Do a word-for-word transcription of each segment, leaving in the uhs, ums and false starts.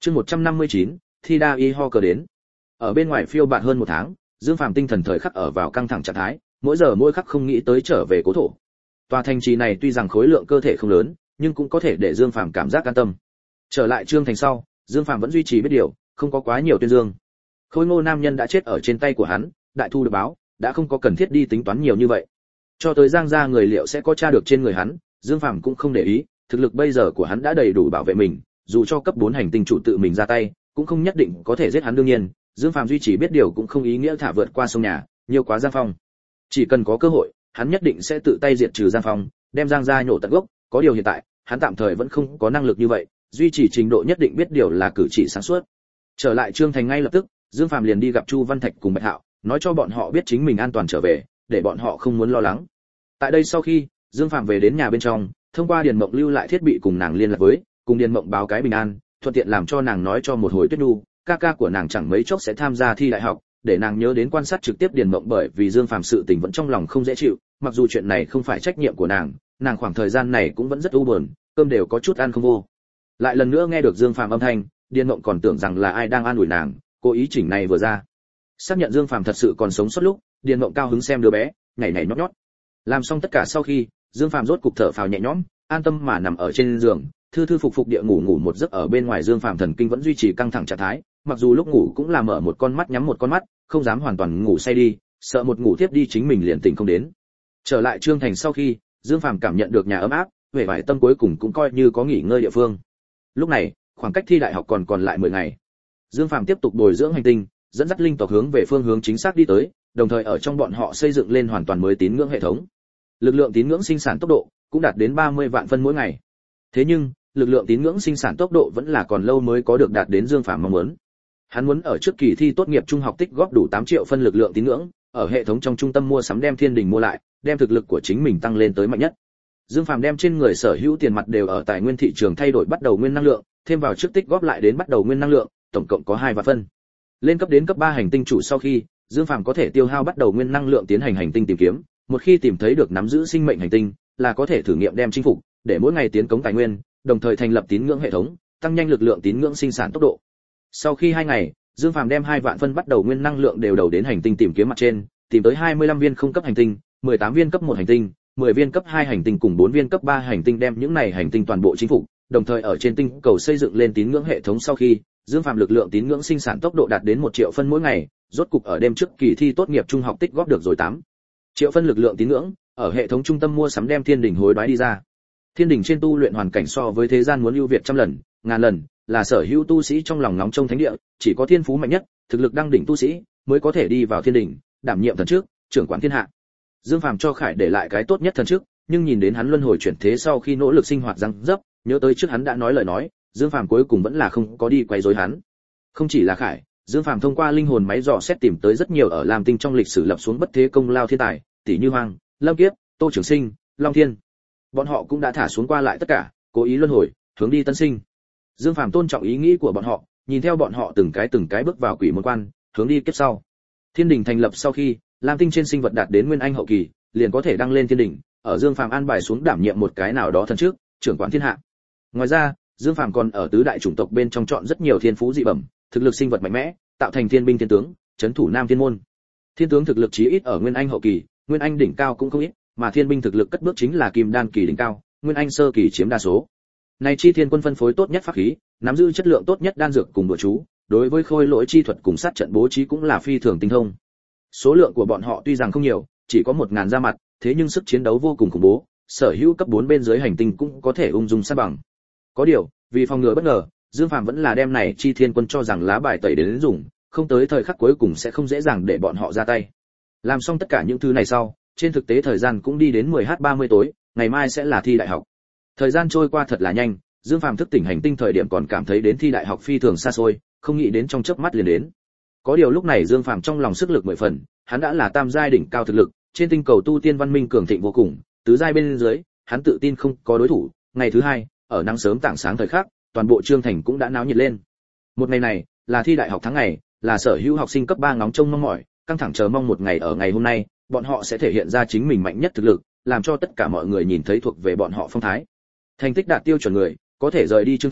Chương một trăm năm mươi chín, thi đa y ho cờ đến. Ở bên ngoài phiêu bạt hơn một tháng, Dương Phàm tinh thần thời khắc ở vào căng thẳng trạng thái, mỗi giờ mỗi khắc không nghĩ tới trở về cố thổ. Tòa thành trì này tuy rằng khối lượng cơ thể không lớn, nhưng cũng có thể để Dương Phàm cảm giác an tâm. Trở lại Trương Thành sau, Dương Phàm vẫn duy trì biết điều, không có quá nhiều tuyên dương. Khôi Ngô nam nhân đã chết ở trên tay của hắn, đại thu được báo, đã không có cần thiết đi tính toán nhiều như vậy. Cho tới Giang gia người liệu sẽ có tra được trên người hắn, Dương Phàm cũng không để ý, thực lực bây giờ của hắn đã đầy đủ bảo vệ mình, dù cho cấp bốn hành tinh chủ tự mình ra tay, cũng không nhất định có thể giết hắn. Đương nhiên, Dương Phàm duy trì biết điều cũng không ý nghĩa thả vượt qua sông nhà, nhiều quá Giang Phong. Chỉ cần có cơ hội, hắn nhất định sẽ tự tay diệt trừ Giang Phong, đem Giang gia nhổ tận gốc, có điều hiện tại, hắn tạm thời vẫn không có năng lực như vậy, duy trì trình độ nhất định biết điều là cử chỉ sáng suốt. Trở lại Trương Thành ngay lập tức, Dương Phàm liền đi gặp Chu Văn Thạch cùng Bạch Hạo, nói cho bọn họ biết chính mình an toàn trở về, để bọn họ không muốn lo lắng. Tại đây sau khi, Dương Phàm về đến nhà bên trong, thông qua Điền Mộng lưu lại thiết bị cùng nàng liên lạc với, cùng Điền Mộng báo cái bình an, thuận tiện làm cho nàng nói cho một hồi Tuyết Nhu, ca ca của nàng chẳng mấy chốc sẽ tham gia thi đại học, để nàng nhớ đến quan sát trực tiếp Điền Mộng, bởi vì Dương Phàm sự tình vẫn trong lòng không dễ chịu, mặc dù chuyện này không phải trách nhiệm của nàng, nàng khoảng thời gian này cũng vẫn rất u buồn, cơm đều có chút ăn không vô. Lại lần nữa nghe được Dương Phàm âm thanh, Điền Mộng còn tưởng rằng là ai đang an ủi nàng, cố ý chỉnh này vừa ra. Xác nhận Dương Phàm thật sự còn sống sót lúc, Điền Mộng cao hứng xem đứa bé, nhảy nhảy nhót nhót. Làm xong tất cả sau khi, Dương Phàm rốt cục thở phào nhẹ nhõm, an tâm mà nằm ở trên giường, thư thư phục phục địa ngủ ngủ một giấc. Ở bên ngoài Dương Phàm thần kinh vẫn duy trì căng thẳng trạng thái, mặc dù lúc ngủ cũng là mở một con mắt nhắm một con mắt, không dám hoàn toàn ngủ say đi, sợ một ngủ tiếp đi chính mình liền tỉnh không đến. Trở lại Trương Thành sau khi, Dương Phàm cảm nhận được nhà ấm áp, vẻ vải tâm cuối cùng cũng coi như có nghỉ ngơi địa phương. Lúc này, khoảng cách thi đại học còn còn lại mười ngày. Dương Phàm tiếp tục bồi dưỡng hành tinh, dẫn dắt linh tộc hướng về phương hướng chính xác đi tới, đồng thời ở trong bọn họ xây dựng lên hoàn toàn mới tín ngưỡng hệ thống. Lực lượng tín ngưỡng sinh sản tốc độ cũng đạt đến ba mươi vạn phân mỗi ngày. Thế nhưng, lực lượng tín ngưỡng sinh sản tốc độ vẫn là còn lâu mới có được đạt đến Dương Phàm mong muốn. Hắn muốn ở trước kỳ thi tốt nghiệp trung học tích góp đủ tám triệu phân lực lượng tín ngưỡng, ở hệ thống trong trung tâm mua sắm đem Thiên Đình mua lại, đem thực lực của chính mình tăng lên tới mạnh nhất. Dương Phàm đem trên người sở hữu tiền mặt đều ở tài nguyên thị trường thay đổi bắt đầu nguyên năng lượng, thêm vào trước tích góp lại đến bắt đầu nguyên năng lượng, tổng cộng có hai vạn phân. Lên cấp đến cấp ba hành tinh chủ sau khi, Dương Phàm có thể tiêu hao bắt đầu nguyên năng lượng tiến hành hành tinh tìm kiếm, một khi tìm thấy được nắm giữ sinh mệnh hành tinh, là có thể thử nghiệm đem chinh phục, để mỗi ngày tiến cống tài nguyên, đồng thời thành lập tín ngưỡng hệ thống, tăng nhanh lực lượng tín ngưỡng sinh sản tốc độ. Sau khi hai ngày, Dương Phàm đem hai vạn phân bắt đầu nguyên năng lượng đều đầu đến hành tinh tìm kiếm mặt trên, tìm tới hai mươi lăm viên không cấp hành tinh, mười tám viên cấp một hành tinh, mười viên cấp hai hành tinh cùng bốn viên cấp ba hành tinh, đem những này hành tinh toàn bộ chinh phục, đồng thời ở trên tinh cầu xây dựng lên tín ngưỡng hệ thống sau khi, Dương Phàm lực lượng tín ngưỡng sinh sản tốc độ đạt đến một triệu phân mỗi ngày, rốt cục ở đêm trước kỳ thi tốt nghiệp trung học tích góp được rồi tám triệu phân lực lượng tín ngưỡng, ở hệ thống trung tâm mua sắm đem Thiên Đình hối đoái đi ra. Thiên Đình trên tu luyện hoàn cảnh so với thế gian muốn ưu việt trăm lần, ngàn lần, là sở hữu tu sĩ trong lòng nóng trong thánh địa, chỉ có thiên phú mạnh nhất, thực lực đăng đỉnh tu sĩ mới có thể đi vào Thiên Đình, đảm nhiệm thần chức, trưởng quản thiên hạ. Dương Phàm cho Khải để lại cái tốt nhất thần chức, nhưng nhìn đến hắn luân hồi chuyển thế sau khi nỗ lực sinh hoạt răng dấp, nhớ tới trước hắn đã nói lời nói, Dương Phàm cuối cùng vẫn là không có đi quấy rối hắn. Không chỉ là Khải, Dương Phàm thông qua linh hồn máy dò xét tìm tới rất nhiều ở Lam Tinh trong lịch sử lập xuống bất thế công lao thiên tài, tỷ như Hoàng, Lâm Kiếp, Tô Trường Sinh, Long Thiên. Bọn họ cũng đã thả xuống qua lại tất cả, cố ý luân hồi, hướng đi tân sinh. Dương Phàm tôn trọng ý nghĩ của bọn họ, nhìn theo bọn họ từng cái từng cái bước vào quỷ môn quan, hướng đi kiếp sau. Thiên Đình thành lập sau khi, Lam Tinh trên sinh vật đạt đến nguyên anh hậu kỳ, liền có thể đăng lên Thiên Đình, ở Dương Phàm an bài xuống đảm nhiệm một cái nào đó thần trước, trưởng quản thiên hạ. Ngoài ra, Dương Phàm còn ở tứ đại chủng tộc bên trong chọn rất nhiều thiên phú dị bẩm, thực lực sinh vật mạnh mẽ, tạo thành thiên binh thiên tướng, trấn thủ Nam Thiên môn. Thiên tướng thực lực chí ít ở nguyên anh hậu kỳ, nguyên anh đỉnh cao cũng không ít, mà thiên binh thực lực cất bước chính là kim đan kỳ đỉnh cao, nguyên anh sơ kỳ chiếm đa số. Này chi thiên quân phân phối tốt nhất pháp khí, nắm giữ chất lượng tốt nhất đan dược cùng bùa chú, đối với khôi lỗi chi thuật cùng sát trận bố trí cũng là phi thường tinh thông. Số lượng của bọn họ tuy rằng không nhiều, chỉ có một ngàn ra mặt, thế nhưng sức chiến đấu vô cùng khủng bố, sở hữu cấp bốn bên dưới hành tinh cũng có thể ung dung sát bằng. Có điều, vì phòng ngừa bất ngờ, Dương Phàm vẫn là đem này chi thiên quân cho rằng lá bài tẩy đến dùng, không tới thời khắc cuối cùng sẽ không dễ dàng để bọn họ ra tay. Làm xong tất cả những thứ này sau, trên thực tế thời gian cũng đi đến mười giờ ba mươi tối, ngày mai sẽ là thi đại học. Thời gian trôi qua thật là nhanh, Dương Phàm thức tỉnh hành tinh thời điểm còn cảm thấy đến thi đại học phi thường xa xôi, không nghĩ đến trong chớp mắt liền đến. Có điều lúc này Dương Phàm trong lòng sức lực mười phần, hắn đã là tam giai đỉnh cao thực lực, trên tinh cầu tu tiên văn minh cường thịnh vô cùng, tứ giai bên dưới, hắn tự tin không có đối thủ. Ngày thứ hai, ở nắng sớm tảng sáng thời khắc, toàn bộ Trương Thành cũng đã náo nhiệt lên. Một ngày này, là thi đại học tháng ngày, là sở hữu học sinh cấp ba ngóng trông mong mỏi, căng thẳng chờ mong một ngày. Ở ngày hôm nay, bọn họ sẽ thể hiện ra chính mình mạnh nhất thực lực, làm cho tất cả mọi người nhìn thấy thuộc về bọn họ phong thái. Thành tích đạt tiêu chuẩn người, có thể rời đi Trương Thành,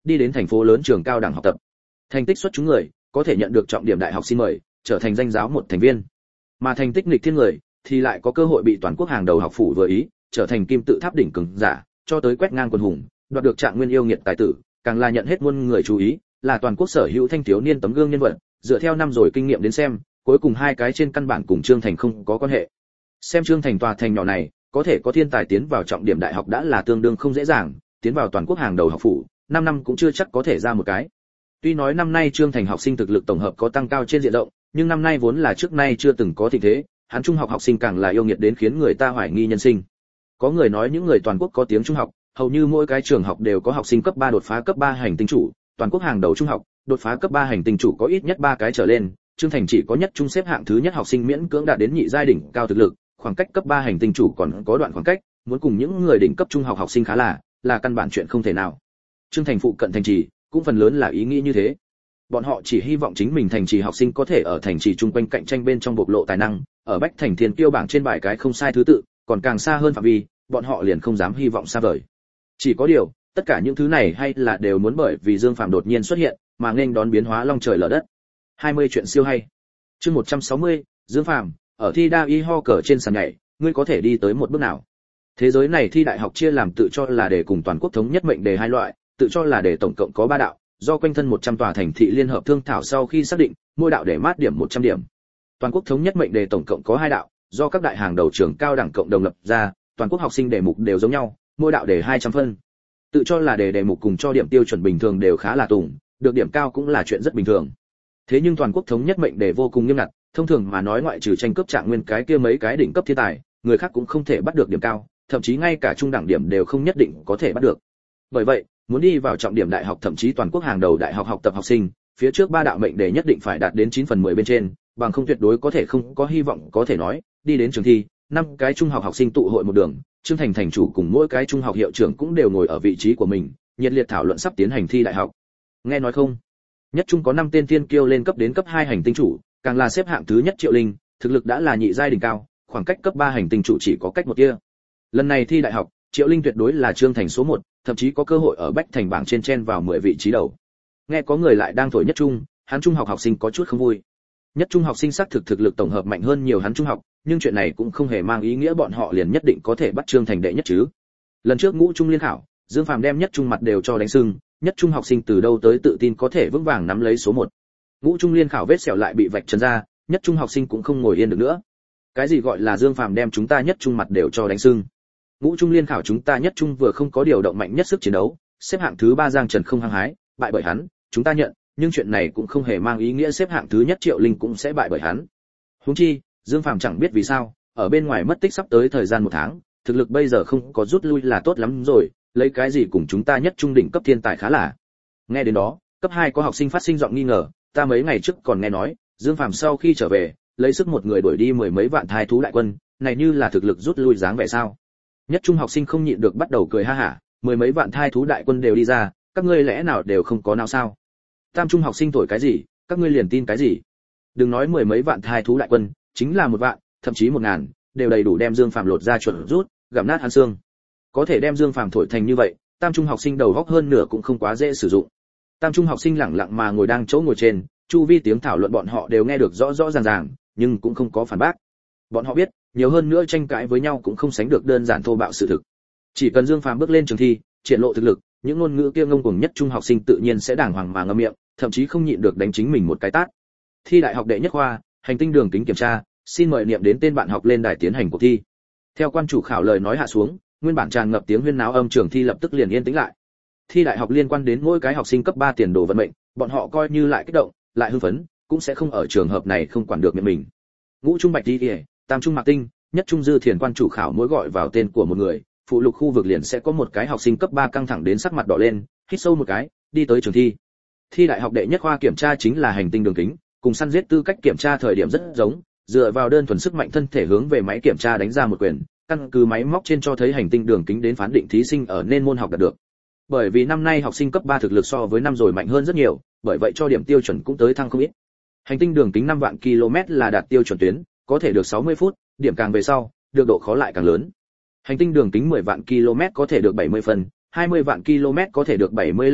đi đến thành phố lớn trường cao đẳng học tập. Thành tích xuất chúng người, có thể nhận được trọng điểm đại học xin mời, trở thành danh giáo một thành viên. Mà thành tích nghịch thiên người thì lại có cơ hội bị toàn quốc hàng đầu học phủ vừa ý, trở thành kim tự tháp đỉnh cường giả, cho tới quét ngang quần hùng, đoạt được trạng nguyên yêu nghiệt tài tử, càng là nhận hết muôn người chú ý, là toàn quốc sở hữu thanh thiếu niên tấm gương nhân vật, dựa theo năm rồi kinh nghiệm đến xem, cuối cùng hai cái trên căn bản cùng Trương Thành không có quan hệ. Xem Trương Thành tòa thành nhỏ này, có thể có thiên tài tiến vào trọng điểm đại học đã là tương đương không dễ dàng, tiến vào toàn quốc hàng đầu học phủ, năm năm cũng chưa chắc có thể ra một cái. Tuy nói năm nay Trương Thành học sinh thực lực tổng hợp có tăng cao trên diện rộng, nhưng năm nay vốn là trước nay chưa từng có tình thế, hắn trung học học sinh càng là yêu nghiệt đến khiến người ta hoài nghi nhân sinh. Có người nói những người toàn quốc có tiếng trung học, hầu như mỗi cái trường học đều có học sinh cấp ba đột phá cấp ba hành tinh chủ, toàn quốc hàng đầu trung học, đột phá cấp ba hành tinh chủ có ít nhất ba cái trở lên, Trương Thành chỉ có nhất trung xếp hạng thứ nhất học sinh miễn cưỡng đạt đến nhị giai đỉnh cao thực lực, khoảng cách cấp ba hành tinh chủ còn có đoạn khoảng cách, muốn cùng những người đỉnh cấp trung học học sinh khá là là căn bản chuyện không thể nào. Trương Thành phụ cận thành trì, cũng phần lớn là ý nghĩ như thế. Bọn họ chỉ hy vọng chính mình thành trì học sinh có thể ở thành trì chung quanh cạnh tranh bên trong bộc lộ tài năng, ở Bách Thành Thiên Kiêu bảng trên bài cái không sai thứ tự, còn càng xa hơn phạm vi, bọn họ liền không dám hy vọng xa vời. Chỉ có điều, tất cả những thứ này hay là đều muốn bởi vì Dương Phàm đột nhiên xuất hiện, mà nên đón biến hóa long trời lở đất. hai mươi chuyện siêu hay. Chương một trăm sáu mươi, Dương Phàm, ở thi đa y ho cờ trên sàn nhảy, ngươi có thể đi tới một bước nào? Thế giới này thi đại học chia làm tự cho là để cùng toàn quốc thống nhất mệnh đề hai loại, tự cho là để tổng cộng có ba đạo, do quanh thân một trăm tòa thành thị liên hợp thương thảo sau khi xác định, mỗi đạo để mát điểm một trăm điểm. Toàn quốc thống nhất mệnh đề tổng cộng có hai đạo, do các đại hàng đầu trường cao đẳng cộng đồng lập ra, toàn quốc học sinh đề mục đều giống nhau, mỗi đạo để hai trăm phân. Tự cho là đề đề mục cùng cho điểm tiêu chuẩn bình thường đều khá là tùng, được điểm cao cũng là chuyện rất bình thường. Thế nhưng toàn quốc thống nhất mệnh đề vô cùng nghiêm ngặt, thông thường mà nói ngoại trừ tranh cướp trạng nguyên cái kia mấy cái đỉnh cấp thiên tài, người khác cũng không thể bắt được điểm cao, thậm chí ngay cả trung đẳng điểm đều không nhất định có thể bắt được. Bởi vậy, muốn đi vào trọng điểm đại học thậm chí toàn quốc hàng đầu đại học học tập học sinh, phía trước ba đạo mệnh đề nhất định phải đạt đến chín phần mười bên trên, bằng không tuyệt đối có thể không có hy vọng có thể nói, đi đến trường thi, năm cái trung học học sinh tụ hội một đường, Trương Thành thành chủ cùng mỗi cái trung học hiệu trưởng cũng đều ngồi ở vị trí của mình, nhiệt liệt thảo luận sắp tiến hành thi đại học. Nghe nói không? Nhất trung có năm tên tiên kiêu lên cấp đến cấp hai hành tinh chủ, càng là xếp hạng thứ nhất Triệu Linh, thực lực đã là nhị giai đỉnh cao, khoảng cách cấp ba hành tinh chủ chỉ có cách một tia. Lần này thi đại học, Triệu Linh tuyệt đối là Trương Thành số một, thậm chí có cơ hội ở Bách Thành bảng trên chen vào mười vị trí đầu. Nghe có người lại đang thổi nhất trung, hắn trung học học sinh có chút không vui. Nhất trung học sinh xác thực thực lực tổng hợp mạnh hơn nhiều hắn trung học, nhưng chuyện này cũng không hề mang ý nghĩa bọn họ liền nhất định có thể bắt Trương Thành đệ nhất chứ. Lần trước ngũ trung liên khảo, Dương Phàm đem nhất trung mặt đều cho đánh sưng, nhất trung học sinh từ đâu tới tự tin có thể vững vàng nắm lấy số một. Ngũ trung liên khảo vết sẹo lại bị vạch trần ra, nhất trung học sinh cũng không ngồi yên được nữa. Cái gì gọi là Dương Phàm đem chúng ta nhất trung mặt đều cho đánh sưng? Ngũ trung liên khảo chúng ta nhất trung vừa không có điều động mạnh nhất sức chiến đấu, xếp hạng thứ ba Giang Trần không hăng hái, bại bởi hắn, chúng ta nhận, nhưng chuyện này cũng không hề mang ý nghĩa xếp hạng thứ nhất Triệu Linh cũng sẽ bại bởi hắn. Huống chi, Dương Phàm chẳng biết vì sao, ở bên ngoài mất tích sắp tới thời gian một tháng, thực lực bây giờ không có rút lui là tốt lắm rồi, lấy cái gì cùng chúng ta nhất trung đỉnh cấp thiên tài khá là. Nghe đến đó, cấp hai có học sinh phát sinh giọng nghi ngờ, ta mấy ngày trước còn nghe nói, Dương Phàm sau khi trở về, lấy sức một người đuổi đi mười mấy vạn thai thú đại quân, này như là thực lực rút lui dáng vẻ sao? Nhất trung học sinh không nhịn được bắt đầu cười ha hả, mười mấy vạn thai thú đại quân đều đi ra, các ngươi lẽ nào đều không có nào sao? Tam trung học sinh thổi cái gì, các ngươi liền tin cái gì? Đừng nói mười mấy vạn thai thú đại quân, chính là một vạn, thậm chí một ngàn, đều đầy đủ đem Dương Phàm lột ra chuẩn rút, gặm nát hắn xương. Có thể đem Dương Phàm thổi thành như vậy, tam trung học sinh đầu góc hơn nửa cũng không quá dễ sử dụng. Tam trung học sinh lẳng lặng mà ngồi đang chỗ ngồi trên, chu vi tiếng thảo luận bọn họ đều nghe được rõ rõ ràng ràng, nhưng cũng không có phản bác. Bọn họ biết, nhiều hơn nữa tranh cãi với nhau cũng không sánh được đơn giản thô bạo sự thực. Chỉ cần Dương Phàm bước lên trường thi, triển lộ thực lực, những ngôn ngữ kia ngông cuồng nhất trung học sinh tự nhiên sẽ đàng hoàng mà ngậm miệng, thậm chí không nhịn được đánh chính mình một cái tát. Thi đại học đệ nhất khoa, hành tinh đường kính kiểm tra, xin mời niệm đến tên bạn học lên đài tiến hành cuộc thi. Theo quan chủ khảo lời nói hạ xuống, nguyên bản tràn ngập tiếng huyên náo âm trường thi lập tức liền yên tĩnh lại. Thi đại học liên quan đến mỗi cái học sinh cấp ba tiền đồ vận mệnh, bọn họ coi như lại kích động, lại hưng phấn, cũng sẽ không ở trường hợp này không quản được miệng mình. Ngũ trung Bạch Đi, tam trung Mạc Tinh, nhất trung Dư Thiền quan chủ khảo mỗi gọi vào tên của một người, phụ lục khu vực liền sẽ có một cái học sinh cấp ba căng thẳng đến sắc mặt đỏ lên, hít sâu một cái, đi tới trường thi. Thi đại học đệ nhất khoa kiểm tra chính là hành tinh đường kính, cùng săn giết tư cách kiểm tra thời điểm rất giống, dựa vào đơn thuần sức mạnh thân thể hướng về máy kiểm tra đánh ra một quyền, căn cứ máy móc trên cho thấy hành tinh đường kính đến phán định thí sinh ở nên môn học đạt được. Bởi vì năm nay học sinh cấp ba thực lực so với năm rồi mạnh hơn rất nhiều, bởi vậy cho điểm tiêu chuẩn cũng tới thăng không ít. Hành tinh đường kính năm vạn km là đạt tiêu chuẩn tuyến, có thể được sáu mươi phút, điểm càng về sau, được độ khó lại càng lớn. Hành tinh đường kính mười vạn km có thể được bảy mươi phần, hai mươi vạn km có thể được bảy mươi lăm điểm,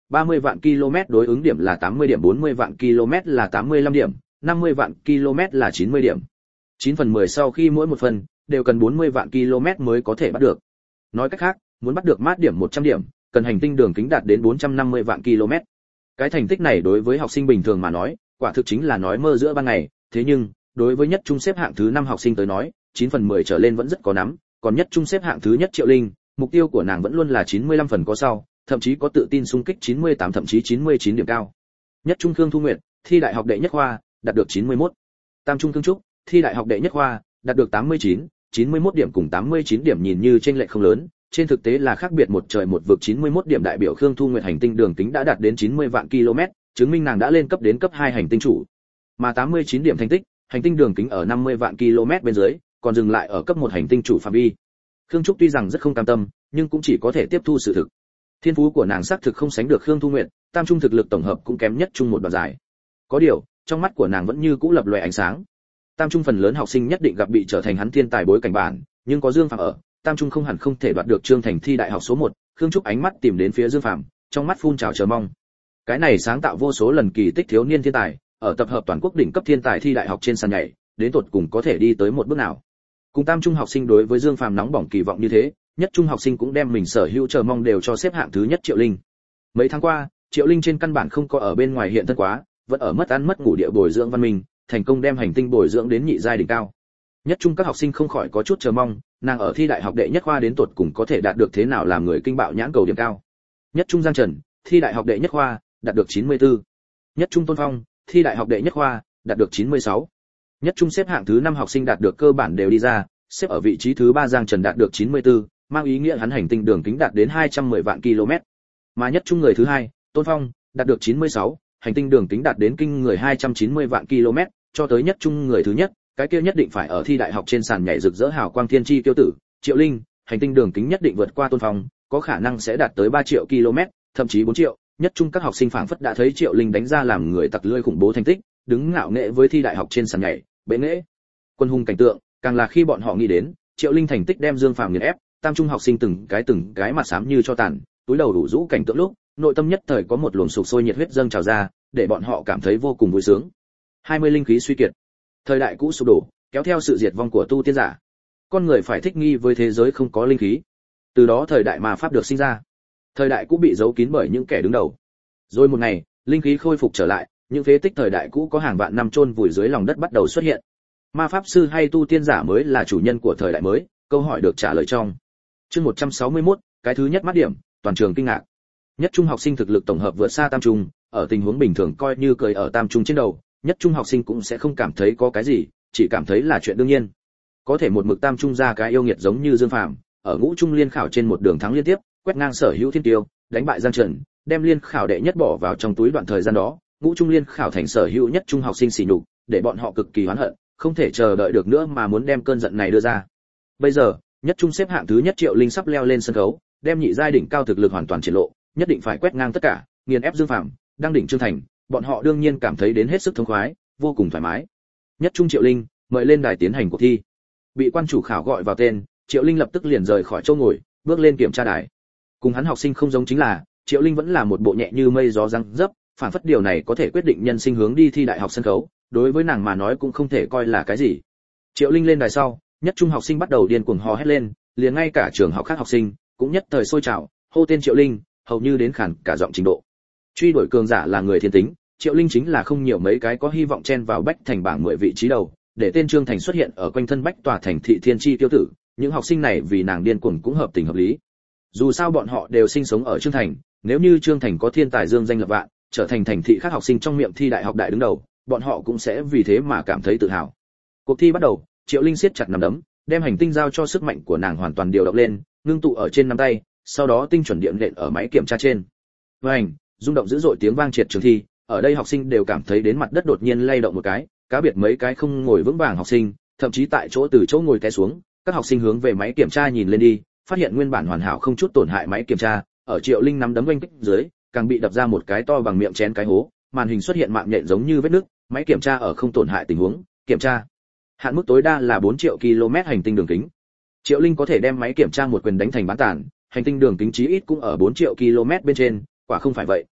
ba mươi vạn km đối ứng điểm là tám mươi điểm, bốn mươi vạn km là tám mươi lăm điểm, năm mươi vạn km là chín mươi điểm. chín phần mười sau khi mỗi một phần đều cần bốn mươi vạn km mới có thể bắt được. Nói cách khác, muốn bắt được mát điểm một trăm điểm, cần hành tinh đường kính đạt đến bốn trăm năm mươi vạn km. Cái thành tích này đối với học sinh bình thường mà nói, quả thực chính là nói mơ giữa ban ngày, thế nhưng, đối với nhất trung xếp hạng thứ năm học sinh tới nói, chín phần mười trở lên vẫn rất có nắm, còn nhất trung xếp hạng thứ nhất Triệu Linh, mục tiêu của nàng vẫn luôn là chín mươi lăm phần có sau, thậm chí có tự tin xung kích chín mươi tám thậm chí chín mươi chín điểm cao. Nhất trung Khương Thu Nguyệt, thi đại học đệ nhất khoa, đạt được chín mươi mốt. Tam trung Khương Trúc, thi đại học đệ nhất khoa, đạt được tám mươi chín, chín mươi mốt điểm cùng tám mươi chín điểm nhìn như chênh lệch không lớn, trên thực tế là khác biệt một trời một vực. Chín mươi mốt điểm đại biểu Khương Thu Nguyệt hành tinh đường kính đã đạt đến chín mươi vạn km, chứng minh nàng đã lên cấp đến cấp hai hành tinh chủ. Mà tám mươi chín điểm thành tích, hành tinh đường kính ở năm mươi vạn km bên dưới, còn dừng lại ở cấp một hành tinh chủ phạm vi. Khương Trúc tuy rằng rất không cam tâm, nhưng cũng chỉ có thể tiếp thu sự thực. Thiên phú của nàng xác thực không sánh được Khương Thu Nguyệt, tam trung thực lực tổng hợp cũng kém nhất trung một đoạn giải. Có điều, trong mắt của nàng vẫn như cũ lập lòe ánh sáng. Tam trung phần lớn học sinh nhất định gặp bị trở thành hắn thiên tài bối cảnh bản, nhưng có Dương Phàm ở, tam trung không hẳn không thể đoạt được Trương Thành thi đại học số một. Khương Trúc ánh mắt tìm đến phía Dương Phàm, trong mắt phun trào chờ mong. Cái này sáng tạo vô số lần kỳ tích thiếu niên thiên tài, ở tập hợp toàn quốc đỉnh cấp thiên tài thi đại học trên sàn nhảy, đến tột cùng có thể đi tới một bước nào. Cùng tam trung học sinh đối với Dương Phàm nóng bỏng kỳ vọng như thế, nhất trung học sinh cũng đem mình sở hữu chờ mong đều cho xếp hạng thứ nhất Triệu Linh. Mấy tháng qua, Triệu Linh trên căn bản không có ở bên ngoài hiện thân quá, vẫn ở mất ăn mất ngủ địa bồi dưỡng văn minh, thành công đem hành tinh bồi dưỡng đến nhị giai đỉnh cao. Nhất trung các học sinh không khỏi có chút chờ mong, nàng ở thi đại học đệ nhất khoa đến tột cùng có thể đạt được thế nào làm người kinh bạo nhãn cầu điểm cao. Nhất trung Giang Trần, thi đại học đệ nhất khoa, đạt được chín mươi tư. Nhất trung Tôn Phong, thi đại học đệ nhất khoa, đạt được chín mươi sáu. Nhất trung xếp hạng thứ năm học sinh đạt được cơ bản đều đi ra, xếp ở vị trí thứ ba Giang Trần đạt được chín mươi tư, mang ý nghĩa hắn hành tinh đường kính đạt đến hai trăm mười vạn km. Mà nhất trung người thứ hai, Tôn Phong, đạt được chín mươi sáu, hành tinh đường kính đạt đến kinh người hai trăm chín mươi vạn km, cho tới nhất trung người thứ nhất, cái kia nhất định phải ở thi đại học trên sàn nhảy rực rỡ hào quang thiên chi tiêu tử, Triệu Linh, hành tinh đường kính nhất định vượt qua Tôn Phong, có khả năng sẽ đạt tới ba triệu km, thậm chí bốn triệu. Nhất trung các học sinh phảng phất đã thấy Triệu Linh đánh ra làm người tặc lưỡi khủng bố thành tích, đứng ngạo nghễ với thi đại học trên sàn nhảy, bệ nghệ. Quân hùng cảnh tượng, càng là khi bọn họ nghĩ đến, Triệu Linh thành tích đem Dương Phàm nghiền ép, tam trung học sinh từng cái từng cái mặt xám như cho tàn, túi đầu đủ rũ cảnh tượng lúc, nội tâm nhất thời có một luồng sục sôi nhiệt huyết dâng trào ra, để bọn họ cảm thấy vô cùng vui sướng. hai mươi linh khí suy kiệt. Thời đại cũ sụp đổ, kéo theo sự diệt vong của tu tiên giả. Con người phải thích nghi với thế giới không có linh khí. Từ đó thời đại ma pháp được sinh ra. Thời đại cũ bị giấu kín bởi những kẻ đứng đầu. Rồi một ngày, linh khí khôi phục trở lại, những phế tích thời đại cũ có hàng vạn năm chôn vùi dưới lòng đất bắt đầu xuất hiện. Ma pháp sư hay tu tiên giả mới là chủ nhân của thời đại mới? Câu hỏi được trả lời trong chương một trăm sáu mươi mốt, cái thứ nhất mắt điểm, toàn trường kinh ngạc. Nhất trung học sinh thực lực tổng hợp vượt xa tam trung, ở tình huống bình thường coi như cười ở tam trung trên đầu, nhất trung học sinh cũng sẽ không cảm thấy có cái gì, chỉ cảm thấy là chuyện đương nhiên. Có thể một mực tam trung ra cái yêu nghiệt giống như Dương Phàm, ở ngũ trung liên khảo trên một đường thắng liên tiếp, quét ngang sở hữu thiên tiêu, đánh bại Giang Trần, đem liên khảo đệ nhất bỏ vào trong túi đoạn thời gian đó, ngũ trung liên khảo thành sở hữu nhất trung học sinh sỉ nhục, để bọn họ cực kỳ oán hận, không thể chờ đợi được nữa mà muốn đem cơn giận này đưa ra. Bây giờ, nhất trung xếp hạng thứ nhất Triệu Linh sắp leo lên sân khấu, đem nhị giai đỉnh cao thực lực hoàn toàn triển lộ, nhất định phải quét ngang tất cả, nghiền ép Dương Phàm, đăng đỉnh Trương Thành, bọn họ đương nhiên cảm thấy đến hết sức thống khoái, vô cùng thoải mái. Nhất trung Triệu Linh, mời lên đài tiến hành cuộc thi. Bị quan chủ khảo gọi vào tên, Triệu Linh lập tức liền rời khỏi chỗ ngồi, bước lên kiểm tra đài. Cùng hắn học sinh không giống chính là, Triệu Linh vẫn là một bộ nhẹ như mây gió răng dấp, phản phất điều này có thể quyết định nhân sinh hướng đi thi đại học sân khấu, đối với nàng mà nói cũng không thể coi là cái gì. Triệu Linh lên đài sau, nhất trung học sinh bắt đầu điên cuồng hò hét lên, liền ngay cả trường học khác học sinh cũng nhất thời sôi trào, hô tên Triệu Linh, hầu như đến khản cả giọng trình độ. Truy đuổi cường giả là người thiên tính, Triệu Linh chính là không nhiều mấy cái có hy vọng chen vào bách thành bảng mười vị trí đầu, để tên Trương Thành xuất hiện ở quanh thân bách tòa thành thị thiên chi tiêu tử, những học sinh này vì nàng điên cuồng cũng hợp tình hợp lý. Dù sao bọn họ đều sinh sống ở Trương Thành, nếu như Trương Thành có thiên tài dương danh lập vạn, trở thành thành thị khác học sinh trong miệng thi đại học đại đứng đầu, bọn họ cũng sẽ vì thế mà cảm thấy tự hào. Cuộc thi bắt đầu, Triệu Linh siết chặt nắm đấm, đem hành tinh giao cho sức mạnh của nàng hoàn toàn điều động lên, ngưng tụ ở trên nắm tay, sau đó tinh chuẩn điện nện ở máy kiểm tra trên. Vành, rung động dữ dội tiếng vang triệt trường thi, ở đây học sinh đều cảm thấy đến mặt đất đột nhiên lay động một cái, cá biệt mấy cái không ngồi vững vàng học sinh, thậm chí tại chỗ từ chỗ ngồi té xuống, các học sinh hướng về máy kiểm tra nhìn lên đi, phát hiện nguyên bản hoàn hảo không chút tổn hại máy kiểm tra, ở Triệu Linh nắm đấm oanh kích dưới, càng bị đập ra một cái to bằng miệng chén cái hố, màn hình xuất hiện mạng nhện giống như vết nứt, máy kiểm tra ở không tổn hại tình huống, kiểm tra. Hạn mức tối đa là bốn triệu km hành tinh đường kính. Triệu Linh có thể đem máy kiểm tra một quyền đánh thành bán tàn, hành tinh đường kính chí ít cũng ở bốn triệu km bên trên, quả không phải vậy,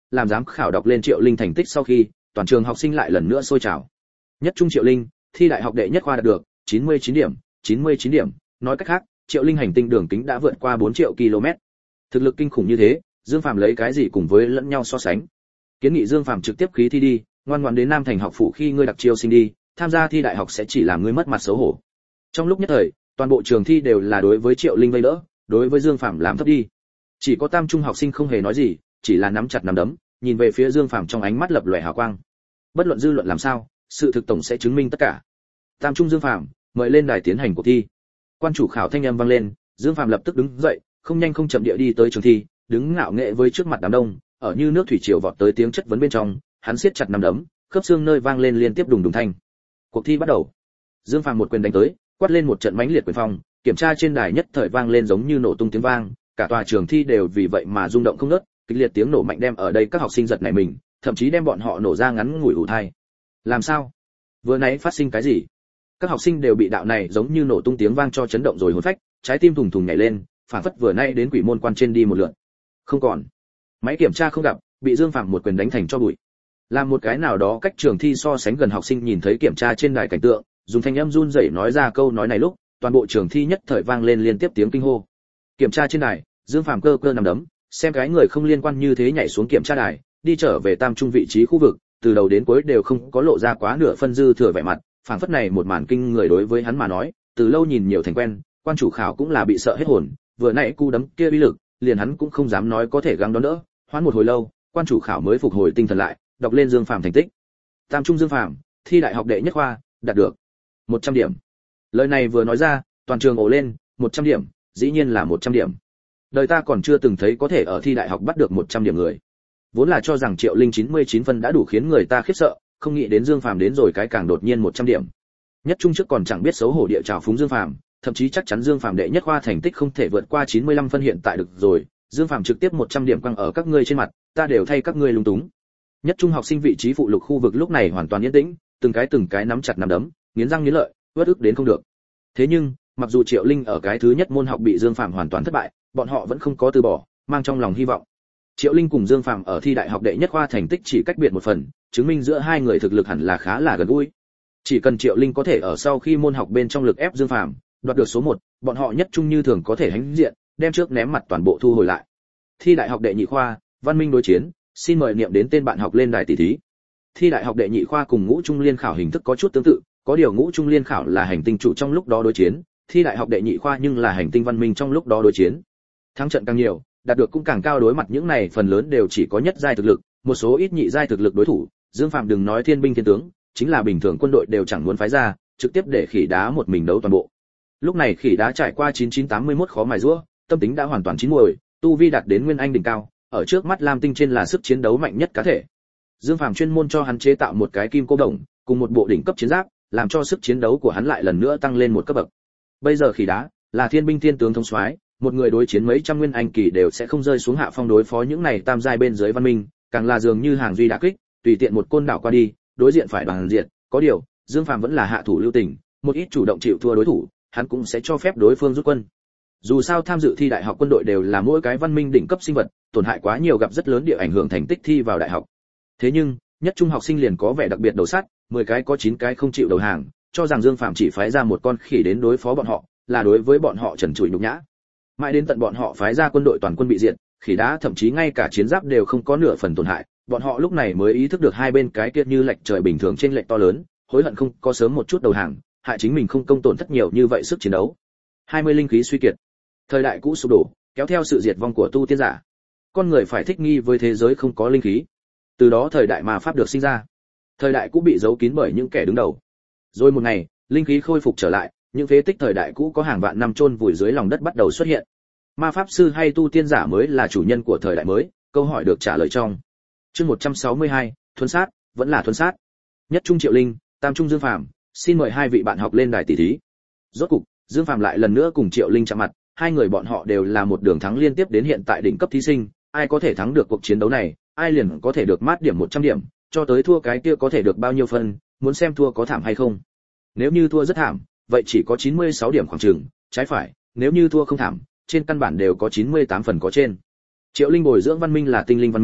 làm giám khảo đọc lên Triệu Linh thành tích sau khi, toàn trường học sinh lại lần nữa sôi trào. Nhất trung Triệu Linh, thi đại học đệ nhất khoa đạt được chín mươi chín điểm, chín mươi chín điểm, nói cách khác, Triệu Linh hành tinh đường kính đã vượt qua bốn triệu ki lô mét. Thực lực kinh khủng như thế, Dương Phàm lấy cái gì cùng với lẫn nhau so sánh? Kiến nghị Dương Phàm trực tiếp khí thi đi, ngoan ngoãn đến Nam Thành học phủ khi ngươi đặc chiêu sinh đi, tham gia thi đại học sẽ chỉ làm ngươi mất mặt xấu hổ. Trong lúc nhất thời, toàn bộ trường thi đều là đối với Triệu Linh vây đỡ, đối với Dương Phàm làm thấp đi. Chỉ có tam trung học sinh không hề nói gì, chỉ là nắm chặt nắm đấm, nhìn về phía Dương Phàm trong ánh mắt lập lòe hào quang. Bất luận dư luận làm sao, sự thực tổng sẽ chứng minh tất cả. Tam trung Dương Phàm, mời lên đài tiến hành cuộc thi. Quan chủ khảo thanh âm vang lên, Dương Phàm lập tức đứng dậy, không nhanh không chậm địa đi tới trường thi, đứng ngạo nghễ với trước mặt đám đông, ở như nước thủy triều vọt tới tiếng chất vấn bên trong, hắn siết chặt nắm đấm, khớp xương nơi vang lên liên tiếp đùng đùng thanh. Cuộc thi bắt đầu. Dương Phàm một quyền đánh tới, quát lên một trận mãnh liệt quyền phong, kiểm tra trên đài nhất thời vang lên giống như nổ tung tiếng vang, cả tòa trường thi đều vì vậy mà rung động không ngớt, kịch liệt tiếng nổ mạnh đem ở đây các học sinh giật nảy mình, thậm chí đem bọn họ nổ ra ngắn ngủi ù thai. Làm sao? Vừa nãy phát sinh cái gì? Các học sinh đều bị đạo này giống như nổ tung tiếng vang cho chấn động rồi hồn phách, trái tim thùng thùng nhảy lên, phản phất vừa nãy đến quỷ môn quan trên đi một lượt. Không còn. Máy kiểm tra không gặp, bị Dương Phàm một quyền đánh thành cho bụi. Làm một cái nào đó cách trường thi so sánh gần học sinh nhìn thấy kiểm tra trên đài cảnh tượng, dùng thanh âm run rẩy nói ra câu nói này lúc, toàn bộ trường thi nhất thời vang lên liên tiếp tiếng kinh hô. Kiểm tra trên đài, Dương Phàm cơ cơ nằm đấm, xem cái người không liên quan như thế nhảy xuống kiểm tra đài, đi trở về tam trung vị trí khu vực, từ đầu đến cuối đều không có lộ ra quá nửa phân dư thừa vẻ mặt, phảng phất này một màn kinh người đối với hắn mà nói, từ lâu nhìn nhiều thành quen, quan chủ khảo cũng là bị sợ hết hồn, vừa nãy cú đấm kia uy lực, liền hắn cũng không dám nói có thể gắng đón đỡ, hoãn một hồi lâu, quan chủ khảo mới phục hồi tinh thần lại, đọc lên Dương Phàm thành tích. Tam trung Dương Phàm, thi đại học đệ nhất khoa, đạt được một trăm điểm. Lời này vừa nói ra, toàn trường ồ lên, một trăm điểm, dĩ nhiên là một trăm điểm. Đời ta còn chưa từng thấy có thể ở thi đại học bắt được một trăm điểm người. Vốn là cho rằng Triệu Linh chín mươi chín phân đã đủ khiến người ta khiếp sợ, không nghĩ đến Dương Phàm đến rồi cái càng đột nhiên một trăm điểm. Nhất trung trước còn chẳng biết xấu hổ địa trào phúng Dương Phàm, thậm chí chắc chắn Dương Phàm đệ nhất khoa thành tích không thể vượt qua chín mươi lăm phân hiện tại được rồi, Dương Phàm trực tiếp một trăm điểm quăng ở các ngươi trên mặt, ta đều thay các ngươi lung túng. Nhất trung học sinh vị trí phụ lục khu vực lúc này hoàn toàn yên tĩnh, từng cái từng cái nắm chặt nắm đấm, nghiến răng nghiến lợi, uất ức đến không được. Thế nhưng, mặc dù Triệu Linh ở cái thứ nhất môn học bị Dương Phàm hoàn toàn thất bại, bọn họ vẫn không có từ bỏ, mang trong lòng hy vọng. Triệu Linh cùng Dương Phàm ở thi đại học đệ nhất khoa thành tích chỉ cách biệt một phần, chứng minh giữa hai người thực lực hẳn là khá là gần gũi. Chỉ cần Triệu Linh có thể ở sau khi môn học bên trong lực ép Dương Phàm, đoạt được số một, bọn họ nhất trung như thường có thể hãnh diện, đem trước ném mặt toàn bộ thu hồi lại. Thi đại học đệ nhị khoa, văn minh đối chiến, xin mời niệm đến tên bạn học lên đài tỷ thí. Thi đại học đệ nhị khoa cùng ngũ trung liên khảo hình thức có chút tương tự, có điều ngũ trung liên khảo là hành tinh chủ trong lúc đó đối chiến, thi đại học đệ nhị khoa nhưng là hành tinh văn minh trong lúc đó đối chiến. Thắng trận càng nhiều, đạt được cũng càng cao, đối mặt những này phần lớn đều chỉ có nhất giai thực lực, một số ít nhị giai thực lực đối thủ, Dương Phàm đừng nói thiên binh thiên tướng, chính là bình thường quân đội đều chẳng muốn phái ra, trực tiếp để khỉ đá một mình đấu toàn bộ. Lúc này khỉ đá trải qua chín chín tám mươi mốt khó mài giũa, tâm tính đã hoàn toàn chín muồi, tu vi đạt đến nguyên anh đỉnh cao, ở trước mắt Lam Tinh trên là sức chiến đấu mạnh nhất cá thể. Dương Phàm chuyên môn cho hắn chế tạo một cái kim cô đồng, cùng một bộ đỉnh cấp chiến giáp, làm cho sức chiến đấu của hắn lại lần nữa tăng lên một cấp bậc. Bây giờ khỉ đá là thiên binh thiên tướng thống soái, một người đối chiến mấy trăm nguyên anh kỳ đều sẽ không rơi xuống hạ phong đối phó những này tam giai bên dưới văn minh, càng là dường như hàng duy đả kích, tùy tiện một côn đảo qua đi, đối diện phải đoàn diện, có điều, Dương Phàm vẫn là hạ thủ lưu tình, một ít chủ động chịu thua đối thủ, hắn cũng sẽ cho phép đối phương rút quân. Dù sao tham dự thi đại học quân đội đều là mỗi cái văn minh đỉnh cấp sinh vật, tổn hại quá nhiều gặp rất lớn địa ảnh hưởng thành tích thi vào đại học. Thế nhưng, nhất trung học sinh liền có vẻ đặc biệt đầu sắt, mười cái có chín cái không chịu đầu hàng, cho rằng Dương Phàm chỉ phái ra một con khỉ đến đối phó bọn họ, là đối với bọn họ trần trụi nhục nhã. Mãi đến tận bọn họ phái ra quân đội toàn quân bị diệt, khỉ đá thậm chí ngay cả chiến giáp đều không có nửa phần tổn hại, bọn họ lúc này mới ý thức được hai bên cái kia như lệch trời bình thường trên lệch to lớn, hối hận không có sớm một chút đầu hàng, hại chính mình không công tổn thất nhiều như vậy sức chiến đấu. hai mươi linh khí suy kiệt, thời đại cũ sụp đổ, kéo theo sự diệt vong của tu tiên giả. Con người phải thích nghi với thế giới không có linh khí. Từ đó thời đại ma pháp được sinh ra. Thời đại cũ bị giấu kín bởi những kẻ đứng đầu. Rồi một ngày, linh khí khôi phục trở lại, những phế tích thời đại cũ có hàng vạn năm chôn vùi dưới lòng đất bắt đầu xuất hiện. Ma pháp sư hay tu tiên giả mới là chủ nhân của thời đại mới, câu hỏi được trả lời trong chương một trăm sáu mươi hai, thuần sát, vẫn là thuần sát. Nhất trung Triệu Linh, tam trung Dương Phàm, xin mời hai vị bạn học lên đài tỷ thí. Rốt cục, Dương Phàm lại lần nữa cùng Triệu Linh chạm mặt, hai người bọn họ đều là một đường thắng liên tiếp đến hiện tại đỉnh cấp thí sinh, ai có thể thắng được cuộc chiến đấu này, ai liền có thể được mát điểm một trăm điểm, cho tới thua cái kia có thể được bao nhiêu phân, muốn xem thua có thảm hay không. Nếu như thua rất thảm, vậy chỉ có chín mươi sáu điểm khoảng chừng, trái phải, nếu như thua không thảm, trên căn bản đều có chín mươi tám phần có trên. Triệu Linh bồi dưỡng văn minh là tinh linh văn minh,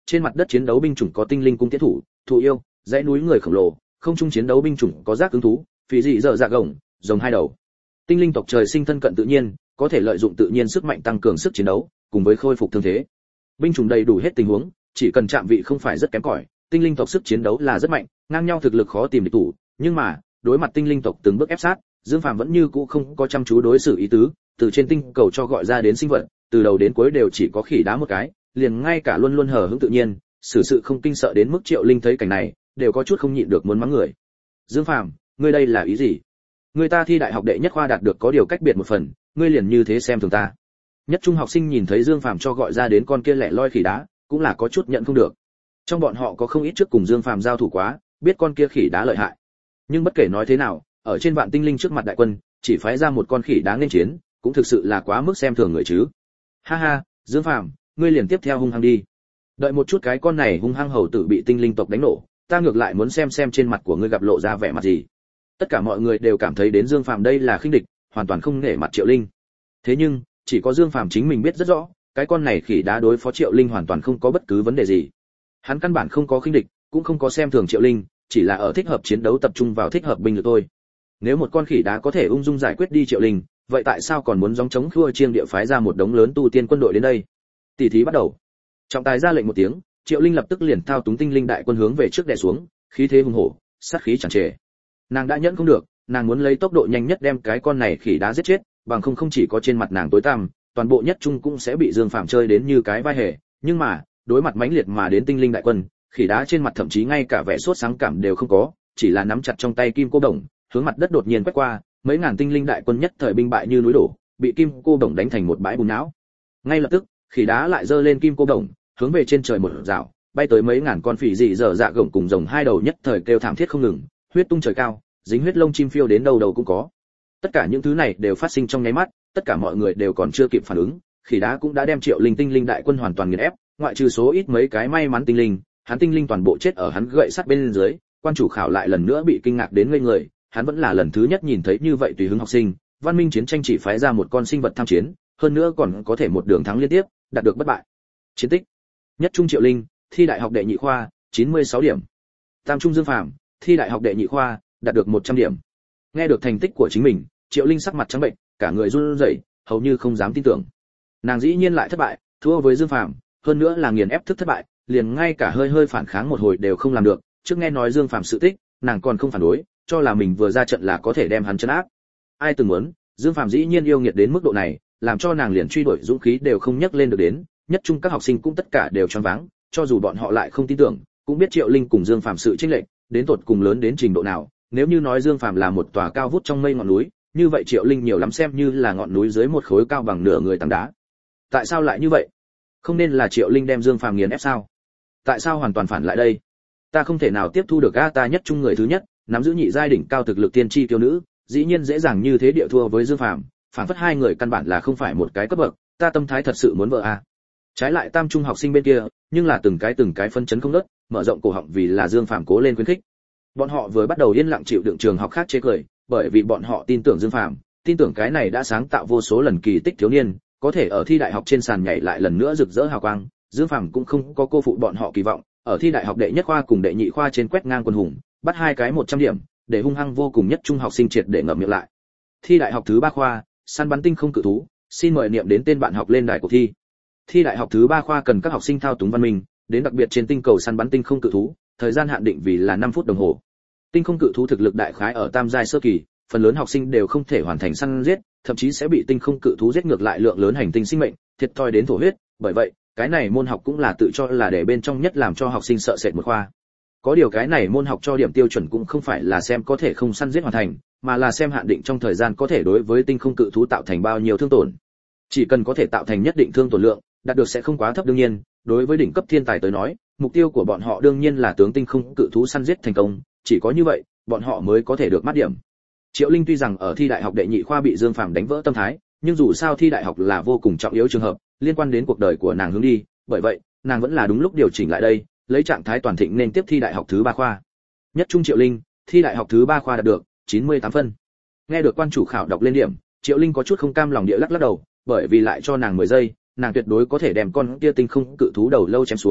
trên mặt đất chiến đấu binh chủng có tinh linh cung tiễn thủ, thụ yêu, dãy núi người khổng lồ, không trung chiến đấu binh chủng có giác ứng thú, phí dị dở dạ gồng, rồng hai đầu. Tinh linh tộc trời sinh thân cận tự nhiên, có thể lợi dụng tự nhiên sức mạnh tăng cường sức chiến đấu, cùng với khôi phục thương thế. Binh chủng đầy đủ hết tình huống, chỉ cần chạm vị không phải rất kém cỏi, tinh linh tộc sức chiến đấu là rất mạnh, ngang nhau thực lực khó tìm địch thủ, nhưng mà, đối mặt tinh linh tộc từng bước ép sát, Dương Phàm vẫn như cũ không có chăm chú đối xử ý tứ, từ trên tinh cầu cho gọi ra đến sinh vật, từ đầu đến cuối đều chỉ có khỉ đá một cái, liền ngay cả luôn luôn hờ hững tự nhiên, xử sự không kinh sợ đến mức Triệu Linh thấy cảnh này, đều có chút không nhịn được muốn mắng người. Dương Phàm, ngươi đây là ý gì? Người ta thi đại học đệ nhất khoa đạt được có điều cách biệt một phần, ngươi liền như thế xem thường ta. Nhất trung học sinh nhìn thấy Dương Phàm cho gọi ra đến con kia lẻ loi khỉ đá, cũng là có chút nhận không được. Trong bọn họ có không ít trước cùng Dương Phàm giao thủ quá, biết con kia khỉ đá lợi hại. Nhưng bất kể nói thế nào, ở trên vạn tinh linh trước mặt đại quân, chỉ phái ra một con khỉ đá nên chiến, cũng thực sự là quá mức xem thường người chứ. Ha ha, Dương Phàm, ngươi liền tiếp theo hung hăng đi. Đợi một chút cái con này hung hăng hầu tử bị tinh linh tộc đánh nổ, ta ngược lại muốn xem xem trên mặt của ngươi gặp lộ ra vẻ mặt gì. Tất cả mọi người đều cảm thấy đến Dương Phàm đây là khinh địch, hoàn toàn không nể mặt Triệu Linh. Thế nhưng, chỉ có Dương Phàm chính mình biết rất rõ, cái con này khỉ đá đối phó Triệu Linh hoàn toàn không có bất cứ vấn đề gì. Hắn căn bản không có khinh địch, cũng không có xem thường Triệu Linh, chỉ là ở thích hợp chiến đấu tập trung vào thích hợp binh lực thôi. Nếu một con khỉ đá có thể ung dung giải quyết đi Triệu Linh, vậy tại sao còn muốn gióng chống khua chiêng địa phái ra một đống lớn tu tiên quân đội đến đây? Tỷ thí bắt đầu. Trọng tài ra lệnh một tiếng, Triệu Linh lập tức liền thao túng tinh linh đại quân hướng về trước đè xuống, khí thế hùng hổ, sát khí tràn trề. Nàng đã nhẫn không được, nàng muốn lấy tốc độ nhanh nhất đem cái con này khỉ đá giết chết, bằng không không chỉ có trên mặt nàng tối tăm, toàn bộ nhất trung cũng sẽ bị Dương Phàm chơi đến như cái vai hề. Nhưng mà, đối mặt mãnh liệt mà đến tinh linh đại quân, khỉ đá trên mặt thậm chí ngay cả vẻ sốt sáng cảm đều không có, chỉ là nắm chặt trong tay kim cô đồng, hướng mặt đất đột nhiên quét qua, mấy ngàn tinh linh đại quân nhất thời binh bại như núi đổ, bị kim cô đồng đánh thành một bãi bùn não. Ngay lập tức, khỉ đá lại giơ lên kim cô đồng, hướng về trên trời một dạo, bay tới mấy ngàn con phỉ dị dở dạ gồng cùng rồng hai đầu nhất thời kêu thảm thiết không ngừng, huyết tung trời cao, dính huyết lông chim phiêu đến đâu đầu cũng có. Tất cả những thứ này đều phát sinh trong nháy mắt, tất cả mọi người đều còn chưa kịp phản ứng, khỉ đá cũng đã đem Triệu Linh tinh linh đại quân hoàn toàn nghiền ép, ngoại trừ số ít mấy cái may mắn tinh linh, hắn tinh linh toàn bộ chết ở hắn gậy sắt bên dưới. Quan chủ khảo lại lần nữa bị kinh ngạc đến ngây người, hắn vẫn là lần thứ nhất nhìn thấy như vậy tùy hứng học sinh, văn minh chiến tranh chỉ phái ra một con sinh vật tham chiến, hơn nữa còn có thể một đường thắng liên tiếp, đạt được bất bại. Chiến tích: nhất trung Triệu Linh, thi đại học đệ nhị khoa, chín mươi sáu điểm. Tam trung Dương Phàm, thi đại học đệ nhị khoa, đạt được một trăm điểm. Nghe được thành tích của chính mình, Triệu Linh sắc mặt trắng bệnh, cả người run rẩy, hầu như không dám tin tưởng. Nàng dĩ nhiên lại thất bại, thua với Dương Phàm, hơn nữa là nghiền ép thức thất bại, liền ngay cả hơi hơi phản kháng một hồi đều không làm được. Trước nghe nói Dương Phàm sự tích, nàng còn không phản đối, cho là mình vừa ra trận là có thể đem hắn trấn áp. Ai từng muốn, Dương Phàm dĩ nhiên yêu nghiệt đến mức độ này, làm cho nàng liền truy đuổi dũng khí đều không nhấc lên được đến. Nhất trung các học sinh cũng tất cả đều choáng váng, cho dù bọn họ lại không tin tưởng, cũng biết Triệu Linh cùng Dương Phàm sự chênh lệch, đến tột cùng lớn đến trình độ nào. Nếu như nói Dương Phàm là một tòa cao vút trong mây ngọn núi, như vậy Triệu Linh nhiều lắm xem như là ngọn núi dưới một khối cao bằng nửa người tảng đá. Tại sao lại như vậy? Không nên là Triệu Linh đem Dương Phàm nghiền ép sao? Tại sao hoàn toàn phản lại đây? Ta không thể nào tiếp thu được a, ta nhất trung người thứ nhất, nắm giữ nhị giai đỉnh cao thực lực tiên tri kiêu nữ, dĩ nhiên dễ dàng như thế địa thua với Dương Phàm, phản phất hai người căn bản là không phải một cái cấp bậc, ta tâm thái thật sự muốn vỡ a. Trái lại tam trung học sinh bên kia, nhưng là từng cái từng cái phân chấn không ngớt, mở rộng cổ họng vì là Dương Phàm cố lên khuyến khích. Bọn họ vừa bắt đầu yên lặng chịu đựng trường học khác chế cười, bởi vì bọn họ tin tưởng Dương Phàm, tin tưởng cái này đã sáng tạo vô số lần kỳ tích thiếu niên, có thể ở thi đại học trên sàn nhảy lại lần nữa rực rỡ hào quang. Dương Phàm cũng không có cô phụ bọn họ kỳ vọng, ở thi đại học đệ nhất khoa cùng đệ nhị khoa trên quét ngang quân hùng, bắt hai cái một trăm điểm, để hung hăng vô cùng nhất trung học sinh triệt để ngậm miệng lại. Thi đại học thứ ba khoa, săn bắn tinh không cự thú, xin mời niệm đến tên bạn học lên đài cuộc thi. Thi đại học thứ ba khoa cần các học sinh thao túng văn minh, đến đặc biệt trên tinh cầu săn bắn tinh không cự thú, thời gian hạn định vì là năm phút đồng hồ. Tinh không cự thú thực lực đại khái ở tam giai sơ kỳ, phần lớn học sinh đều không thể hoàn thành săn giết, thậm chí sẽ bị tinh không cự thú giết ngược lại lượng lớn hành tinh sinh mệnh, thiệt thòi đến thổ huyết, bởi vậy, cái này môn học cũng là tự cho là để bên trong nhất làm cho học sinh sợ sệt một khoa. Có điều cái này môn học cho điểm tiêu chuẩn cũng không phải là xem có thể không săn giết hoàn thành, mà là xem hạn định trong thời gian có thể đối với tinh không cự thú tạo thành bao nhiêu thương tổn. Chỉ cần có thể tạo thành nhất định thương tổn lượng, đạt được sẽ không quá thấp đương nhiên, đối với đỉnh cấp thiên tài tới nói, mục tiêu của bọn họ đương nhiên là tướng tinh không cự thú săn giết thành công, chỉ có như vậy, bọn họ mới có thể được mắt điểm. Triệu Linh tuy rằng ở thi đại học đệ nhị khoa bị Dương Phàm đánh vỡ tâm thái, nhưng dù sao thi đại học là vô cùng trọng yếu trường hợp, liên quan đến cuộc đời của nàng hướng đi, bởi vậy, nàng vẫn là đúng lúc điều chỉnh lại đây, lấy trạng thái toàn thịnh nên tiếp thi đại học thứ ba khoa. Nhất trung Triệu Linh, thi đại học thứ ba khoa đạt được chín mươi tám phân. Nghe được quan chủ khảo đọc lên điểm, Triệu Linh có chút không cam lòng địa lắc lắc đầu, bởi vì lại cho nàng mười giây, nàng tuyệt đối có thể đem con kia tinh không cự thú đầu lâu chém xuống,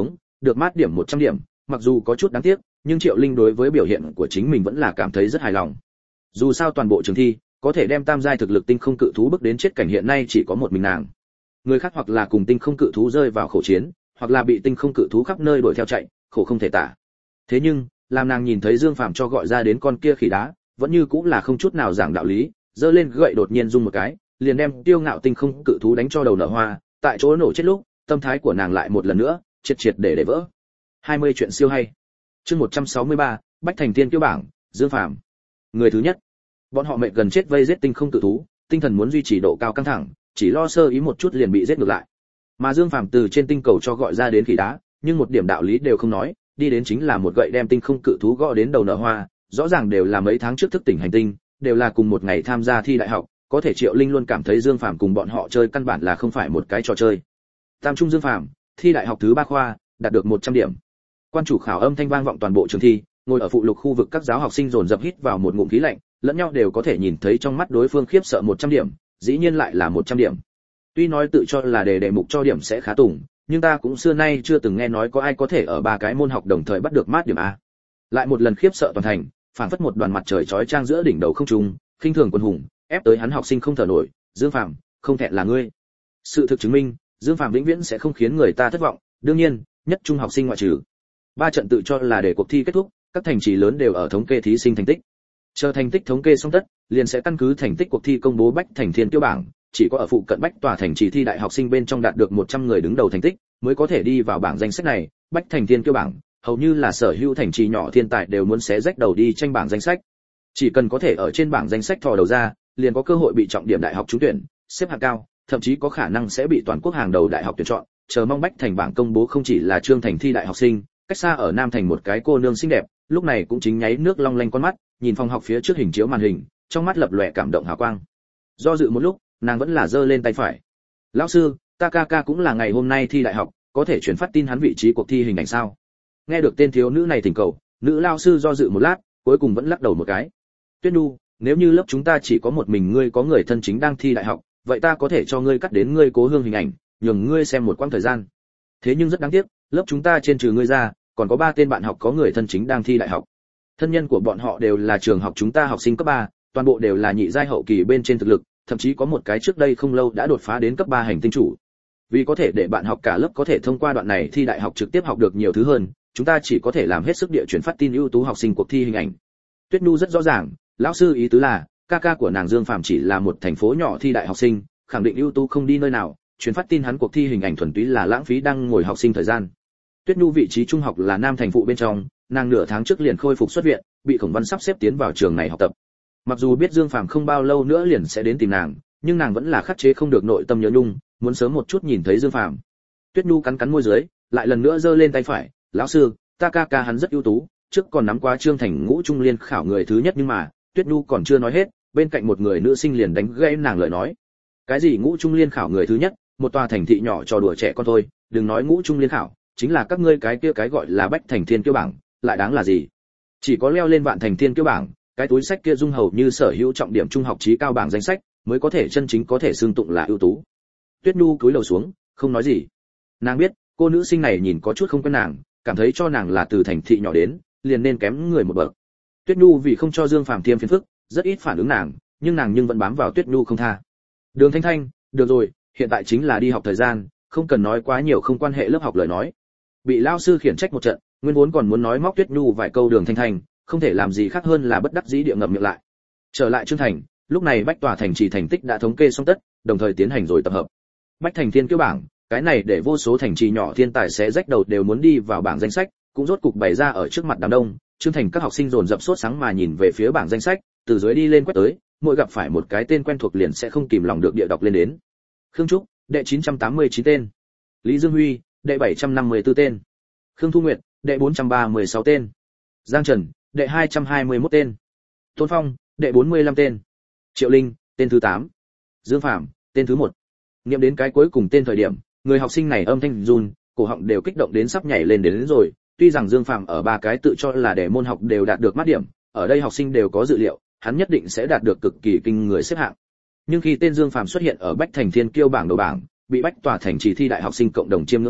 được mát điểm một trăm điểm, mặc dù có chút đáng tiếc, nhưng Triệu Linh đối với biểu hiện của chính mình vẫn là cảm thấy rất hài lòng. Dù sao toàn bộ trường thi, có thể đem tam giai thực lực tinh không cự thú bước đến chết cảnh hiện nay chỉ có một mình nàng. Người khác hoặc là cùng tinh không cự thú rơi vào khổ chiến, hoặc là bị tinh không cự thú khắp nơi đuổi theo chạy, khổ không thể tả. Thế nhưng, làm nàng nhìn thấy Dương Phàm cho gọi ra đến con kia khỉ đá, vẫn như cũng là không chút nào giảng đạo lý, giơ lên gậy đột nhiên rung một cái, liền đem tiêu ngạo tinh không cự thú đánh cho đầu nở hoa, tại chỗ nổ chết lúc, tâm thái của nàng lại một lần nữa triệt triệt để để vỡ. hai mươi chuyện siêu hay. Chương một trăm sáu mươi ba, Bách Thành Tiên Kiêu bảng, Dương Phàm. Người thứ nhất. Bọn họ mệt gần chết vây giết tinh không cự thú, tinh thần muốn duy trì độ cao căng thẳng, chỉ lo sơ ý một chút liền bị giết ngược lại. Mà Dương Phàm từ trên tinh cầu cho gọi ra đến khỉ đá, nhưng một điểm đạo lý đều không nói, đi đến chính là một gậy đem tinh không cự thú gõ đến đầu nở hoa, rõ ràng đều là mấy tháng trước thức tỉnh hành tinh, đều là cùng một ngày tham gia thi đại học, có thể Triệu Linh luôn cảm thấy Dương Phàm cùng bọn họ chơi căn bản là không phải một cái trò chơi. Tam trung Dương Phàm, thi đại học thứ ba khoa, đạt được một trăm điểm. Quan chủ khảo âm thanh vang vọng toàn bộ trường thi, ngồi ở phụ lục khu vực các giáo học sinh dồn dập hít vào một ngụm khí lạnh, lẫn nhau đều có thể nhìn thấy trong mắt đối phương khiếp sợ một trăm điểm, dĩ nhiên lại là một trăm điểm. Tuy nói tự cho là đề đề mục cho điểm sẽ khá tùng, nhưng ta cũng xưa nay chưa từng nghe nói có ai có thể ở ba cái môn học đồng thời bắt được mát điểm a. Lại một lần khiếp sợ toàn thành, phảng phất một đoàn mặt trời chói chang giữa đỉnh đầu không trung, khinh thường quân hùng, ép tới hắn học sinh không thở nổi, Dương Phàm, không thẹn là ngươi. Sự thực chứng minh, Dương Phàm vĩnh viễn sẽ không khiến người ta thất vọng, đương nhiên, nhất trung học sinh ngoại trừ. Ba trận tự cho là để cuộc thi kết thúc, các thành trì lớn đều ở thống kê thí sinh thành tích. Chờ thành tích thống kê xong tất, liền sẽ căn cứ thành tích cuộc thi công bố Bách Thành Thiên Kiêu bảng, chỉ có ở phụ cận Bách tòa thành trì thi đại học sinh bên trong đạt được một trăm người đứng đầu thành tích, mới có thể đi vào bảng danh sách này. Bách Thành Thiên Kiêu bảng, hầu như là sở hữu thành trì nhỏ thiên tài đều muốn xé rách đầu đi tranh bảng danh sách. Chỉ cần có thể ở trên bảng danh sách thò đầu ra, liền có cơ hội bị trọng điểm đại học trúng tuyển, xếp hạng cao, thậm chí có khả năng sẽ bị toàn quốc hàng đầu đại học tuyển chọn. Chờ mong Bách Thành bảng công bố không chỉ là Trương Thành thi đại học sinh, cách xa ở Nam Thành một cái cô nương xinh đẹp, lúc này cũng chính nháy nước long lanh con mắt, nhìn phòng học phía trước hình chiếu màn hình, trong mắt lập lòe cảm động hào quang. Do dự một lúc, nàng vẫn là giơ lên tay phải. "Lão sư, ta ca ca cũng là ngày hôm nay thi đại học, có thể chuyển phát tin hắn vị trí cuộc thi hình ảnh sao?" Nghe được tên thiếu nữ này thỉnh cầu, nữ lao sư do dự một lát, cuối cùng vẫn lắc đầu một cái. "Tuyết Nhu, nếu như lớp chúng ta chỉ có một mình ngươi có người thân chính đang thi đại học, vậy ta có thể cho ngươi cắt đến ngươi cố hương hình ảnh, nhường ngươi xem một quãng thời gian. Thế nhưng rất đáng tiếc, lớp chúng ta trên trừ ngươi ra, còn có ba tên bạn học có người thân chính đang thi đại học. Thân nhân của bọn họ đều là trường học chúng ta học sinh cấp ba, toàn bộ đều là nhị giai hậu kỳ bên trên thực lực, thậm chí có một cái trước đây không lâu đã đột phá đến cấp ba hành tinh chủ. Vì có thể để bạn học cả lớp có thể thông qua đoạn này thi đại học trực tiếp học được nhiều thứ hơn, chúng ta chỉ có thể làm hết sức địa chuyển phát tin ưu tú học sinh cuộc thi hình ảnh." Tuyết Nhu rất rõ ràng, lão sư ý tứ là, ca ca của nàng Dương Phàm chỉ là một thành phố nhỏ thi đại học sinh, khẳng định ưu tú không đi nơi nào, chuyển phát tin hắn cuộc thi hình ảnh thuần túy là lãng phí đang ngồi học sinh thời gian. Tuyết Nhu vị trí trung học là Nam Thành phụ bên trong, nàng nửa tháng trước liền khôi phục xuất viện, bị Khổng Văn sắp xếp tiến vào trường này học tập. Mặc dù biết Dương Phàm không bao lâu nữa liền sẽ đến tìm nàng, nhưng nàng vẫn là khắc chế không được nội tâm nhớ nhung, muốn sớm một chút nhìn thấy Dương Phàm. Tuyết Nhu cắn cắn môi dưới, lại lần nữa giơ lên tay phải, "Lão sư, ta ca ca hắn rất ưu tú, trước còn nắm qua Trương Thành ngũ trung liên khảo người thứ nhất." Nhưng mà, Tuyết Nhu còn chưa nói hết, bên cạnh một người nữ sinh liền đánh gãy nàng lời nói. "Cái gì ngũ trung liên khảo người thứ nhất, một tòa thành thị nhỏ trò đùa trẻ con thôi, đừng nói ngũ trung liên khảo, chính là các ngươi cái kia cái gọi là Bách Thành Thiên Kiêu bảng, lại đáng là gì? Chỉ có leo lên Vạn Thành Thiên Kiêu bảng, cái túi sách kia dung hầu như sở hữu trọng điểm trung học trí cao bảng danh sách, mới có thể chân chính có thể xưng tụng là ưu tú." Tuyết Nhu cúi đầu xuống, không nói gì. Nàng biết, cô nữ sinh này nhìn có chút không quen nàng, cảm thấy cho nàng là từ thành thị nhỏ đến, liền nên kém người một bậc. Tuyết Nhu vì không cho Dương Phàm thêm phiền phức, rất ít phản ứng nàng, nhưng nàng nhưng vẫn bám vào Tuyết Nhu không tha. "Đường Thanh Thanh, được rồi, hiện tại chính là đi học thời gian, không cần nói quá nhiều không quan hệ lớp học lời nói." Bị lao sư khiển trách một trận, nguyên vốn còn muốn nói móc Tuyết Nhu vài câu Đường Thanh Thanh, không thể làm gì khác hơn là bất đắc dĩ địa ngậm miệng lại. Trở lại Trương Thành, lúc này Bách tòa thành trì thành tích đã thống kê xong tất, đồng thời tiến hành rồi tập hợp. Bách Thành Thiên Kiêu bảng, cái này để vô số thành trì nhỏ thiên tài sẽ rách đầu đều muốn đi vào bảng danh sách, cũng rốt cục bày ra ở trước mặt đám đông. Trương Thành các học sinh dồn dập sốt sáng mà nhìn về phía bảng danh sách, từ dưới đi lên quét tới, mỗi gặp phải một cái tên quen thuộc liền sẽ không kìm lòng được địa đọc lên đến. Khương Trúc, đệ chín trăm tám mươi chín tên. Lý Dương Huy, đệ bảy trăm năm mươi tư tên. Khương Thu Nguyệt, đệ bốn trăm ba mươi sáu tên. Giang Trần, đệ hai trăm hai mươi mốt tên. Tôn Phong, đệ bốn mươi lăm tên. Triệu Linh, tên thứ tám. Dương Phàm, tên thứ một. Niệm đến cái cuối cùng tên thời điểm, người học sinh này âm thanh run, cổ họng đều kích động đến sắp nhảy lên đến, đến rồi. Tuy rằng Dương Phàm ở ba cái tự cho là để môn học đều đạt được mát điểm, ở đây học sinh đều có dự liệu, hắn nhất định sẽ đạt được cực kỳ kinh người xếp hạng. Nhưng khi tên Dương Phàm xuất hiện ở Bách Thành Thiên Kiêu bảng đầu bảng, bị Bách tòa thành trì thi đại học sinh cộng đồng chiêm ngưỡng lúc,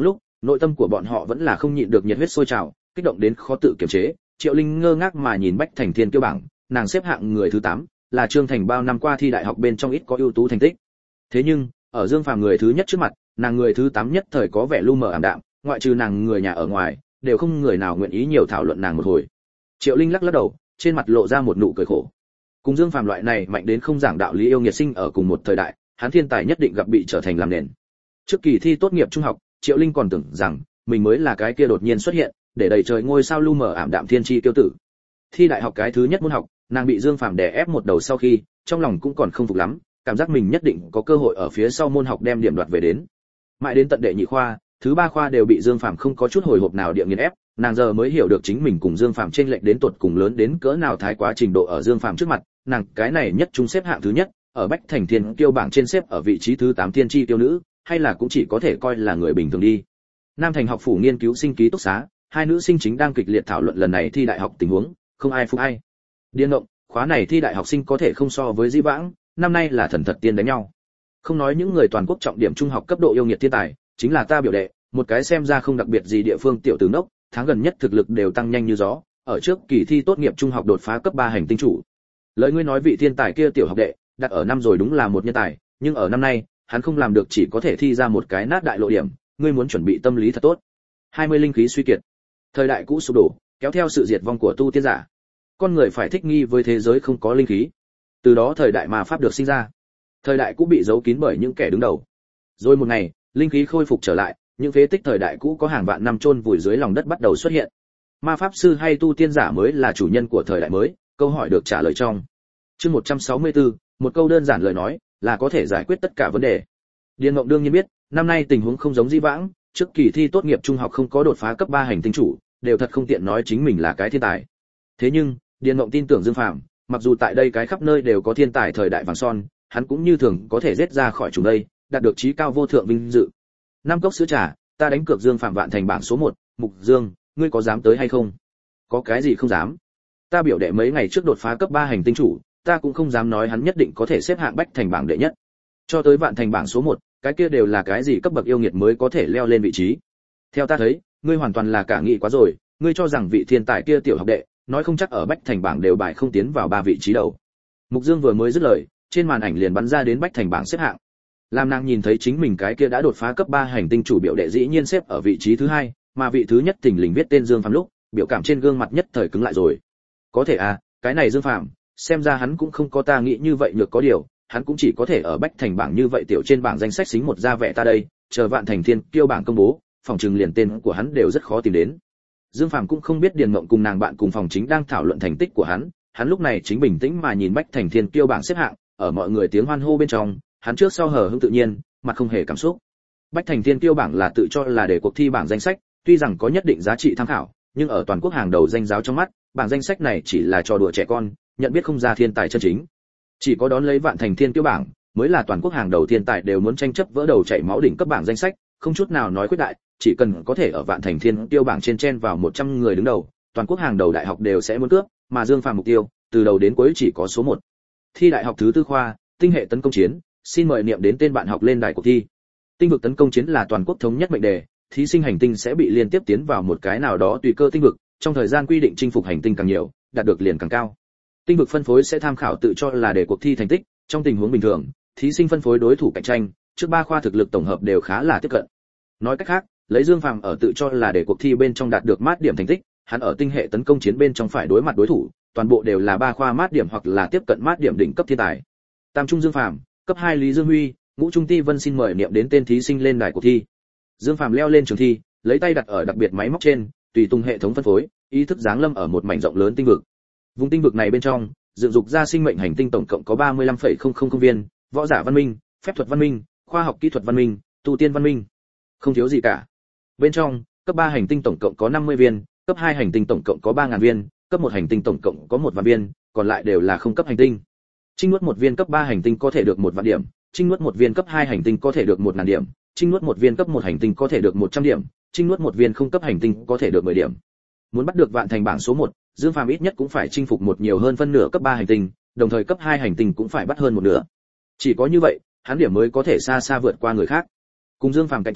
nội tâm của bọn họ vẫn là không nhịn được nhiệt huyết sôi trào, kích động đến khó tự kiềm chế. Triệu Linh ngơ ngác mà nhìn Bách Thành Thiên Kiêu bảng, nàng xếp hạng người thứ tám, là Trương Thành bao năm qua thi đại học bên trong ít có ưu tú thành tích. Thế nhưng, ở Dương Phàm người thứ nhất trước mặt, nàng người thứ tám nhất thời có vẻ lu mờ ảm đạm, ngoại trừ nàng người nhà ở ngoài, đều không người nào nguyện ý nhiều thảo luận nàng một hồi. Triệu Linh lắc lắc đầu, trên mặt lộ ra một nụ cười khổ. Cùng Dương Phàm loại này mạnh đến không giảng đạo lý yêu nghiệt sinh ở cùng một thời đại, hắn thiên tài nhất định gặp bị trở thành làm nền. Trước kỳ thi tốt nghiệp trung học, Triệu Linh còn tưởng rằng mình mới là cái kia đột nhiên xuất hiện, để đầy trời ngôi sao lu mờ ảm đạm thiên chi tiêu tử. Thi đại học cái thứ nhất môn học, nàng bị Dương Phàm đè ép một đầu sau khi, trong lòng cũng còn không phục lắm, cảm giác mình nhất định có cơ hội ở phía sau môn học đem điểm đoạt về đến. Mãi đến tận đệ nhị khoa, thứ ba khoa đều bị Dương Phàm không có chút hồi hộp nào địa nghiền ép, nàng giờ mới hiểu được chính mình cùng Dương Phàm chênh lệch đến tột cùng lớn đến cỡ nào thái quá trình độ ở Dương Phàm trước mặt, nàng cái này nhất trung xếp hạng thứ nhất, ở Bách Thành Thiên Kiêu bảng trên xếp ở vị trí thứ tám thiên chi tiêu nữ, hay là cũng chỉ có thể coi là người bình thường đi. Nam Thành học phủ nghiên cứu sinh ký túc xá, hai nữ sinh chính đang kịch liệt thảo luận lần này thi đại học tình huống, không ai phục ai. Điên động, khóa này thi đại học sinh có thể không so với Di Vãng, năm nay là thần thật tiên đánh nhau. Không nói những người toàn quốc trọng điểm trung học cấp độ yêu nghiệt thiên tài, chính là ta biểu đệ, một cái xem ra không đặc biệt gì địa phương tiểu tử nốc, tháng gần nhất thực lực đều tăng nhanh như gió, ở trước kỳ thi tốt nghiệp trung học đột phá cấp ba hành tinh chủ. Lời ngươi nói vị thiên tài kia tiểu học đệ, đặt ở năm rồi đúng là một nhân tài, nhưng ở năm nay, hắn không làm được chỉ có thể thi ra một cái nát đại lộ điểm, ngươi muốn chuẩn bị tâm lý thật tốt. hai mươi linh khí suy kiệt. Thời đại cũ sụp đổ, kéo theo sự diệt vong của tu tiên giả. Con người phải thích nghi với thế giới không có linh khí. Từ đó thời đại mà pháp được sinh ra. Thời đại cũ bị giấu kín bởi những kẻ đứng đầu. Rồi một ngày, linh khí khôi phục trở lại, những phế tích thời đại cũ có hàng vạn năm chôn vùi dưới lòng đất bắt đầu xuất hiện. Ma pháp sư hay tu tiên giả mới là chủ nhân của thời đại mới, câu hỏi được trả lời trong chương một trăm sáu mươi tư, một câu đơn giản lời nói là có thể giải quyết tất cả vấn đề. Điền Mộng đương nhiên biết, năm nay tình huống không giống Di Vãng, trước kỳ thi tốt nghiệp trung học không có đột phá cấp ba hành tinh chủ, đều thật không tiện nói chính mình là cái thiên tài. Thế nhưng, Điền Mộng tin tưởng Dương Phàm, mặc dù tại đây cái khắp nơi đều có thiên tài thời đại vàng son, hắn cũng như thường có thể giết ra khỏi chúng đây, đạt được chí cao vô thượng vinh dự. Năm cốc sữa trà, ta đánh cược Dương Phàm vạn thành bảng số một, Mục Dương, ngươi có dám tới hay không? Có cái gì không dám? Ta biểu đệ mấy ngày trước đột phá cấp ba hành tinh chủ, ta cũng không dám nói hắn nhất định có thể xếp hạng bách thành bảng đệ nhất. Cho tới vạn thành bảng số một, cái kia đều là cái gì cấp bậc yêu nghiệt mới có thể leo lên vị trí. Theo ta thấy, ngươi hoàn toàn là cả nghị quá rồi, ngươi cho rằng vị thiên tài kia tiểu học đệ, nói không chắc ở bách thành bảng đều bài không tiến vào ba vị trí đầu. Mục Dương vừa mới dứt lời, trên màn ảnh liền bắn ra đến bách thành bảng xếp hạng. Lam nàng nhìn thấy chính mình cái kia đã đột phá cấp ba hành tinh chủ biểu đệ dĩ nhiên xếp ở vị trí thứ hai, mà vị thứ nhất thình lình viết tên Dương Phàm lúc, biểu cảm trên gương mặt nhất thời cứng lại rồi. Có thể à, cái này Dương Phàm, xem ra hắn cũng không có ta nghĩ như vậy nhược có điều, hắn cũng chỉ có thể ở bách thành bảng như vậy tiểu trên bảng danh sách xính một ra vẻ ta đây, chờ vạn thành thiên kiêu bảng công bố, phòng trừng liền tên của hắn đều rất khó tìm đến. Dương Phàm cũng không biết Điền Mộng cùng nàng bạn cùng phòng chính đang thảo luận thành tích của hắn, hắn lúc này chính bình tĩnh mà nhìn bách thành thiên kiêu bảng xếp hạng, ở mọi người tiếng hoan hô bên trong, hắn trước sau hờ hững tự nhiên, mặt không hề cảm xúc. Bách thành thiên kiêu bảng là tự cho là để cuộc thi bảng danh sách, tuy rằng có nhất định giá trị tham khảo, nhưng ở toàn quốc hàng đầu danh giáo trong mắt, bảng danh sách này chỉ là trò đùa trẻ con, nhận biết không ra thiên tài chân chính. Chỉ có đón lấy vạn thành thiên kiêu bảng, mới là toàn quốc hàng đầu thiên tài đều muốn tranh chấp vỡ đầu chảy máu đỉnh cấp bảng danh sách, không chút nào nói khuyết đại, chỉ cần có thể ở vạn thành thiên kiêu bảng trên chen vào một trăm người đứng đầu, toàn quốc hàng đầu đại học đều sẽ muốn cướp, mà Dương Phàm mục tiêu, từ đầu đến cuối chỉ có số một. Thi đại học thứ tư khoa, tinh hệ tấn công chiến, xin mời niệm đến tên bạn học lên đài cuộc thi. Tinh vực tấn công chiến là toàn quốc thống nhất mệnh đề, thí sinh hành tinh sẽ bị liên tiếp tiến vào một cái nào đó tùy cơ tinh vực, trong thời gian quy định chinh phục hành tinh càng nhiều, đạt được liền càng cao. Tinh vực phân phối sẽ tham khảo tự cho là để cuộc thi thành tích, trong tình huống bình thường, thí sinh phân phối đối thủ cạnh tranh, trước ba khoa thực lực tổng hợp đều khá là tiếp cận. Nói cách khác, lấy Dương Phàm ở tự cho là để cuộc thi bên trong đạt được mát điểm thành tích, hắn ở tinh hệ tấn công chiến bên trong phải đối mặt đối thủ, toàn bộ đều là ba khoa mát điểm hoặc là tiếp cận mát điểm đỉnh cấp thiên tài. Tam trung Dương Phàm, cấp hai Lý Dương Huy, ngũ trung Ti Vân xin mời niệm đến tên thí sinh lên đài cuộc thi. Dương Phàm leo lên trường thi, lấy tay đặt ở đặc biệt máy móc trên, tùy tung hệ thống phân phối, ý thức giáng lâm ở một mảnh rộng lớn tinh vực. Vùng tinh vực này bên trong, dựng dục ra sinh mệnh hành tinh tổng cộng có ba mươi lăm phẩy không không không viên, võ giả văn minh, phép thuật văn minh, khoa học kỹ thuật văn minh, tu tiên văn minh. Không thiếu gì cả. Bên trong, cấp ba hành tinh tổng cộng có năm mươi viên, cấp hai hành tinh tổng cộng có ba nghìn viên, cấp một hành tinh tổng cộng có một vạn viên, còn lại đều là không cấp hành tinh. Trinh nuốt một viên cấp ba hành tinh có thể được một vạn điểm, trinh nuốt một viên cấp hai hành tinh có thể được một nghìn điểm, trinh nuốt một viên cấp một hành tinh có thể được một trăm điểm, trinh nuốt một viên không cấp hành tinh có thể được mười điểm. Muốn bắt được vạn thành bảng số một, Dương Phàm ít nhất cũng phải chinh phục một nhiều hơn phân nửa cấp ba hành tinh, đồng thời cấp hai hành tinh cũng phải bắt hơn một nửa. Chỉ có như vậy, hắn điểm mới có thể xa xa vượt qua người khác. Cùng Dương Phàm cạnh tranh,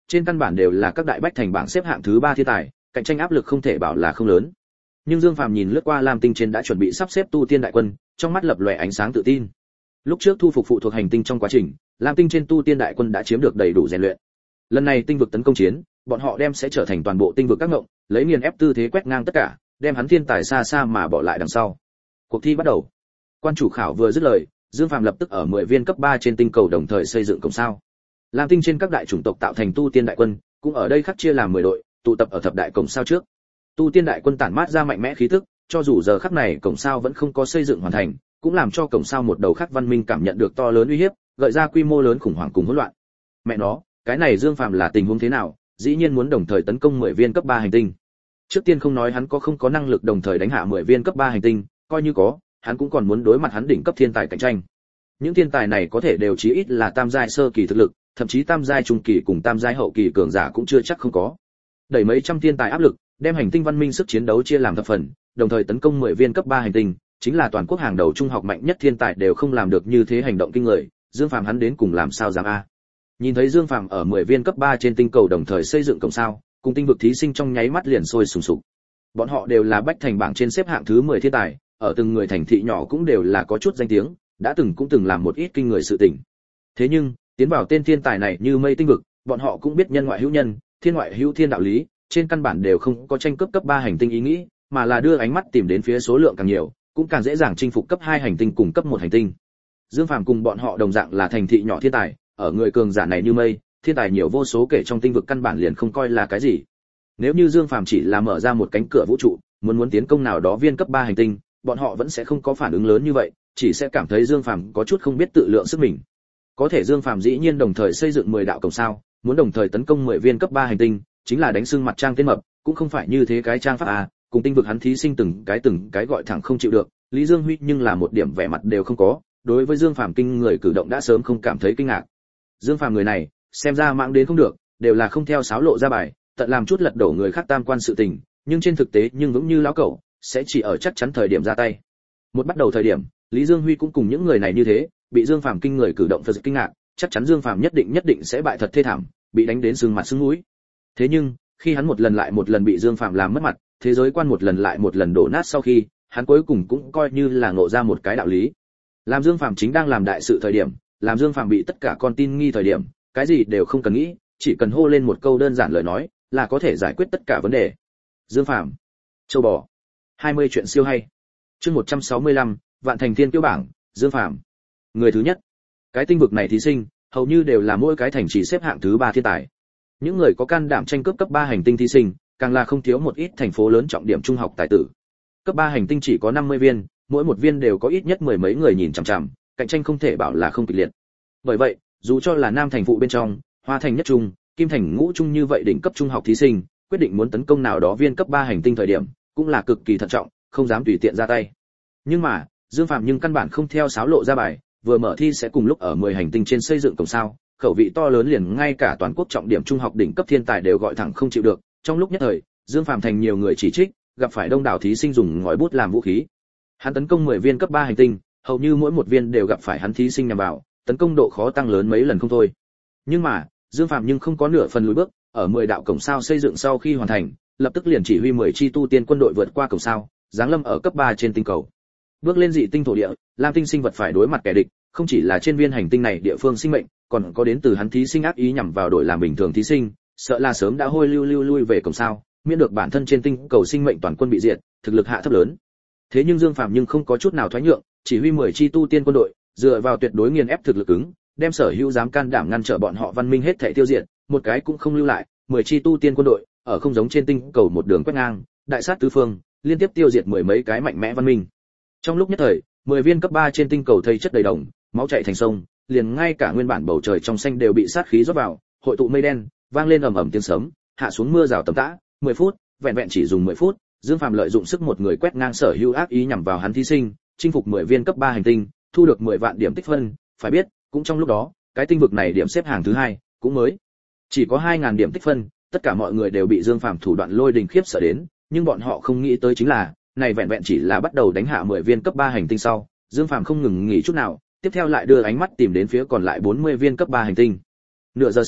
trên căn bản đều là các đại bách thành bảng xếp hạng thứ ba thiên tài, cạnh tranh áp lực không thể bảo là không lớn. Nhưng Dương Phàm nhìn lướt qua Lam Tinh trên đã chuẩn bị sắp xếp tu tiên đại quân, trong mắt lập lòe ánh sáng tự tin. Lúc trước thu phục phụ thuộc hành tinh trong quá trình, Lam Tinh trên tu tiên đại quân đã chiếm được đầy đủ rèn luyện. Lần này tinh vực tấn công chiến, bọn họ đem sẽ trở thành toàn bộ tinh vực các ngộng, lấy nghiền ép tư thế quét ngang tất cả, đem hắn thiên tài xa xa mà bỏ lại đằng sau. Cuộc thi bắt đầu. Quan chủ khảo vừa dứt lời, Dương Phàm lập tức ở mười viên cấp ba trên tinh cầu đồng thời xây dựng cổng sao. Lam Tinh trên các đại chủng tộc tạo thành tu tiên đại quân, cũng ở đây khắc chia làm mười đội, tụ tập ở thập đại cổng sao trước. Tu tiên đại quân tản mát ra mạnh mẽ khí tức, cho dù giờ khắc này cổng sao vẫn không có xây dựng hoàn thành, cũng làm cho cổng sao một đầu khác văn minh cảm nhận được to lớn uy hiếp, gợi ra quy mô lớn khủng hoảng cùng hỗn loạn. Mẹ nó, cái này Dương Phàm là tình huống thế nào, dĩ nhiên muốn đồng thời tấn công mười viên cấp ba hành tinh. Trước tiên không nói hắn có không có năng lực đồng thời đánh hạ mười viên cấp ba hành tinh, coi như có, hắn cũng còn muốn đối mặt hắn đỉnh cấp thiên tài cạnh tranh. Những thiên tài này có thể đều chí ít là tam giai sơ kỳ thực lực, thậm chí tam giai trung kỳ cùng tam giai hậu kỳ cường giả cũng chưa chắc không có. Đẩy mấy trăm thiên tài áp lực, đem hành tinh văn minh sức chiến đấu chia làm thập phần, đồng thời tấn công mười viên cấp ba hành tinh, chính là toàn quốc hàng đầu trung học mạnh nhất thiên tài đều không làm được như thế hành động kinh người, Dương Phàm hắn đến cùng làm sao dám a. Nhìn thấy Dương Phàm ở mười viên cấp ba trên tinh cầu đồng thời xây dựng cổng sao, cùng tinh vực thí sinh trong nháy mắt liền sôi sùng sục. Bọn họ đều là bách thành bảng trên xếp hạng thứ mười thiên tài, ở từng người thành thị nhỏ cũng đều là có chút danh tiếng, đã từng cũng từng làm một ít kinh người sự tình. Thế nhưng, tiến vào tên thiên tài này như mây tinh vực, bọn họ cũng biết nhân ngoại hữu nhân, thiên ngoại hữu thiên đạo lý, trên căn bản đều không có tranh cướp cấp ba hành tinh ý nghĩ, mà là đưa ánh mắt tìm đến phía số lượng càng nhiều, cũng càng dễ dàng chinh phục cấp hai hành tinh cùng cấp một hành tinh. Dương Phàm cùng bọn họ đồng dạng là thành thị nhỏ thiên tài, ở người cường giả này như mây, thiên tài nhiều vô số kể trong tinh vực căn bản liền không coi là cái gì. Nếu như Dương Phàm chỉ là mở ra một cánh cửa vũ trụ, muốn muốn tiến công nào đó viên cấp ba hành tinh, bọn họ vẫn sẽ không có phản ứng lớn như vậy, chỉ sẽ cảm thấy Dương Phàm có chút không biết tự lượng sức mình. Có thể Dương Phàm dĩ nhiên đồng thời xây dựng mười đạo cổng sao, muốn đồng thời tấn công mười viên cấp ba hành tinh, chính là đánh xương mặt trang tên mập, cũng không phải như thế cái trang pháp à, cùng tinh vực hắn thí sinh từng cái từng cái gọi thẳng không chịu được, Lý Dương Huy nhưng là một điểm vẻ mặt đều không có, đối với Dương Phàm kinh người cử động đã sớm không cảm thấy kinh ngạc. Dương Phàm người này, xem ra mạng đến không được, đều là không theo sáo lộ ra bài, tận làm chút lật đổ người khác tam quan sự tình, nhưng trên thực tế nhưng vững như lão cẩu, sẽ chỉ ở chắc chắn thời điểm ra tay. Một bắt đầu thời điểm, Lý Dương Huy cũng cùng những người này như thế, bị Dương Phàm kinh người cử động thật kinh ngạc, chắc chắn Dương Phàm nhất định nhất định sẽ bại thật thê thảm, bị đánh đến sưng mặt sưng mũi. Thế nhưng, khi hắn một lần lại một lần bị Dương Phàm làm mất mặt, thế giới quan một lần lại một lần đổ nát sau khi, hắn cuối cùng cũng coi như là ngộ ra một cái đạo lý. Làm Dương Phàm chính đang làm đại sự thời điểm, làm Dương Phàm bị tất cả con tin nghi thời điểm, cái gì đều không cần nghĩ, chỉ cần hô lên một câu đơn giản lời nói, là có thể giải quyết tất cả vấn đề. Dương Phàm, châu bò, hai mươi chuyện siêu hay. Chương một trăm sáu mươi lăm, Vạn Thành Thiên Kiêu bảng, Dương Phàm. Người thứ nhất. Cái tinh vực này thí sinh, hầu như đều là mỗi cái thành chỉ xếp hạng thứ ba thiên tài. Những người có can đảm tranh cướp cấp ba hành tinh thí sinh, càng là không thiếu một ít thành phố lớn trọng điểm trung học tài tử. Cấp ba hành tinh chỉ có năm mươi viên, mỗi một viên đều có ít nhất mười mấy người nhìn chằm chằm, cạnh tranh không thể bảo là không kịch liệt. Bởi vậy, dù cho là Nam thành phụ bên trong, Hoa thành nhất trung, Kim thành ngũ trung như vậy đỉnh cấp trung học thí sinh, quyết định muốn tấn công nào đó viên cấp ba hành tinh thời điểm, cũng là cực kỳ thận trọng, không dám tùy tiện ra tay. Nhưng mà, Dương Phàm nhưng căn bản không theo sáo lộ ra bài, vừa mở thi sẽ cùng lúc ở mười hành tinh trên xây dựng cổng sao, khẩu vị to lớn liền ngay cả toàn quốc trọng điểm trung học đỉnh cấp thiên tài đều gọi thẳng không chịu được. Trong lúc nhất thời, Dương Phàm thành nhiều người chỉ trích, gặp phải đông đảo thí sinh dùng ngòi bút làm vũ khí. Hắn tấn công mười viên cấp ba hành tinh, hầu như mỗi một viên đều gặp phải hắn thí sinh nhằm vào, tấn công độ khó tăng lớn mấy lần không thôi. Nhưng mà, Dương Phàm nhưng không có nửa phần lùi bước, ở mười đạo cổng sao xây dựng sau khi hoàn thành, lập tức liền chỉ huy mười chi tu tiên quân đội vượt qua cổng sao, giáng lâm ở cấp ba trên tinh cầu. Bước lên dị tinh thổ địa, Lam tinh sinh vật phải đối mặt kẻ địch, không chỉ là trên viên hành tinh này địa phương sinh mệnh, còn có đến từ hắn thí sinh ác ý nhằm vào đội làm bình thường thí sinh, sợ là sớm đã hôi lưu lưu lui về cổng sao, miễn được bản thân trên tinh cầu sinh mệnh toàn quân bị diệt, thực lực hạ thấp lớn. Thế nhưng Dương Phàm nhưng không có chút nào thoái nhượng, chỉ huy mười chi tu tiên quân đội, dựa vào tuyệt đối nghiền ép thực lực ứng, đem sở hữu dám can đảm ngăn trở bọn họ văn minh hết thảy tiêu diệt, một cái cũng không lưu lại, mười chi tu tiên quân đội, ở không giống trên tinh cầu một đường quét ngang, đại sát tứ phương, liên tiếp tiêu diệt mười mấy cái mạnh mẽ văn minh. Trong lúc nhất thời, mười viên cấp ba trên tinh cầu thây chất đầy đồng, máu chảy thành sông, liền ngay cả nguyên bản bầu trời trong xanh đều bị sát khí rót vào, hội tụ mây đen, vang lên ầm ầm tiếng sấm, hạ xuống mưa rào tầm tã, mười phút, vẹn vẹn chỉ dùng mười phút, Dương Phàm lợi dụng sức một người quét ngang sở hữu ác ý nhằm vào hắn thí sinh, chinh phục mười viên cấp ba hành tinh, thu được mười vạn điểm tích phân, phải biết, cũng trong lúc đó, cái tinh vực này điểm xếp hàng thứ hai, cũng mới chỉ có hai nghìn điểm tích phân, tất cả mọi người đều bị Dương Phàm thủ đoạn lôi đình khiếp sợ đến, nhưng bọn họ không nghĩ tới chính là, này vẹn vẹn chỉ là bắt đầu đánh hạ mười viên cấp ba hành tinh sau, Dương Phàm không ngừng nghỉ chút nào, tiếp theo lại đưa ánh mắt tìm đến phía còn lại bốn mươi viên cấp ba hành tinh. Nửa giờ sau,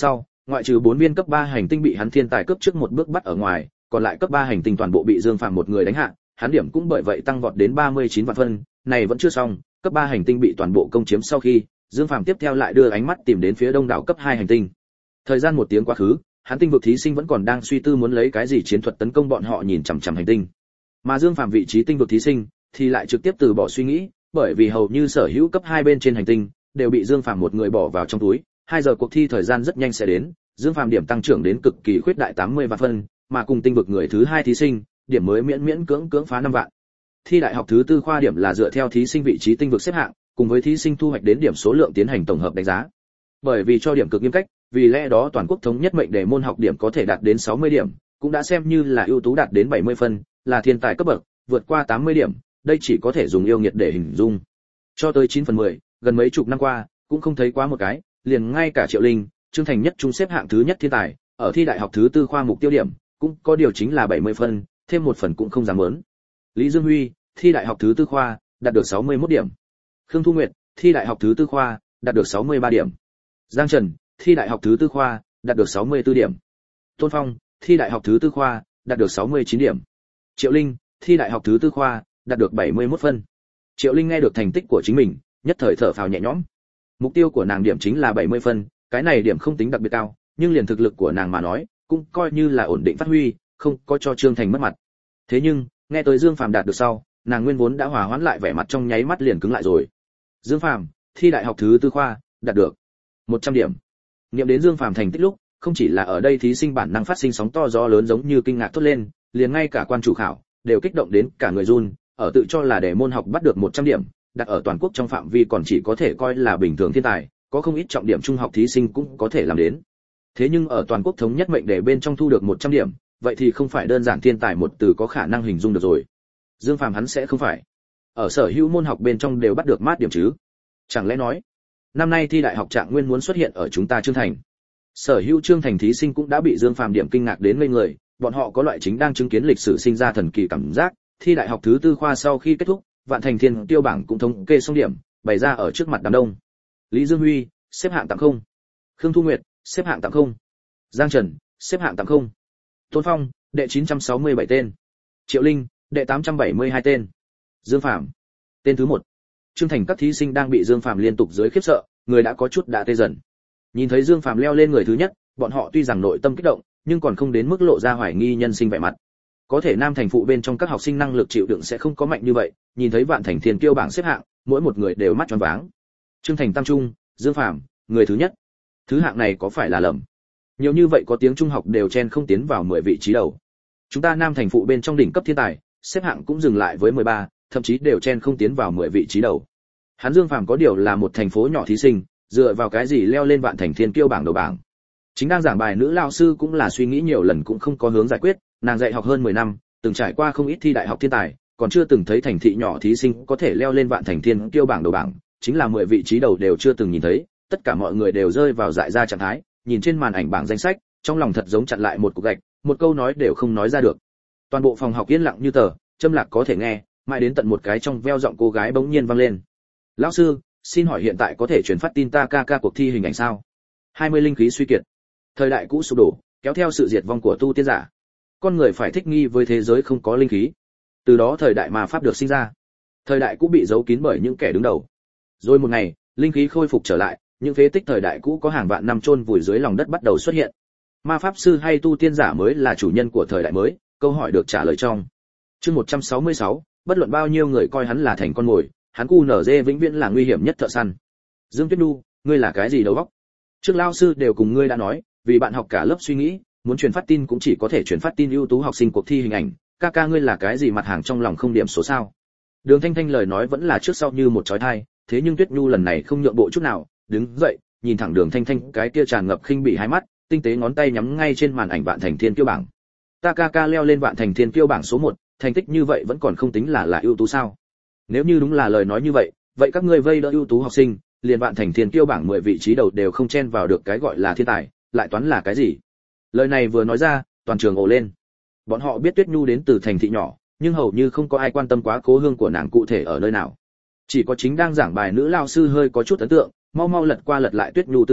ngoại trừ bốn viên cấp ba hành tinh bị hắn thiên tài cướp trước một bước bắt ở ngoài, còn lại cấp ba hành tinh toàn bộ bị Dương Phàm một người đánh hạ, hắn điểm cũng bởi vậy tăng vọt đến ba mươi chín vạn phân, này vẫn chưa xong, cấp ba hành tinh bị toàn bộ công chiếm sau khi, Dương Phàm tiếp theo lại đưa ánh mắt tìm đến phía đông đảo cấp hai hành tinh. Thời gian một tiếng quá khứ, hắn tinh vực thí sinh vẫn còn đang suy tư muốn lấy cái gì chiến thuật tấn công bọn họ nhìn chằm chằm hành tinh. Mà Dương Phàm vị trí tinh vực thí sinh thì lại trực tiếp từ bỏ suy nghĩ, bởi vì hầu như sở hữu cấp hai bên trên hành tinh đều bị Dương Phàm một người bỏ vào trong túi. hai giờ cuộc thi thời gian rất nhanh sẽ đến, Dương Phàm điểm tăng trưởng đến cực kỳ khuyết đại tám mươi vạn phân, mà cùng tinh vực người thứ hai thí sinh, điểm mới miễn miễn cưỡng cưỡng phá năm vạn. Thi đại học thứ tư khoa điểm là dựa theo thí sinh vị trí tinh vực xếp hạng, cùng với thí sinh thu hoạch đến điểm số lượng tiến hành tổng hợp đánh giá. Bởi vì cho điểm cực nghiêm cách, vì lẽ đó toàn quốc thống nhất mệnh đề môn học điểm có thể đạt đến sáu mươi điểm, cũng đã xem như là ưu tú đạt đến bảy mươi phân, là thiên tài cấp bậc, vượt qua tám mươi điểm, đây chỉ có thể dùng yêu nghiệt để hình dung. Cho tới chín phần mười, gần mấy chục năm qua, cũng không thấy quá một cái, liền ngay cả Triệu Linh, Trương Thành nhất trung xếp hạng thứ nhất thiên tài, ở thi đại học thứ tư khoa mục tiêu điểm, cũng có điều chính là bảy mươi phân, thêm một phần cũng không dám lớn. Lý Dương Huy, thi đại học thứ tư khoa, đạt được sáu mươi mốt điểm. Khương Thu Nguyệt, thi đại học thứ tư khoa, đạt được sáu mươi ba điểm. Giang Trần, thi đại học thứ tư khoa, đạt được sáu mươi tư điểm. Tôn Phong, thi đại học thứ tư khoa, đạt được sáu mươi chín điểm. Triệu Linh, thi đại học thứ tư khoa, đạt được bảy mươi mốt phân. Triệu Linh nghe được thành tích của chính mình, nhất thời thở phào nhẹ nhõm. Mục tiêu của nàng điểm chính là bảy mươi phân, cái này điểm không tính đặc biệt cao, nhưng liền thực lực của nàng mà nói, cũng coi như là ổn định phát huy, không có cho Trương Thành mất mặt. Thế nhưng, nghe tới Dương Phàm đạt được sau, nàng nguyên vốn đã hòa hoãn lại vẻ mặt trong nháy mắt liền cứng lại rồi. Dương Phàm, thi đại học thứ tư khoa, đạt được một trăm điểm. Niệm đến Dương Phàm thành tích lúc, không chỉ là ở đây thí sinh bản năng phát sinh sóng to gió lớn giống như kinh ngạc thốt lên, liền ngay cả quan chủ khảo đều kích động đến cả người run, ở tự cho là để môn học bắt được một trăm điểm, đặt ở toàn quốc trong phạm vi còn chỉ có thể coi là bình thường thiên tài, có không ít trọng điểm trung học thí sinh cũng có thể làm đến. Thế nhưng ở toàn quốc thống nhất mệnh đề bên trong thu được một trăm điểm, vậy thì không phải đơn giản thiên tài một từ có khả năng hình dung được rồi. Dương Phàm hắn sẽ không phải ở sở hữu môn học bên trong đều bắt được mát điểm chứ? Chẳng lẽ nói, năm nay thi đại học trạng nguyên muốn xuất hiện ở chúng ta Trương Thành? Sở hữu Trương Thành thí sinh cũng đã bị Dương Phàm điểm kinh ngạc đến ngây người, bọn họ có loại chính đang chứng kiến lịch sử sinh ra thần kỳ cảm giác. Thi đại học thứ tư khoa sau khi kết thúc, Vạn Thành Thiên tiêu bảng cũng thống kê xong điểm, bày ra ở trước mặt đám đông. Lý Dương Huy, xếp hạng tạm không. Khương Thu Nguyệt, xếp hạng tạm không. Giang Trần, xếp hạng tạm không. Tôn Phong, đệ chín trăm sáu mươi bảy tên. Triệu Linh, đệ tám trăm bảy mươi hai tên. Dương Phàm, tên thứ một. Trương Thành các thí sinh đang bị Dương Phàm liên tục dưới khiếp sợ, người đã có chút đã tê dần. Nhìn thấy Dương Phàm leo lên người thứ nhất, bọn họ tuy rằng nội tâm kích động, nhưng còn không đến mức lộ ra hoài nghi nhân sinh vẻ mặt. Có thể Nam Thành phụ bên trong các học sinh năng lực chịu đựng sẽ không có mạnh như vậy, nhìn thấy Vạn Thành Thiên kiêu bảng xếp hạng, mỗi một người đều mắt tròn váng. Trương Thành tam trung, Dương Phàm, người thứ nhất. Thứ hạng này có phải là lầm? Nhiều như vậy có tiếng trung học đều chen không tiến vào mười vị trí đầu. Chúng ta Nam Thành phụ bên trong đỉnh cấp thiên tài, xếp hạng cũng dừng lại với mười ba, thậm chí đều chen không tiến vào mười vị trí đầu. Hắn Dương Phàm có điều là một thành phố nhỏ thí sinh, dựa vào cái gì leo lên Vạn Thành Thiên kiêu bảng đầu bảng? Chính đang giảng bài nữ lao sư cũng là suy nghĩ nhiều lần cũng không có hướng giải quyết, nàng dạy học hơn mười năm, từng trải qua không ít thi đại học thiên tài, còn chưa từng thấy thành thị nhỏ thí sinh có thể leo lên Vạn Thành Thiên kiêu bảng đầu bảng, chính là mười vị trí đầu đều chưa từng nhìn thấy, tất cả mọi người đều rơi vào dại ra trạng thái, nhìn trên màn ảnh bảng danh sách, trong lòng thật giống chặn lại một cục gạch, một câu nói đều không nói ra được. Toàn bộ phòng học yên lặng như tờ, châm lạc có thể nghe, mãi đến tận một cái trong veo giọng cô gái bỗng nhiên vang lên. "Lão sư, xin hỏi hiện tại có thể truyền phát tin ta ca ca cuộc thi hình ảnh sao?" hai mươi linh khí suy kiệt. Thời đại cũ sụp đổ, kéo theo sự diệt vong của tu tiên giả. Con người phải thích nghi với thế giới không có linh khí. Từ đó thời đại ma pháp được sinh ra. Thời đại cũ bị giấu kín bởi những kẻ đứng đầu. Rồi một ngày, linh khí khôi phục trở lại, những phế tích thời đại cũ có hàng vạn năm chôn vùi dưới lòng đất bắt đầu xuất hiện. Ma pháp sư hay tu tiên giả mới là chủ nhân của thời đại mới? Câu hỏi được trả lời trong chương một trăm sáu mươi sáu, bất luận bao nhiêu người coi hắn là thành con mồi, hắn cu nở dê vĩnh viễn là nguy hiểm nhất thợ săn. Dương Tuyết Nhu, ngươi là cái gì đầu óc? Trước lao sư đều cùng ngươi đã nói, vì bạn học cả lớp suy nghĩ, muốn truyền phát tin cũng chỉ có thể truyền phát tin ưu tú học sinh cuộc thi hình ảnh, ca ca ngươi là cái gì mặt hàng trong lòng không điểm số sao? Đường Thanh Thanh lời nói vẫn là trước sau như một chói tai, thế nhưng Tuyết Nhu lần này không nhượng bộ chút nào, đứng dậy, nhìn thẳng Đường Thanh Thanh cái kia tràn ngập khinh bỉ hai mắt, tinh tế ngón tay nhắm ngay trên màn ảnh Vạn Thành Thiên kiêu bảng. Ta ca ca leo lên Vạn Thành Thiên kiêu bảng số một, thành tích như vậy vẫn còn không tính là là ưu tú sao? Nếu như đúng là lời nói như vậy, vậy các ngươi vây đỡ ưu tú học sinh, liền Vạn Thành Thiên kiêu bảng mười vị trí đầu đều không chen vào được cái gọi là thiên tài, lại toán là cái gì? Lời này vừa nói ra, toàn trường ồ lên. Bọn họ biết Tuyết Nhu đến từ thành thị nhỏ, nhưng hầu như không có ai quan tâm quá cố hương của nàng cụ thể ở nơi nào. Chỉ có chính đang giảng bài nữ lao sư hơi có chút ấn tượng, mau mau lật qua lật lại Tuyết Nhu tư liệu,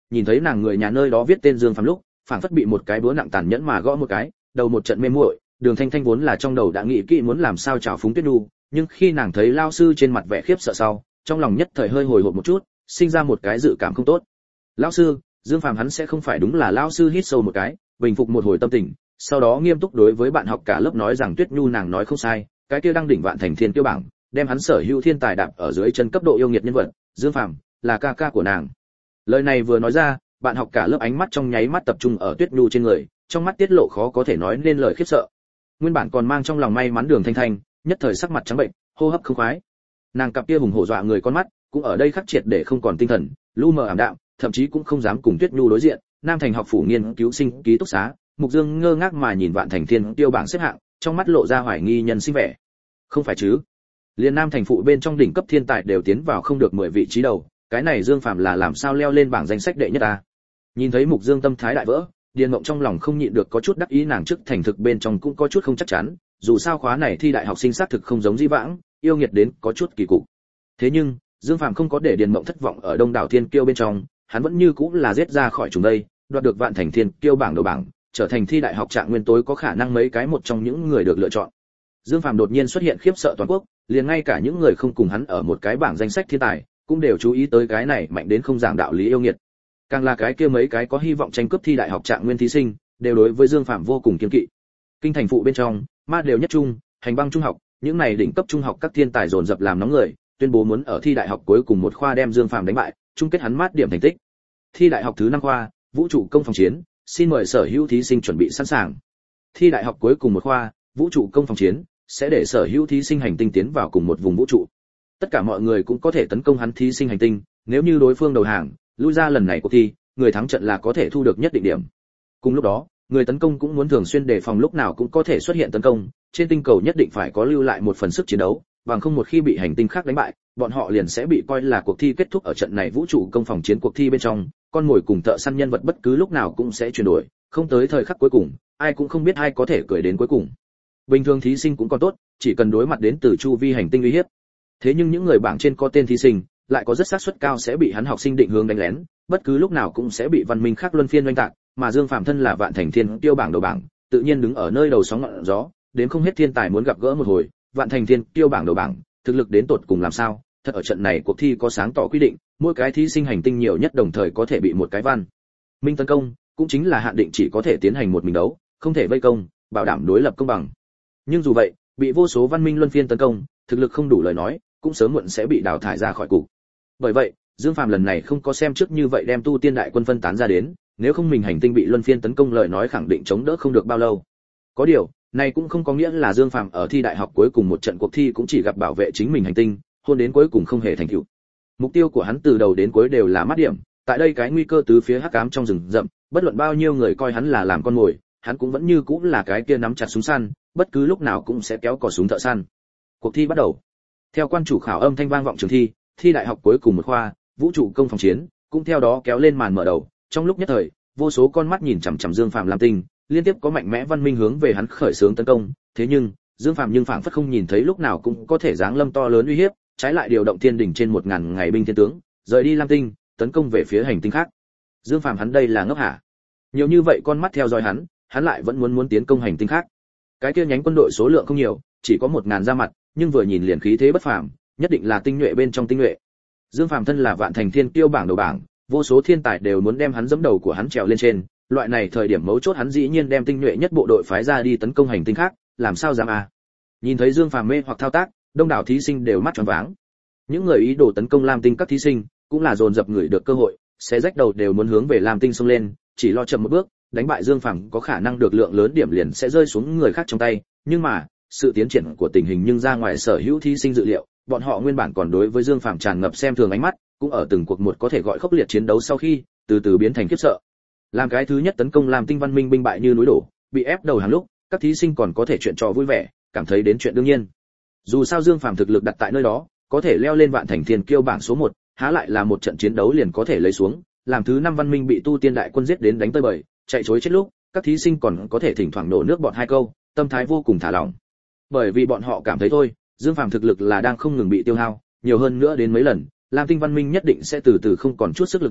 nhìn thấy nàng người nhà nơi đó viết tên Dương Phàm lúc, phảng phất bị một cái búa nặng tàn nhẫn mà gõ một cái, đầu một trận mê muội. Đường Thanh Thanh vốn là trong đầu đã nghĩ kỹ muốn làm sao chào phúng Tuyết Nhu, nhưng khi nàng thấy lao sư trên mặt vẻ khiếp sợ sau, trong lòng nhất thời hơi hồi hộp một chút, sinh ra một cái dự cảm không tốt. Lão sư, Dương Phàm hắn sẽ không phải đúng là lão sư hít sâu một cái, bình phục một hồi tâm tình, sau đó nghiêm túc đối với bạn học cả lớp nói rằng Tuyết Nhu nàng nói không sai, cái kia đang đỉnh vạn thành thiên tiêu bảng, đem hắn sở hữu thiên tài đạp ở dưới chân cấp độ yêu nghiệt nhân vật, Dương Phàm là ca ca của nàng. Lời này vừa nói ra, bạn học cả lớp ánh mắt trong nháy mắt tập trung ở Tuyết Nhu trên người, trong mắt tiết lộ khó có thể nói nên lời khiếp sợ. Nguyên bản còn mang trong lòng may mắn Đường Thanh Thanh, nhất thời sắc mặt trắng bệnh, hô hấp không khoái. Nàng cặp kia hùng hổ dọa người con mắt, cũng ở đây khắc triệt để không còn tinh thần, lu mờ ảm đạm, thậm chí cũng không dám cùng Tuyết Nhu đối diện. Nam Thành học phủ nghiên cứu sinh ký túc xá, Mục Dương ngơ ngác mà nhìn Vạn Thành Thiên tiêu bảng xếp hạng, trong mắt lộ ra hoài nghi nhân sinh vẻ. Không phải chứ? Liên Nam Thành phụ bên trong đỉnh cấp thiên tài đều tiến vào không được mười vị trí đầu, cái này Dương Phàm là làm sao leo lên bảng danh sách đệ nhất a? Nhìn thấy Mục Dương tâm thái đại vỡ, Điền Mộng trong lòng không nhịn được có chút đắc ý, nàng trước thành thực bên trong cũng có chút không chắc chắn, dù sao khóa này thi đại học sinh xác thực không giống Di vãng, yêu nghiệt đến có chút kỳ cục. Thế nhưng, Dương Phàm không có để Điền Mộng thất vọng, ở Đông đảo thiên kiêu bên trong, hắn vẫn như cũng là giết ra khỏi chúng đây, đoạt được Vạn Thành Thiên kiêu bảng đầu bảng, trở thành thi đại học trạng nguyên tối có khả năng mấy cái một trong những người được lựa chọn. Dương Phàm đột nhiên xuất hiện khiếp sợ toàn quốc, liền ngay cả những người không cùng hắn ở một cái bảng danh sách thiên tài, cũng đều chú ý tới cái này mạnh đến không giảng đạo lý yêu nghiệt. Càng là cái kia mấy cái có hy vọng tranh cướp thi đại học trạng nguyên thí sinh, đều đối với Dương Phàm vô cùng kiêng kỵ. Kinh thành phụ bên trong, Ma đều nhất trung, Hành băng trung học, những này đỉnh cấp trung học các thiên tài dồn dập làm nóng người, tuyên bố muốn ở thi đại học cuối cùng một khoa đem Dương Phàm đánh bại, chung kết hắn mát điểm thành tích. Thi đại học thứ năm khoa, vũ trụ công phòng chiến, xin mời sở hữu thí sinh chuẩn bị sẵn sàng. Thi đại học cuối cùng một khoa, vũ trụ công phòng chiến, sẽ để sở hữu thí sinh hành tinh tiến vào cùng một vùng vũ trụ. Tất cả mọi người cũng có thể tấn công hắn thí sinh hành tinh, nếu như đối phương đầu hàng, lui ra lần này cuộc thi, người thắng trận là có thể thu được nhất định điểm. Cùng lúc đó, người tấn công cũng muốn thường xuyên đề phòng lúc nào cũng có thể xuất hiện tấn công, trên tinh cầu nhất định phải có lưu lại một phần sức chiến đấu, bằng không một khi bị hành tinh khác đánh bại, bọn họ liền sẽ bị coi là cuộc thi kết thúc. Ở trận này vũ trụ công phòng chiến cuộc thi bên trong, con mồi cùng thợ săn nhân vật bất cứ lúc nào cũng sẽ chuyển đổi, không tới thời khắc cuối cùng, ai cũng không biết ai có thể cười đến cuối cùng. Bình thường thí sinh cũng còn tốt, chỉ cần đối mặt đến từ chu vi hành tinh uy hiếp. Thế nhưng những người bảng trên có tên thí sinh, lại có rất xác suất cao sẽ bị hắn học sinh định hướng đánh lén, bất cứ lúc nào cũng sẽ bị văn minh khác luân phiên oanh tạc, mà Dương Phàm thân là Vạn Thành Thiên tiêu bảng đầu bảng, tự nhiên đứng ở nơi đầu sóng ngọn gió, đến không hết thiên tài muốn gặp gỡ một hồi. Vạn Thành Thiên tiêu bảng đầu bảng, thực lực đến tột cùng làm sao? Thật ở trận này cuộc thi có sáng tỏ quy định, mỗi cái thí sinh hành tinh nhiều nhất đồng thời có thể bị một cái văn minh tấn công, cũng chính là hạn định chỉ có thể tiến hành một mình đấu, không thể vây công, bảo đảm đối lập công bằng. Nhưng dù vậy, bị vô số văn minh luân phiên tấn công, thực lực không đủ lời nói, cũng sớm muộn sẽ bị đào thải ra khỏi cục. Bởi vậy, Dương Phàm lần này không có xem trước như vậy đem tu tiên đại quân phân tán ra đến, nếu không mình hành tinh bị luân phiên tấn công lời nói khẳng định chống đỡ không được bao lâu. Có điều, này cũng không có nghĩa là Dương Phàm ở thi đại học cuối cùng một trận cuộc thi cũng chỉ gặp bảo vệ chính mình hành tinh, hôn đến cuối cùng không hề thành tựu. Mục tiêu của hắn từ đầu đến cuối đều là mát điểm, tại đây cái nguy cơ tứ phía hắc ám trong rừng rậm, bất luận bao nhiêu người coi hắn là làm con mồi, hắn cũng vẫn như cũng là cái kia nắm chặt súng săn, bất cứ lúc nào cũng sẽ kéo cò súng thợ săn. Cuộc thi bắt đầu. Theo quan chủ khảo âm thanh vang vọng trường thi, thi đại học cuối cùng một khoa, vũ trụ công phòng chiến, cũng theo đó kéo lên màn mở đầu. Trong lúc nhất thời, vô số con mắt nhìn chằm chằm Dương Phàm làm tinh, liên tiếp có mạnh mẽ văn minh hướng về hắn khởi xướng tấn công. Thế nhưng, Dương Phàm nhưng phảng phất không nhìn thấy lúc nào cũng có thể giáng lâm to lớn uy hiếp, trái lại điều động thiên đỉnh trên một ngàn ngày binh thiên tướng, rời đi lam tinh, tấn công về phía hành tinh khác. Dương Phàm hắn đây là ngốc hả? Nhiều như vậy con mắt theo dõi hắn, hắn lại vẫn muốn muốn tiến công hành tinh khác. Cái kia nhánh quân đội số lượng không nhiều, chỉ có một ngàn ra mặt, nhưng vừa nhìn liền khí thế bất phàm, nhất định là tinh nhuệ bên trong tinh nhuệ. Dương Phàm thân là Vạn Thành Thiên tiêu bảng đầu bảng, vô số thiên tài đều muốn đem hắn giẫm đầu của hắn trèo lên trên, loại này thời điểm mấu chốt hắn dĩ nhiên đem tinh nhuệ nhất bộ đội phái ra đi tấn công hành tinh khác, làm sao dám à? Nhìn thấy Dương Phàm mê hoặc thao tác, đông đảo thí sinh đều mắt tròn váng. Những người ý đồ tấn công Lam Tinh các thí sinh, cũng là dồn dập người được cơ hội, sẽ rách đầu đều muốn hướng về Lam Tinh xông lên, chỉ lo chậm một bước, đánh bại Dương Phàm có khả năng được lượng lớn điểm liền sẽ rơi xuống người khác trong tay, nhưng mà, sự tiến triển của tình hình nhưng ra ngoài sở hữu thí sinh dự liệu, bọn họ nguyên bản còn đối với Dương Phàm tràn ngập xem thường ánh mắt, cũng ở từng cuộc một có thể gọi khốc liệt chiến đấu sau khi, từ từ biến thành khiếp sợ. Làm cái thứ nhất tấn công Lam Tinh văn minh binh bại như núi đổ, bị ép đầu hàng lúc, các thí sinh còn có thể chuyện trò vui vẻ, cảm thấy đến chuyện đương nhiên. Dù sao Dương Phàm thực lực đặt tại nơi đó, có thể leo lên Vạn Thành Thiên kiêu bảng số một, há lại là một trận chiến đấu liền có thể lấy xuống, làm thứ năm văn minh bị tu tiên đại quân giết đến đánh tơi bời, chạy trối chết lúc, các thí sinh còn có thể thỉnh thoảng nổ nước bọt hai câu, tâm thái vô cùng thả lỏng. Bởi vì bọn họ cảm thấy thôi, Dương Phàm thực lực là đang không ngừng bị tiêu hao, nhiều hơn nữa đến mấy lần, Lam Tinh văn minh nhất định sẽ từ từ không còn chút sức lực nào,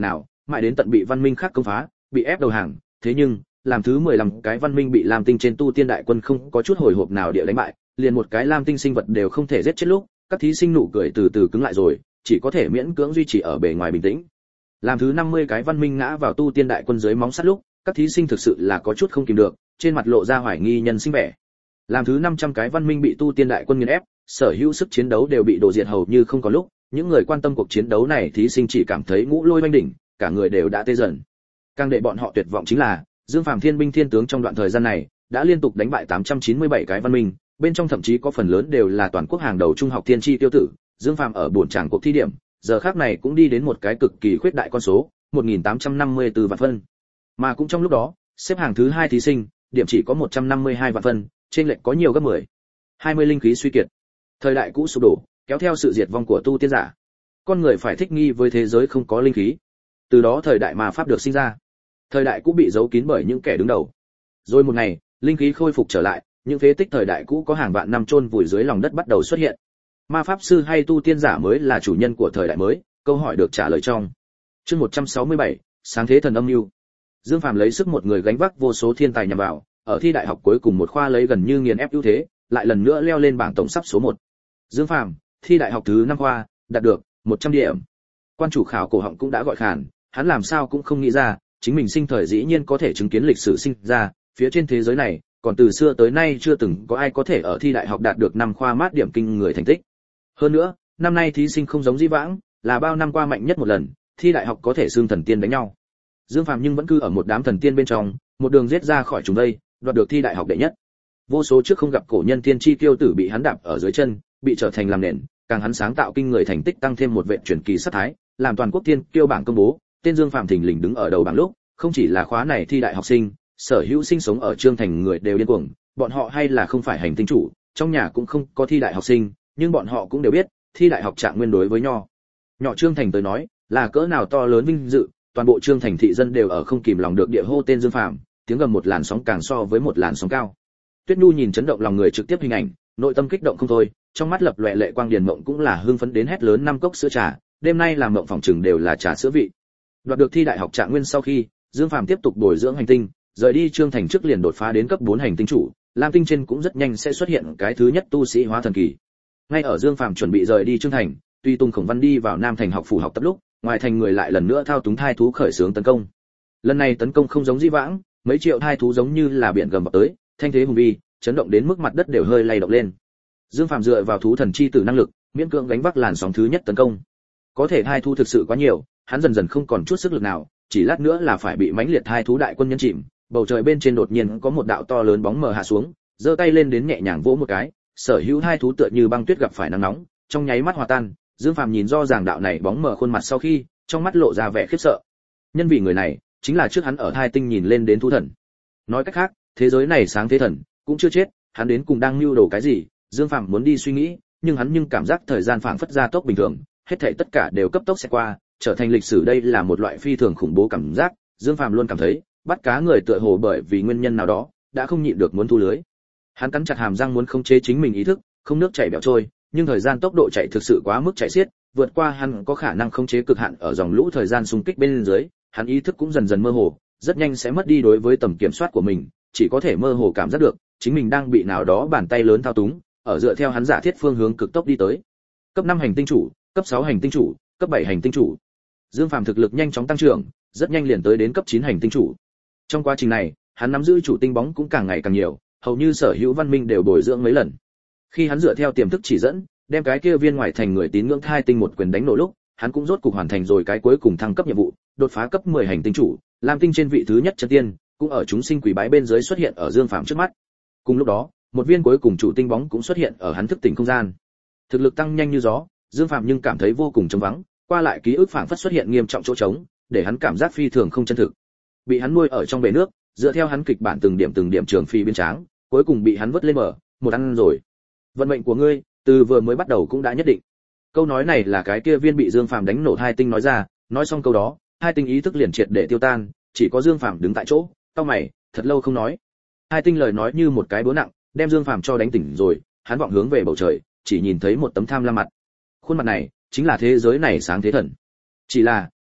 mãi đến tận bị văn minh khác công phá, bị ép đầu hàng, thế nhưng, làm thứ mười lăm cái văn minh bị Lam Tinh trên tu tiên đại quân không có chút hồi hộp nào địa đánh bại, liền một cái Lam Tinh sinh vật đều không thể giết chết lúc, các thí sinh nụ cười từ từ cứng lại rồi, chỉ có thể miễn cưỡng duy trì ở bề ngoài bình tĩnh. Làm thứ năm mươi cái văn minh ngã vào tu tiên đại quân dưới móng sắt lúc, các thí sinh thực sự là có chút không kìm được, trên mặt lộ ra hoài nghi nhân sinh vẻ. Làm thứ năm trăm cái văn minh bị tu tiên đại quân nghiền ép, sở hữu sức chiến đấu đều bị đổ diệt hầu như không có lúc, những người quan tâm cuộc chiến đấu này thí sinh chỉ cảm thấy ngũ lôi oanh đỉnh, cả người đều đã tê dần. Càng để bọn họ tuyệt vọng chính là, Dương Phàm Thiên binh thiên tướng trong đoạn thời gian này đã liên tục đánh bại tám trăm chín mươi bảy cái văn minh, bên trong thậm chí có phần lớn đều là toàn quốc hàng đầu trung học thiên chi tiêu tử. Dương Phàm ở buổi tràng cuộc thi điểm, giờ khác này cũng đi đến một cái cực kỳ khuyết đại con số, một nghìn tám trăm năm mươi tư vạn phân. Mà cũng trong lúc đó, xếp hàng thứ hai thí sinh, điểm chỉ có một trăm năm mươi hai vạn phân, trên lệch có nhiều gấp mười. hai mươi linh khí suy kiệt. Thời đại cũ sụp đổ, kéo theo sự diệt vong của tu tiên giả. Con người phải thích nghi với thế giới không có linh khí. Từ đó thời đại mà pháp được sinh ra. Thời đại cũ bị giấu kín bởi những kẻ đứng đầu. Rồi một ngày, linh khí khôi phục trở lại, những phế tích thời đại cũ có hàng vạn năm chôn vùi dưới lòng đất bắt đầu xuất hiện. Ma pháp sư hay tu tiên giả mới là chủ nhân của thời đại mới? Câu hỏi được trả lời trong chương một trăm sáu mươi bảy, sáng thế thần âm mưu. Dương Phàm lấy sức một người gánh vác vô số thiên tài nhằm vào, ở thi đại học cuối cùng một khoa lấy gần như nghiền ép ưu thế, lại lần nữa leo lên bảng tổng sắp số một. Dương Phàm, thi đại học thứ năm khoa, đạt được một trăm điểm. Quan chủ khảo cổ họng cũng đã gọi khàn, hắn làm sao cũng không nghĩ ra, chính mình sinh thời dĩ nhiên có thể chứng kiến lịch sử sinh ra, phía trên thế giới này, còn từ xưa tới nay chưa từng có ai có thể ở thi đại học đạt được năm khoa mát điểm kinh người thành tích. Hơn nữa, năm nay thí sinh không giống dĩ vãng, là bao năm qua mạnh nhất một lần, thi đại học có thể xương thần tiên đánh nhau. Dương Phàm nhưng vẫn cứ ở một đám thần tiên bên trong, một đường giết ra khỏi chúng đây, đoạt được thi đại học đệ nhất. Vô số trước không gặp cổ nhân tiên chi tiêu tử bị hắn đạp ở dưới chân, bị trở thành làm nền, càng hắn sáng tạo kinh người thành tích tăng thêm một vệ truyền kỳ sát thái, làm toàn quốc tiên kiêu bảng công bố, tên Dương Phàm thình lình đứng ở đầu bảng lúc, không chỉ là khóa này thi đại học sinh, sở hữu sinh sống ở Trương Thành người đều điên cuồng, bọn họ hay là không phải hành tinh chủ, trong nhà cũng không có thi đại học sinh, nhưng bọn họ cũng đều biết, thi đại học trạng nguyên đối với nho nhỏ Trương Thành tới nói, là cỡ nào to lớn vinh dự, toàn bộ Trương Thành thị dân đều ở không kìm lòng được địa hô tên Dương Phàm, tiếng gầm một làn sóng càng so với một làn sóng cao. Tuyết Nhu nhìn chấn động lòng người trực tiếp hình ảnh, nội tâm kích động không thôi, trong mắt lập lòe lệ quang điền mộng cũng là hưng phấn đến hét lớn năm cốc sữa trà, đêm nay làm mộng phòng trừng đều là trà sữa vị. Đoạt được thi đại học trạng nguyên sau khi, Dương Phàm tiếp tục bồi dưỡng hành tinh, rời đi Trương Thành trước liền đột phá đến cấp bốn hành tinh chủ, Lam Tinh trên cũng rất nhanh sẽ xuất hiện cái thứ nhất tu sĩ hóa thần kỳ. Ngay ở Dương Phàm chuẩn bị rời đi Trương Thành, tuy Tung Khổng Văn đi vào Nam Thành học phủ học tập lúc, ngoài thành người lại lần nữa thao túng thai thú khởi xướng tấn công. Lần này tấn công không giống dĩ vãng, mấy triệu thai thú giống như là biển gầm vọt tới, thanh thế hùng vĩ, chấn động đến mức mặt đất đều hơi lay động lên. Dương Phàm dựa vào thú thần chi tử năng lực, miễn cưỡng gánh vác làn sóng thứ nhất tấn công. Có thể thai thú thực sự quá nhiều, hắn dần dần không còn chút sức lực nào, chỉ lát nữa là phải bị mãnh liệt thai thú đại quân nhấn chìm. Bầu trời bên trên đột nhiên có một đạo to lớn bóng mờ hạ xuống, giơ tay lên đến nhẹ nhàng vỗ một cái, sở hữu thai thú tựa như băng tuyết gặp phải nắng nóng, trong nháy mắt hòa tan. Dương Phàm nhìn do ràng đạo này bóng mờ khuôn mặt sau khi, trong mắt lộ ra vẻ khiếp sợ. Nhân vì người này, chính là trước hắn ở thai tinh nhìn lên đến thú thần. Nói cách khác, thế giới này sáng thế thần cũng chưa chết, hắn đến cùng đang mưu đồ cái gì? Dương Phàm muốn đi suy nghĩ, nhưng hắn nhưng cảm giác thời gian phảng phất ra tốc bình thường, hết thảy tất cả đều cấp tốc sẽ qua, trở thành lịch sử. Đây là một loại phi thường khủng bố cảm giác. Dương Phàm luôn cảm thấy, bắt cá người tựa hồ bởi vì nguyên nhân nào đó, đã không nhịn được muốn thu lưới. Hắn cắn chặt hàm răng muốn khống chế chính mình ý thức, không nước chảy bẻo trôi, nhưng thời gian tốc độ chạy thực sự quá mức chạy xiết, vượt qua hắn có khả năng khống chế cực hạn ở dòng lũ thời gian xung kích bên dưới, hắn ý thức cũng dần dần mơ hồ, rất nhanh sẽ mất đi đối với tầm kiểm soát của mình, chỉ có thể mơ hồ cảm giác được, chính mình đang bị nào đó bàn tay lớn thao túng, ở dựa theo hắn giả thiết phương hướng cực tốc đi tới. Cấp năm hành tinh chủ, cấp sáu hành tinh chủ, cấp bảy hành tinh chủ. Dương Phàm thực lực nhanh chóng tăng trưởng, rất nhanh liền tới đến cấp chín hành tinh chủ. Trong quá trình này, hắn nắm giữ chủ tinh bóng cũng càng ngày càng nhiều, hầu như sở hữu văn minh đều bồi dưỡng mấy lần. Khi hắn dựa theo tiềm thức chỉ dẫn, đem cái kia viên ngoài thành người tín ngưỡng thai tinh một quyền đánh nổ lúc, hắn cũng rốt cục hoàn thành rồi cái cuối cùng thăng cấp nhiệm vụ, đột phá cấp mười hành tinh chủ, Lam Tinh trên vị thứ nhất chân tiên, cũng ở chúng sinh quỷ bái bên dưới xuất hiện ở Dương Phàm trước mắt. Cùng lúc đó, một viên cuối cùng chủ tinh bóng cũng xuất hiện ở hắn thức tỉnh không gian. Thực lực tăng nhanh như gió, Dương Phàm nhưng cảm thấy vô cùng trống vắng, qua lại ký ức phảng phất xuất hiện nghiêm trọng chỗ trống, để hắn cảm giác phi thường không chân thực. Bị hắn nuôi ở trong bể nước, dựa theo hắn kịch bản từng điểm từng điểm trường phi biên tráng, cuối cùng bị hắn vớt lên bờ, một ăn rồi. Vận mệnh của ngươi, từ vừa mới bắt đầu cũng đã nhất định. Câu nói này là cái kia viên bị Dương Phàm đánh nổ hai tinh nói ra, nói xong câu đó, hai tinh ý thức liền triệt để tiêu tan, chỉ có Dương Phàm đứng tại chỗ, cau mày, thật lâu không nói. Hai tinh lời nói như một cái búa nặng, đem Dương Phàm cho đánh tỉnh rồi, hắn vọng hướng về bầu trời, chỉ nhìn thấy một tấm tham lam mặt. Khuôn mặt này, chính là thế giới này sáng thế thần. Chỉ là,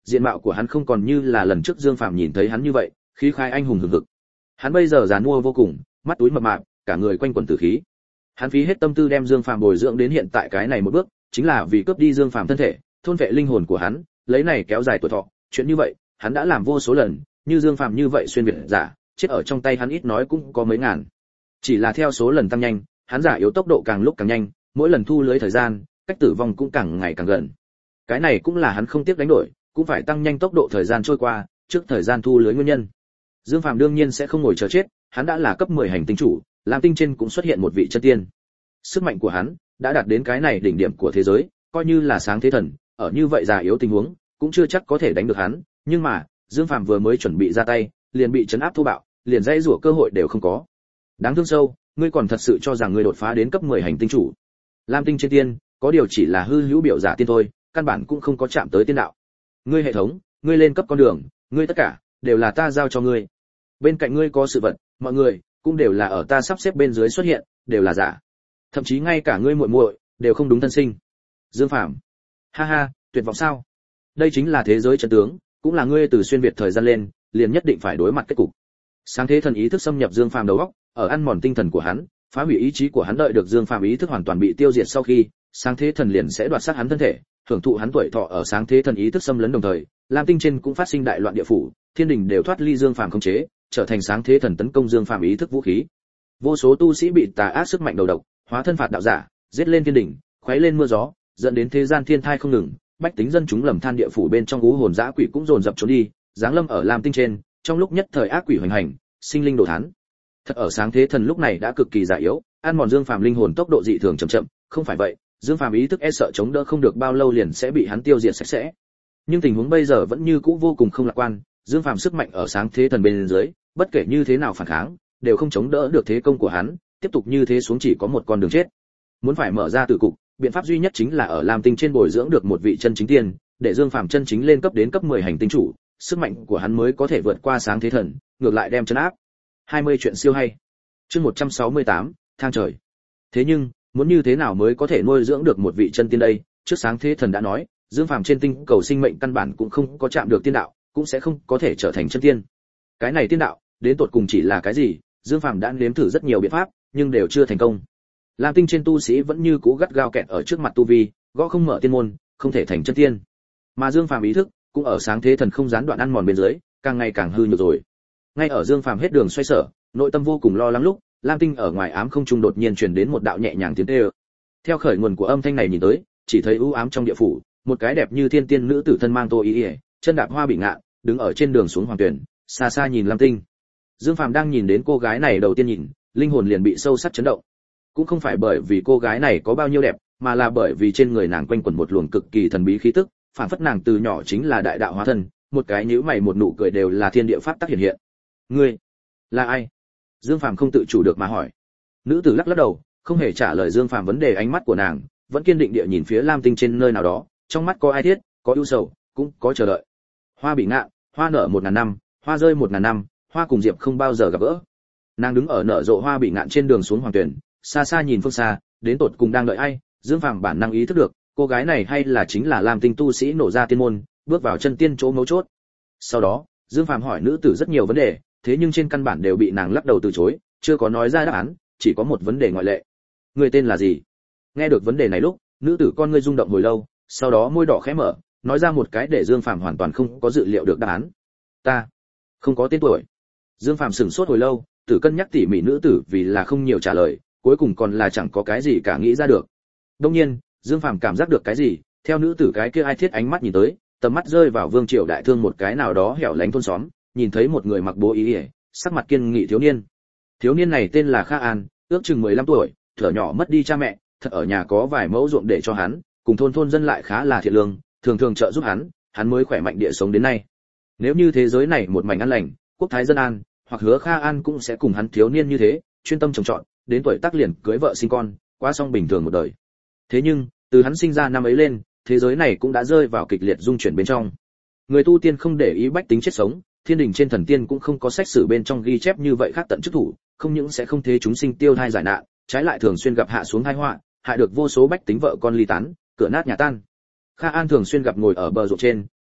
diện mạo của hắn không còn như là lần trước Dương Phàm nhìn thấy hắn như vậy, khí khái anh hùng hừng hực. Hắn bây giờ già nua vô cùng, mắt túi mập mạp, cả người quanh quẩn tử khí. Hắn phí hết tâm tư đem Dương Phàm bồi dưỡng đến hiện tại cái này một bước, chính là vì cướp đi Dương Phàm thân thể, thôn vệ linh hồn của hắn, lấy này kéo dài tuổi thọ. Chuyện như vậy, hắn đã làm vô số lần, như Dương Phàm như vậy xuyên việt giả, chết ở trong tay hắn ít nói cũng có mấy ngàn. Chỉ là theo số lần tăng nhanh, hắn giả yếu tốc độ càng lúc càng nhanh, mỗi lần thu lưới thời gian, cách tử vong cũng càng ngày càng gần. Cái này cũng là hắn không tiếc đánh đổi, cũng phải tăng nhanh tốc độ thời gian trôi qua, trước thời gian thu lưới nguyên nhân. Dương Phàm đương nhiên sẽ không ngồi chờ chết, hắn đã là cấp mười hành tinh chủ, Lam tinh trên cũng xuất hiện một vị chân tiên. Sức mạnh của hắn đã đạt đến cái này đỉnh điểm của thế giới, coi như là sáng thế thần, ở như vậy già yếu tình huống, cũng chưa chắc có thể đánh được hắn, nhưng mà, Dương Phàm vừa mới chuẩn bị ra tay, liền bị trấn áp thô bạo, liền dây rủa cơ hội đều không có. Đáng thương sâu, ngươi còn thật sự cho rằng ngươi đột phá đến cấp mười hành tinh chủ? Lam tinh trên tiên, có điều chỉ là hư hữu biểu giả tiên thôi, căn bản cũng không có chạm tới tiên đạo. Ngươi hệ thống, ngươi lên cấp con đường, ngươi tất cả đều là ta giao cho ngươi. Bên cạnh ngươi có sự vật, mọi người cũng đều là ở ta sắp xếp bên dưới xuất hiện, đều là giả. Thậm chí ngay cả ngươi muội muội đều không đúng thân sinh. Dương Phàm, ha ha, tuyệt vọng sao? Đây chính là thế giới chân tướng, cũng là ngươi từ xuyên việt thời gian lên, liền nhất định phải đối mặt kết cục. Sáng thế thần ý thức xâm nhập Dương Phàm đầu óc, ở ăn mòn tinh thần của hắn, phá hủy ý chí của hắn, đợi được Dương Phàm ý thức hoàn toàn bị tiêu diệt sau khi, sáng thế thần liền sẽ đoạt xác hắn thân thể, hưởng thụ hắn tuổi thọ. Ở sáng thế thần ý thức xâm lấn đồng thời, Lam tinh trên cũng phát sinh đại loạn địa phủ, thiên đình đều thoát ly Dương Phàm khống chế, trở thành sáng thế thần tấn công Dương Phàm ý thức vũ khí. Vô số tu sĩ bị tà ác sức mạnh đầu độc, hóa thân phạt đạo giả, giết lên thiên đình, khuấy lên mưa gió, dẫn đến thế gian thiên thai không ngừng, bách tính dân chúng lầm than địa phủ bên trong u hồn dã quỷ cũng dồn dập trốn đi, giáng lâm ở Lam tinh trên, trong lúc nhất thời ác quỷ hoành hành, sinh linh đồ thán. Thật ở sáng thế thần lúc này đã cực kỳ già yếu, ăn mòn Dương Phàm linh hồn tốc độ dị thường chậm chậm, không phải vậy, Dương Phàm ý thức e sợ chống đỡ không được bao lâu liền sẽ bị hắn tiêu diệt sạch sẽ. Nhưng tình huống bây giờ vẫn như cũ vô cùng không lạc quan, Dương Phàm sức mạnh ở sáng thế thần bên dưới, bất kể như thế nào phản kháng, đều không chống đỡ được thế công của hắn, tiếp tục như thế xuống chỉ có một con đường chết. Muốn phải mở ra tử cục, biện pháp duy nhất chính là ở Lam tinh trên bồi dưỡng được một vị chân chính tiên, để Dương Phàm chân chính lên cấp đến cấp mười hành tinh chủ, sức mạnh của hắn mới có thể vượt qua sáng thế thần, ngược lại đem trấn áp. hai mươi chuyện siêu hay. Chương một trăm sáu mươi tám, thang trời. Thế nhưng, muốn như thế nào mới có thể nuôi dưỡng được một vị chân tiên đây? Trước sáng thế thần đã nói, Dương Phàm trên tinh cầu sinh mệnh căn bản cũng không có chạm được tiên đạo, cũng sẽ không có thể trở thành chân tiên. Cái này tiên đạo, đến tột cùng chỉ là cái gì? Dương Phàm đã nếm thử rất nhiều biện pháp, nhưng đều chưa thành công. Lam tinh trên tu sĩ vẫn như cũ gắt gao kẹt ở trước mặt tu vi, gõ không mở tiên môn, không thể thành chân tiên. Mà Dương Phàm ý thức cũng ở sáng thế thần không gián đoạn ăn mòn bên dưới, càng ngày càng hư nhược rồi. Ngay ở Dương Phàm hết đường xoay sở, nội tâm vô cùng lo lắng lúc, Lam tinh ở ngoài ám không trung đột nhiên truyền đến một đạo nhẹ nhàng tiếng kêu. Theo khởi nguồn của âm thanh này nhìn tới, chỉ thấy u ám trong địa phủ, một cái đẹp như thiên tiên nữ tử thân mang tô y, chân đạp hoa bị ngạn, đứng ở trên đường xuống hoàng tuyển, xa xa nhìn Lam tinh. Dương Phàm đang nhìn đến cô gái này đầu tiên nhìn, linh hồn liền bị sâu sắc chấn động. Cũng không phải bởi vì cô gái này có bao nhiêu đẹp, mà là bởi vì trên người nàng quanh quẩn một luồng cực kỳ thần bí khí tức, phản phất nàng từ nhỏ chính là đại đạo hóa thân, một cái nhíu mày một nụ cười đều là thiên địa pháp tắc hiện hiện. Ngươi là ai? Dương Phàm không tự chủ được mà hỏi. Nữ tử lắc lắc đầu, không hề trả lời Dương Phàm vấn đề, ánh mắt của nàng vẫn kiên định địa nhìn phía Lam tinh trên nơi nào đó, trong mắt có ai thiết, có ưu sầu, cũng có chờ đợi. Hoa bị ngạn, hoa nở một ngàn năm, hoa rơi một ngàn năm, hoa cùng diệp không bao giờ gặp gỡ. Nàng đứng ở nở rộ hoa bị ngạn trên đường xuống hoàng tuyển, xa xa nhìn phương xa, đến tột cùng đang đợi ai? Dương Phàm bản năng ý thức được, cô gái này hay là chính là Lam tinh tu sĩ nổ ra tiên môn, bước vào chân tiên chỗ mấu chốt. Sau đó, Dương Phàm hỏi nữ tử rất nhiều vấn đề, thế nhưng trên căn bản đều bị nàng lắc đầu từ chối, chưa có nói ra đáp án, chỉ có một vấn đề ngoại lệ. Người tên là gì? Nghe được vấn đề này lúc, nữ tử con ngươi rung động hồi lâu, sau đó môi đỏ khẽ mở, nói ra một cái để Dương Phàm hoàn toàn không có dự liệu được đáp án. Ta không có tên tuổi. Dương Phàm sửng sốt hồi lâu, tử cân nhắc tỉ mỉ nữ tử vì là không nhiều trả lời, cuối cùng còn là chẳng có cái gì cả nghĩ ra được. Đương nhiên, Dương Phàm cảm giác được cái gì, theo nữ tử cái kia ai thiết ánh mắt nhìn tới, tầm mắt rơi vào Vương Triều đại thương một cái nào đó hẻo lánh thôn xóm, nhìn thấy một người mặc bố y, sắc mặt kiên nghị thiếu niên. Thiếu niên này tên là Kha An, ước chừng mười lăm tuổi, thuở nhỏ mất đi cha mẹ, thật ở nhà có vài mẫu ruộng để cho hắn, cùng thôn thôn dân lại khá là thiện lương, thường thường trợ giúp hắn, hắn mới khỏe mạnh địa sống đến nay. Nếu như thế giới này một mảnh an lành, quốc thái dân an, hoặc hứa Kha An cũng sẽ cùng hắn thiếu niên như thế, chuyên tâm trồng trọt, đến tuổi tác liền cưới vợ sinh con, qua xong bình thường một đời. Thế nhưng, từ hắn sinh ra năm ấy lên, thế giới này cũng đã rơi vào kịch liệt dung chuyển bên trong. Người tu tiên không để ý bách tính chết sống, thiên đình trên thần tiên cũng không có sách sử bên trong ghi chép như vậy khác tận chức thủ, không những sẽ không thế chúng sinh tiêu thai giải nạn, trái lại thường xuyên gặp hạ xuống tai họa, hại được vô số bách tính vợ con ly tán, cửa nát nhà tan. Kha An thường xuyên gặp ngồi ở bờ ruộng trên,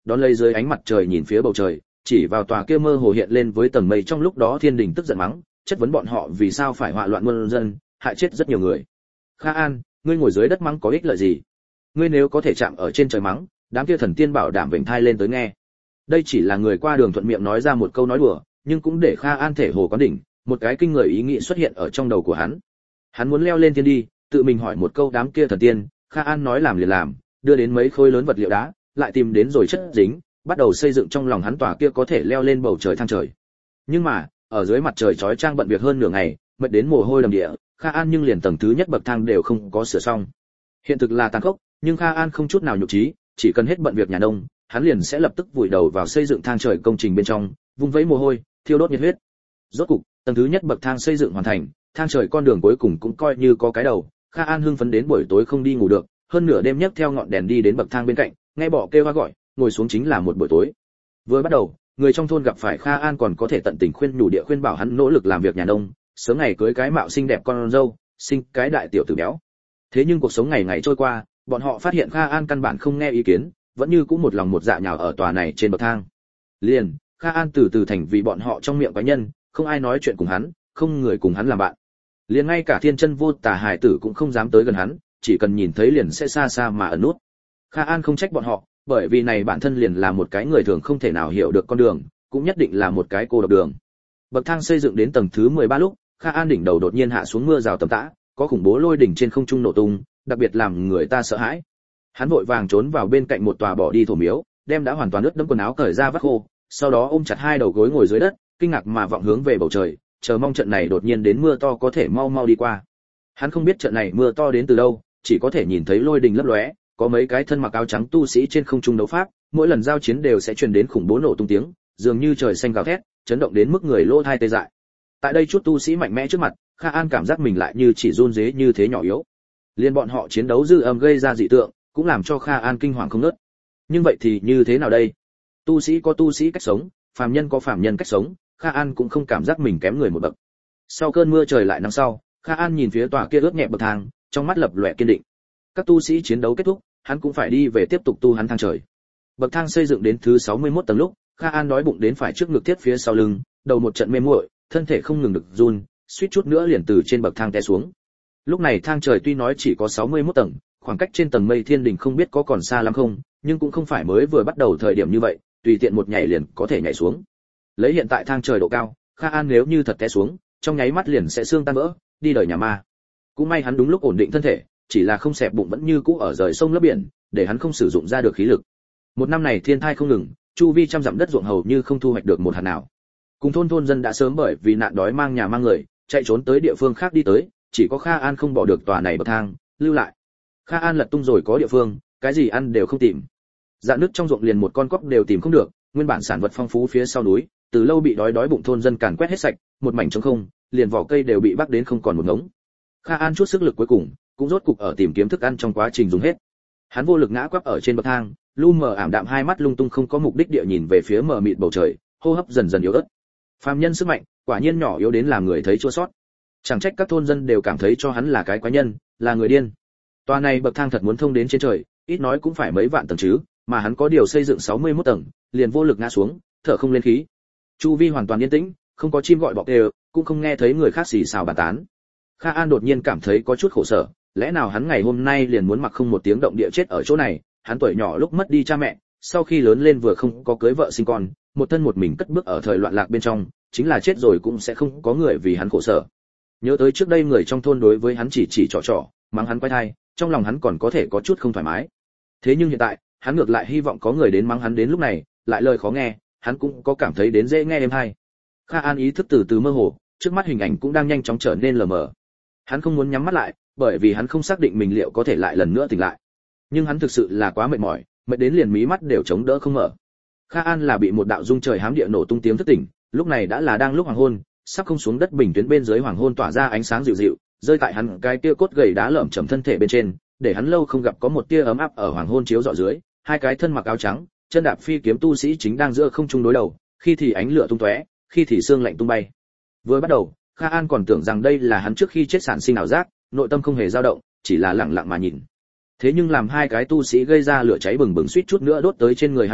đón lấy dưới ánh mặt trời nhìn phía bầu trời, chỉ vào tòa kia mơ hồ hiện lên với tầng mây, trong lúc đó thiên đình tức giận mắng, chất vấn bọn họ vì sao phải họa loạn muôn dân, hại chết rất nhiều người. Kha An, ngươi ngồi dưới đất mắng có ích lợi gì? Ngươi nếu có thể chạm ở trên trời mắng, đám kia thần tiên bảo đảm vểnh thai lên tới nghe. Đây chỉ là người qua đường thuận miệng nói ra một câu nói đùa, nhưng cũng để Kha An thể hồ quán đỉnh, một cái kinh người ý nghĩ xuất hiện ở trong đầu của hắn. Hắn muốn leo lên thiên đi, tự mình hỏi một câu đám kia thần tiên. Kha An nói làm liền làm, đưa đến mấy khối lớn vật liệu đá, lại tìm đến rồi chất dính, bắt đầu xây dựng trong lòng hắn tòa kia có thể leo lên bầu trời thang trời. Nhưng mà, ở dưới mặt trời chói chang bận việc hơn nửa ngày, mệt đến mồ hôi đầm địa, Kha An nhưng liền tầng thứ nhất bậc thang đều không có sửa xong. Hiện thực là tàn khốc, nhưng Kha An không chút nào nhục trí, chỉ cần hết bận việc nhà nông, hắn liền sẽ lập tức vùi đầu vào xây dựng thang trời công trình bên trong, vung vẫy mồ hôi, thiêu đốt nhiệt huyết. Rốt cục, tầng thứ nhất bậc thang xây dựng hoàn thành, thang trời con đường cuối cùng cũng coi như có cái đầu. Kha An hưng phấn đến buổi tối không đi ngủ được, hơn nửa đêm nhấc theo ngọn đèn đi đến bậc thang bên cạnh, nghe bọ kêu hoa gọi, ngồi xuống chính là một buổi tối. Vừa bắt đầu, người trong thôn gặp phải Kha An còn có thể tận tình khuyên nhủ địa khuyên bảo hắn nỗ lực làm việc nhà nông, sớm ngày cưới cái mạo xinh đẹp con dâu, sinh cái đại tiểu tử béo. Thế nhưng cuộc sống ngày ngày trôi qua, bọn họ phát hiện Kha An căn bản không nghe ý kiến, vẫn như cũng một lòng một dạ nhào ở tòa này trên bậc thang. Liền, Kha An từ từ thành vì bọn họ trong miệng quái nhân, không ai nói chuyện cùng hắn, không người cùng hắn làm bạn. Liền ngay cả thiên chân vô tà hải tử cũng không dám tới gần hắn, chỉ cần nhìn thấy liền sẽ xa xa mà ẩn nút. Kha An không trách bọn họ, bởi vì này bản thân liền là một cái người thường không thể nào hiểu được con đường, cũng nhất định là một cái cô độc đường. Bậc thang xây dựng đến tầng thứ mười ba lúc, Kha An đỉnh đầu đột nhiên hạ xuống mưa rào tầm tã, có khủng bố lôi đỉnh trên không trung nổ tung, đặc biệt làm người ta sợ hãi. Hắn vội vàng trốn vào bên cạnh một tòa bỏ đi thổ miếu, đem đã hoàn toàn ướt đẫm quần áo cởi ra vắt khô, sau đó ôm chặt hai đầu gối ngồi dưới đất, kinh ngạc mà vọng hướng về bầu trời, chờ mong trận này đột nhiên đến mưa to có thể mau mau đi qua. Hắn không biết trận này mưa to đến từ đâu, chỉ có thể nhìn thấy lôi đình lấp lóe, có mấy cái thân mặc áo trắng tu sĩ trên không trung đấu pháp, mỗi lần giao chiến đều sẽ truyền đến khủng bố nổ tung tiếng, dường như trời xanh gào thét, chấn động đến mức người lỗ tai tê dại. Tại đây chút tu sĩ mạnh mẽ trước mặt, Kha An cảm giác mình lại như chỉ run rế như thế nhỏ yếu. Liên bọn họ chiến đấu dư âm gây ra dị tượng, cũng làm cho Kha An kinh hoàng không ngớt. Nhưng vậy thì như thế nào đây? Tu sĩ có tu sĩ cách sống, phàm nhân có phàm nhân cách sống, Kha An cũng không cảm giác mình kém người một bậc. Sau cơn mưa trời lại nắng sau, Kha An nhìn phía tòa kia ướt nhẹ bậc thang, trong mắt lập lòe kiên định. Các tu sĩ chiến đấu kết thúc, hắn cũng phải đi về tiếp tục tu hắn thang trời. Bậc thang xây dựng đến thứ sáu mươi mốt tầng lúc, Kha An đói bụng đến phải trước ngực tiếp phía sau lưng, đầu một trận mê muội, thân thể không ngừng được run, suýt chút nữa liền từ trên bậc thang té xuống. Lúc này thang trời tuy nói chỉ có sáu mươi mốt tầng, khoảng cách trên tầng mây thiên đình không biết có còn xa lắm không, nhưng cũng không phải mới vừa bắt đầu thời điểm như vậy, tùy tiện một nhảy liền có thể nhảy xuống. Lấy hiện tại thang trời độ cao, Kha An nếu như thật té xuống, trong nháy mắt liền sẽ xương tan vỡ, đi đời nhà ma. Cũng may hắn đúng lúc ổn định thân thể, chỉ là không xẹp bụng vẫn như cũ ở rời sông lấp biển, để hắn không sử dụng ra được khí lực. Một năm này thiên thai không ngừng, chu vi trăm dặm đất ruộng hầu như không thu hoạch được một hạt nào. Cùng thôn thôn dân đã sớm bởi vì nạn đói mang nhà mang người, chạy trốn tới địa phương khác đi tới, chỉ có Kha An không bỏ được tòa này bậc thang, lưu lại. Kha An lật tung rồi có địa phương, cái gì ăn đều không tìm. Dạ nước trong ruộng liền một con cóc đều tìm không được, nguyên bản sản vật phong phú phía sau núi, từ lâu bị đói đói bụng thôn dân càn quét hết sạch, một mảnh trống không, liền vỏ cây đều bị bắt đến không còn một ngống. Kha An chút sức lực cuối cùng, cũng rốt cục ở tìm kiếm thức ăn trong quá trình dùng hết. Hắn vô lực ngã quắp ở trên bậc thang, lu mờ ảm đạm hai mắt lung tung không có mục đích địa nhìn về phía mờ mịt bầu trời, hô hấp dần dần yếu ớt. Phàm nhân sức mạnh, quả nhiên nhỏ yếu đến làm người thấy chua xót. Chẳng trách các thôn dân đều cảm thấy cho hắn là cái quái nhân, là người điên. Tòa này bậc thang thật muốn thông đến trên trời, ít nói cũng phải mấy vạn tầng chứ, mà hắn có điều xây dựng sáu mươi mốt tầng, liền vô lực ngã xuống, thở không lên khí. Chu vi hoàn toàn yên tĩnh, không có chim gọi bọ kêu, cũng không nghe thấy người khác xì xào bàn tán. Kha An đột nhiên cảm thấy có chút khổ sở, lẽ nào hắn ngày hôm nay liền muốn mặc không một tiếng động địa chết ở chỗ này? Hắn tuổi nhỏ lúc mất đi cha mẹ, sau khi lớn lên vừa không có cưới vợ sinh con, một thân một mình cất bước ở thời loạn lạc bên trong, chính là chết rồi cũng sẽ không có người vì hắn khổ sở. Nhớ tới trước đây người trong thôn đối với hắn chỉ chỉ trò trò, mắng hắn quái thai, trong lòng hắn còn có thể có chút không thoải mái. Thế nhưng hiện tại, hắn ngược lại hy vọng có người đến mắng hắn đến lúc này, lại lời khó nghe, hắn cũng có cảm thấy đến dễ nghe êm hay. Kha An ý thức từ từ mơ hồ, trước mắt hình ảnh cũng đang nhanh chóng trở nên lờ mờ. Hắn không muốn nhắm mắt lại, bởi vì hắn không xác định mình liệu có thể lại lần nữa tỉnh lại. Nhưng hắn thực sự là quá mệt mỏi, mệt đến liền mí mắt đều chống đỡ không mở. Kha An là bị một đạo rung trời hám địa nổ tung tiếng thức tỉnh, lúc này đã là đang lúc hoàng hôn, sắp không xuống đất bình tuyến bên dưới hoàng hôn tỏa ra ánh sáng dịu dịu, rơi tại hắn cái kia cốt gầy đá lởm chởm thân thể bên trên, để hắn lâu không gặp có một tia ấm áp ở hoàng hôn chiếu rọi dưới. Hai cái thân mặc áo trắng, chân đạp phi kiếm tu sĩ chính đang giữa không trung đối đầu, khi thì ánh lửa tung tóe, khi thì xương lạnh tung bay. Vừa bắt đầu, Kha An còn tưởng rằng đây là hắn trước khi chết sản sinh ảo giác, nội tâm không hề dao động, chỉ là lặng lặng mà nhìn. Thế nhưng làm hai cái tu sĩ gây ra lửa cháy bừng bừng suýt chút nữa đốt tới trên người hắn lúc,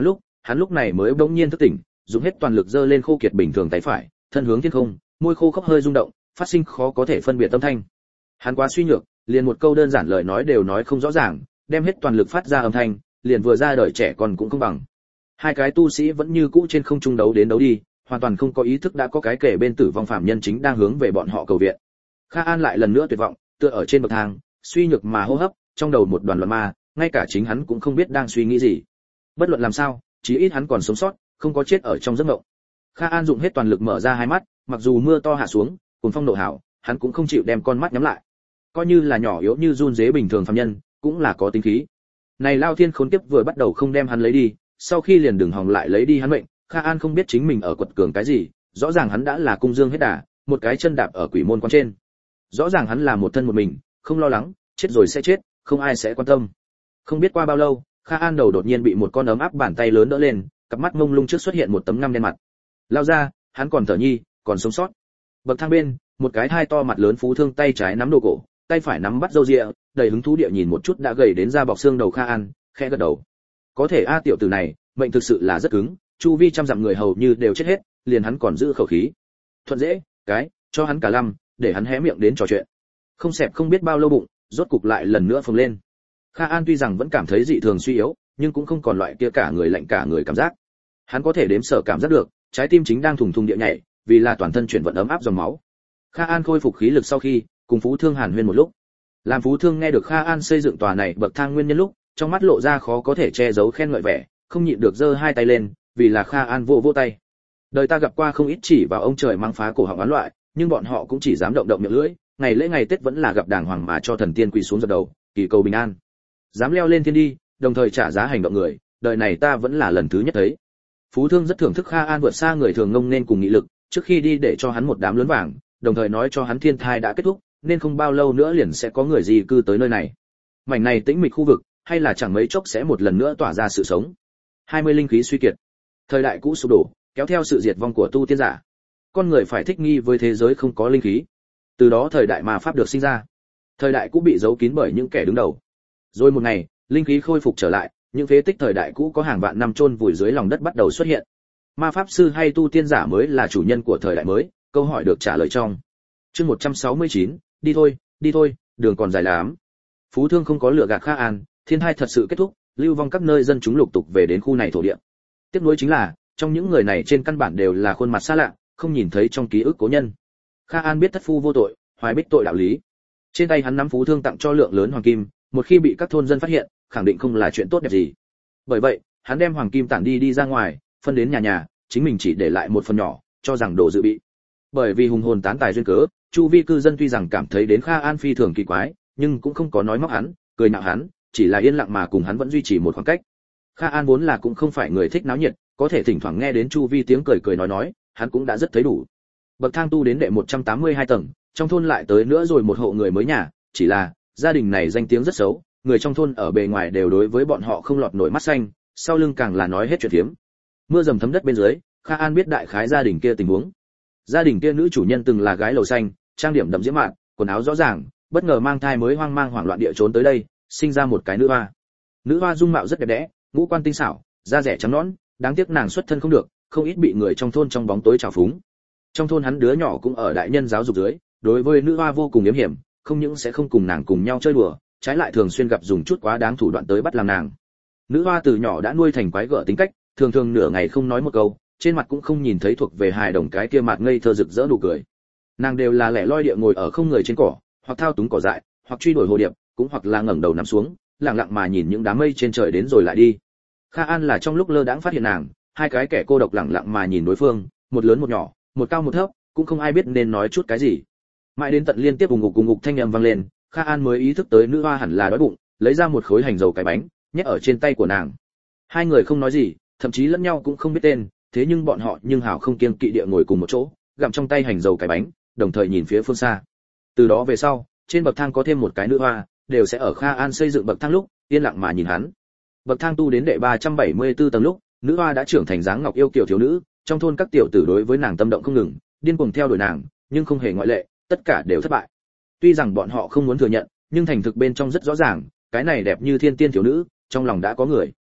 hắn lúc này mới bỗng nhiên thức tỉnh, dùng hết toàn lực giơ lên khô kiệt bình thường tay phải, thân hướng thiên không, môi khô khốc hơi rung động, phát sinh khó có thể phân biệt âm thanh. Hắn quá suy nhược, liền một câu đơn giản lời nói đều nói không rõ ràng, đem hết toàn lực phát ra âm thanh, liền vừa ra đời trẻ còn cũng không bằng. Hai cái tu sĩ vẫn như cũ trên không trung đấu đến đấu đi, hoàn toàn không có ý thức đã có cái kẻ bên tử vong phạm nhân chính đang hướng về bọn họ cầu viện. Kha An lại lần nữa tuyệt vọng, tựa ở trên bậc thang, suy nhược mà hô hấp, trong đầu một đoàn loạn ma, ngay cả chính hắn cũng không biết đang suy nghĩ gì. Bất luận làm sao, chí ít hắn còn sống sót, không có chết ở trong giấc mộng. Kha An dùng hết toàn lực mở ra hai mắt, mặc dù mưa to hạ xuống, cùng phong nộ hảo, hắn cũng không chịu đem con mắt nhắm lại. Coi như là nhỏ yếu như run rế bình thường phàm nhân, cũng là có tính khí. Này Lao Thiên khốn kiếp vừa bắt đầu không đem hắn lấy đi, sau khi liền đừng hòng lại lấy đi hắn mệnh, Kha An không biết chính mình ở quật cường cái gì, rõ ràng hắn đã là cung dương hết đà, một cái chân đạp ở quỷ môn quan trên. Rõ ràng hắn là một thân một mình, không lo lắng, chết rồi sẽ chết, không ai sẽ quan tâm. Không biết qua bao lâu, Kha An đầu đột nhiên bị một con ấm áp bàn tay lớn đỡ lên, cặp mắt mông lung trước xuất hiện một tấm ngăm đen mặt. Lao ra, hắn còn thở nhi, còn sống sót. Bậc thang bên, một cái thai to mặt lớn phú thương tay trái nắm đồ cổ, tay phải nắm bắt râu ria, đầy hứng thú địa nhìn một chút đã gầy đến da bọc xương đầu Kha An, khẽ gật đầu. Có thể a tiểu tử này, mệnh thực sự là rất cứng, chu vi trăm dặm người hầu như đều chết hết, liền hắn còn giữ khẩu khí. Thuận dễ, cái, cho hắn cả lăm, để hắn hé miệng đến trò chuyện. Không xẹp không biết bao lâu bụng, rốt cục lại lần nữa phồng lên. Kha An tuy rằng vẫn cảm thấy dị thường suy yếu, nhưng cũng không còn loại kia cả người lạnh cả người cảm giác. Hắn có thể đếm sở cảm giác được, trái tim chính đang thùng thùng địa nhảy, vì là toàn thân chuyển vận ấm áp dòng máu. Kha An khôi phục khí lực sau khi, cùng Phú Thương hàn huyên một lúc. Làm Phú Thương nghe được Kha An xây dựng tòa này bậc thang nguyên nhân lúc, trong mắt lộ ra khó có thể che giấu khen ngợi vẻ, không nhịn được giơ hai tay lên, vì là Kha An vỗ vỗ tay. Đời ta gặp qua không ít chỉ vào ông trời mang phá cổ họng oán loại, nhưng bọn họ cũng chỉ dám động động miệng lưỡi, ngày lễ ngày Tết vẫn là gặp đàng hoàng mà cho thần tiên quỳ xuống dập đầu, kỳ cầu bình an. Dám leo lên thiên đi, đồng thời trả giá hành động người, đời này ta vẫn là lần thứ nhất thấy. Phú Thương rất thưởng thức Kha An vượt xa người thường ngông nên cùng nghị lực, trước khi đi để cho hắn một đám lớn vàng, đồng thời nói cho hắn thiên thai đã kết thúc, nên không bao lâu nữa liền sẽ có người di cư tới nơi này. Mảnh này tĩnh mịch khu vực, hay là chẳng mấy chốc sẽ một lần nữa tỏa ra sự sống. hai mươi linh khí suy kiệt, thời đại cũ sụp đổ, kéo theo sự diệt vong của tu tiên giả. Con người phải thích nghi với thế giới không có linh khí. Từ đó thời đại ma pháp được sinh ra. Thời đại cũ bị giấu kín bởi những kẻ đứng đầu. Rồi một ngày, linh khí khôi phục trở lại, những phế tích thời đại cũ có hàng vạn năm chôn vùi dưới lòng đất bắt đầu xuất hiện. Ma pháp sư hay tu tiên giả mới là chủ nhân của thời đại mới, câu hỏi được trả lời trong chương một trăm sáu mươi chín, đi thôi, đi thôi, đường còn dài lắm. Phú Thương không có lựa gạt Kha An, thiên hai thật sự kết thúc, lưu vong các nơi dân chúng lục tục về đến khu này thổ địa. Tiếc nuối chính là, trong những người này trên căn bản đều là khuôn mặt xa lạ, không nhìn thấy trong ký ức cố nhân. Kha An biết thất phu vô tội, hoài bích tội đạo lý. Trên tay hắn nắm Phú Thương tặng cho lượng lớn hoàng kim, một khi bị các thôn dân phát hiện, khẳng định không là chuyện tốt đẹp gì. Bởi vậy, hắn đem hoàng kim tản đi đi ra ngoài, phân đến nhà nhà, chính mình chỉ để lại một phần nhỏ, cho rằng đồ dự bị. Bởi vì hùng hồn tán tài duyên cớ, chu vi cư dân tuy rằng cảm thấy đến Kha An phi thường kỳ quái, nhưng cũng không có nói móc hắn, cười nhạo hắn, chỉ là yên lặng mà cùng hắn vẫn duy trì một khoảng cách. Kha An vốn là cũng không phải người thích náo nhiệt, có thể thỉnh thoảng nghe đến chu vi tiếng cười cười nói nói, hắn cũng đã rất thấy đủ. Bậc thang tu đến đệ một trăm tám mươi hai tầng, trong thôn lại tới nữa rồi một hộ người mới nhà, chỉ là gia đình này danh tiếng rất xấu, người trong thôn ở bề ngoài đều đối với bọn họ không lọt nổi mắt xanh, sau lưng càng là nói hết chuyện thiếm. Mưa dầm thấm đất bên dưới, Kha An biết đại khái gia đình kia tình huống. Gia đình kia nữ chủ nhân từng là gái lầu xanh, trang điểm đậm diễm mạn, quần áo rõ ràng, bất ngờ mang thai mới hoang mang hoảng loạn địa trốn tới đây, sinh ra một cái nữ hoa. Nữ hoa dung mạo rất đẹp đẽ, ngũ quan tinh xảo, da rẻ trắng nõn, đáng tiếc nàng xuất thân không được, không ít bị người trong thôn trong bóng tối trào phúng. Trong thôn hắn đứa nhỏ cũng ở đại nhân giáo dục dưới, đối với nữ hoa vô cùng yếm hiểm, không những sẽ không cùng nàng cùng nhau chơi đùa, trái lại thường xuyên gặp dùng chút quá đáng thủ đoạn tới bắt làm nàng. Nữ hoa từ nhỏ đã nuôi thành quái gở tính cách, thường thường nửa ngày không nói một câu, trên mặt cũng không nhìn thấy thuộc về hài đồng cái kia mặt ngây thơ rực rỡ nụ cười. Nàng đều là lẻ loi địa ngồi ở không người trên cỏ, hoặc thao túng cỏ dại, hoặc truy đuổi hồ điệp, cũng hoặc là ngẩng đầu nằm xuống, lặng lặng mà nhìn những đám mây trên trời đến rồi lại đi. Kha An là trong lúc lơ đãng phát hiện nàng, hai cái kẻ cô độc lặng lặng mà nhìn đối phương, một lớn một nhỏ, một cao một thấp, cũng không ai biết nên nói chút cái gì. Mãi đến tận liên tiếp ùng ục ùng ục thanh âm vang lên, Kha An mới ý thức tới nữ hoa hẳn là đói bụng, lấy ra một khối hành dầu cái bánh, nhét ở trên tay của nàng. Hai người không nói gì, thậm chí lẫn nhau cũng không biết tên, thế nhưng bọn họ nhưng hảo không kiêng kỵ địa ngồi cùng một chỗ, gặm trong tay hành dầu cái bánh, đồng thời nhìn phía phương xa. Từ đó về sau, trên bậc thang có thêm một cái nữ hoa, đều sẽ ở Kha An xây dựng bậc thang lúc, yên lặng mà nhìn hắn. Bậc thang tu đến đệ ba trăm bảy mươi tư tầng lúc, nữ hoa đã trưởng thành dáng ngọc yêu kiều thiếu nữ, trong thôn các tiểu tử đối với nàng tâm động không ngừng, điên cuồng theo đuổi nàng, nhưng không hề ngoại lệ, tất cả đều thất bại. Tuy rằng bọn họ không muốn thừa nhận, nhưng thành thực bên trong rất rõ ràng, cái này đẹp như thiên tiên thiếu nữ, trong lòng đã có người.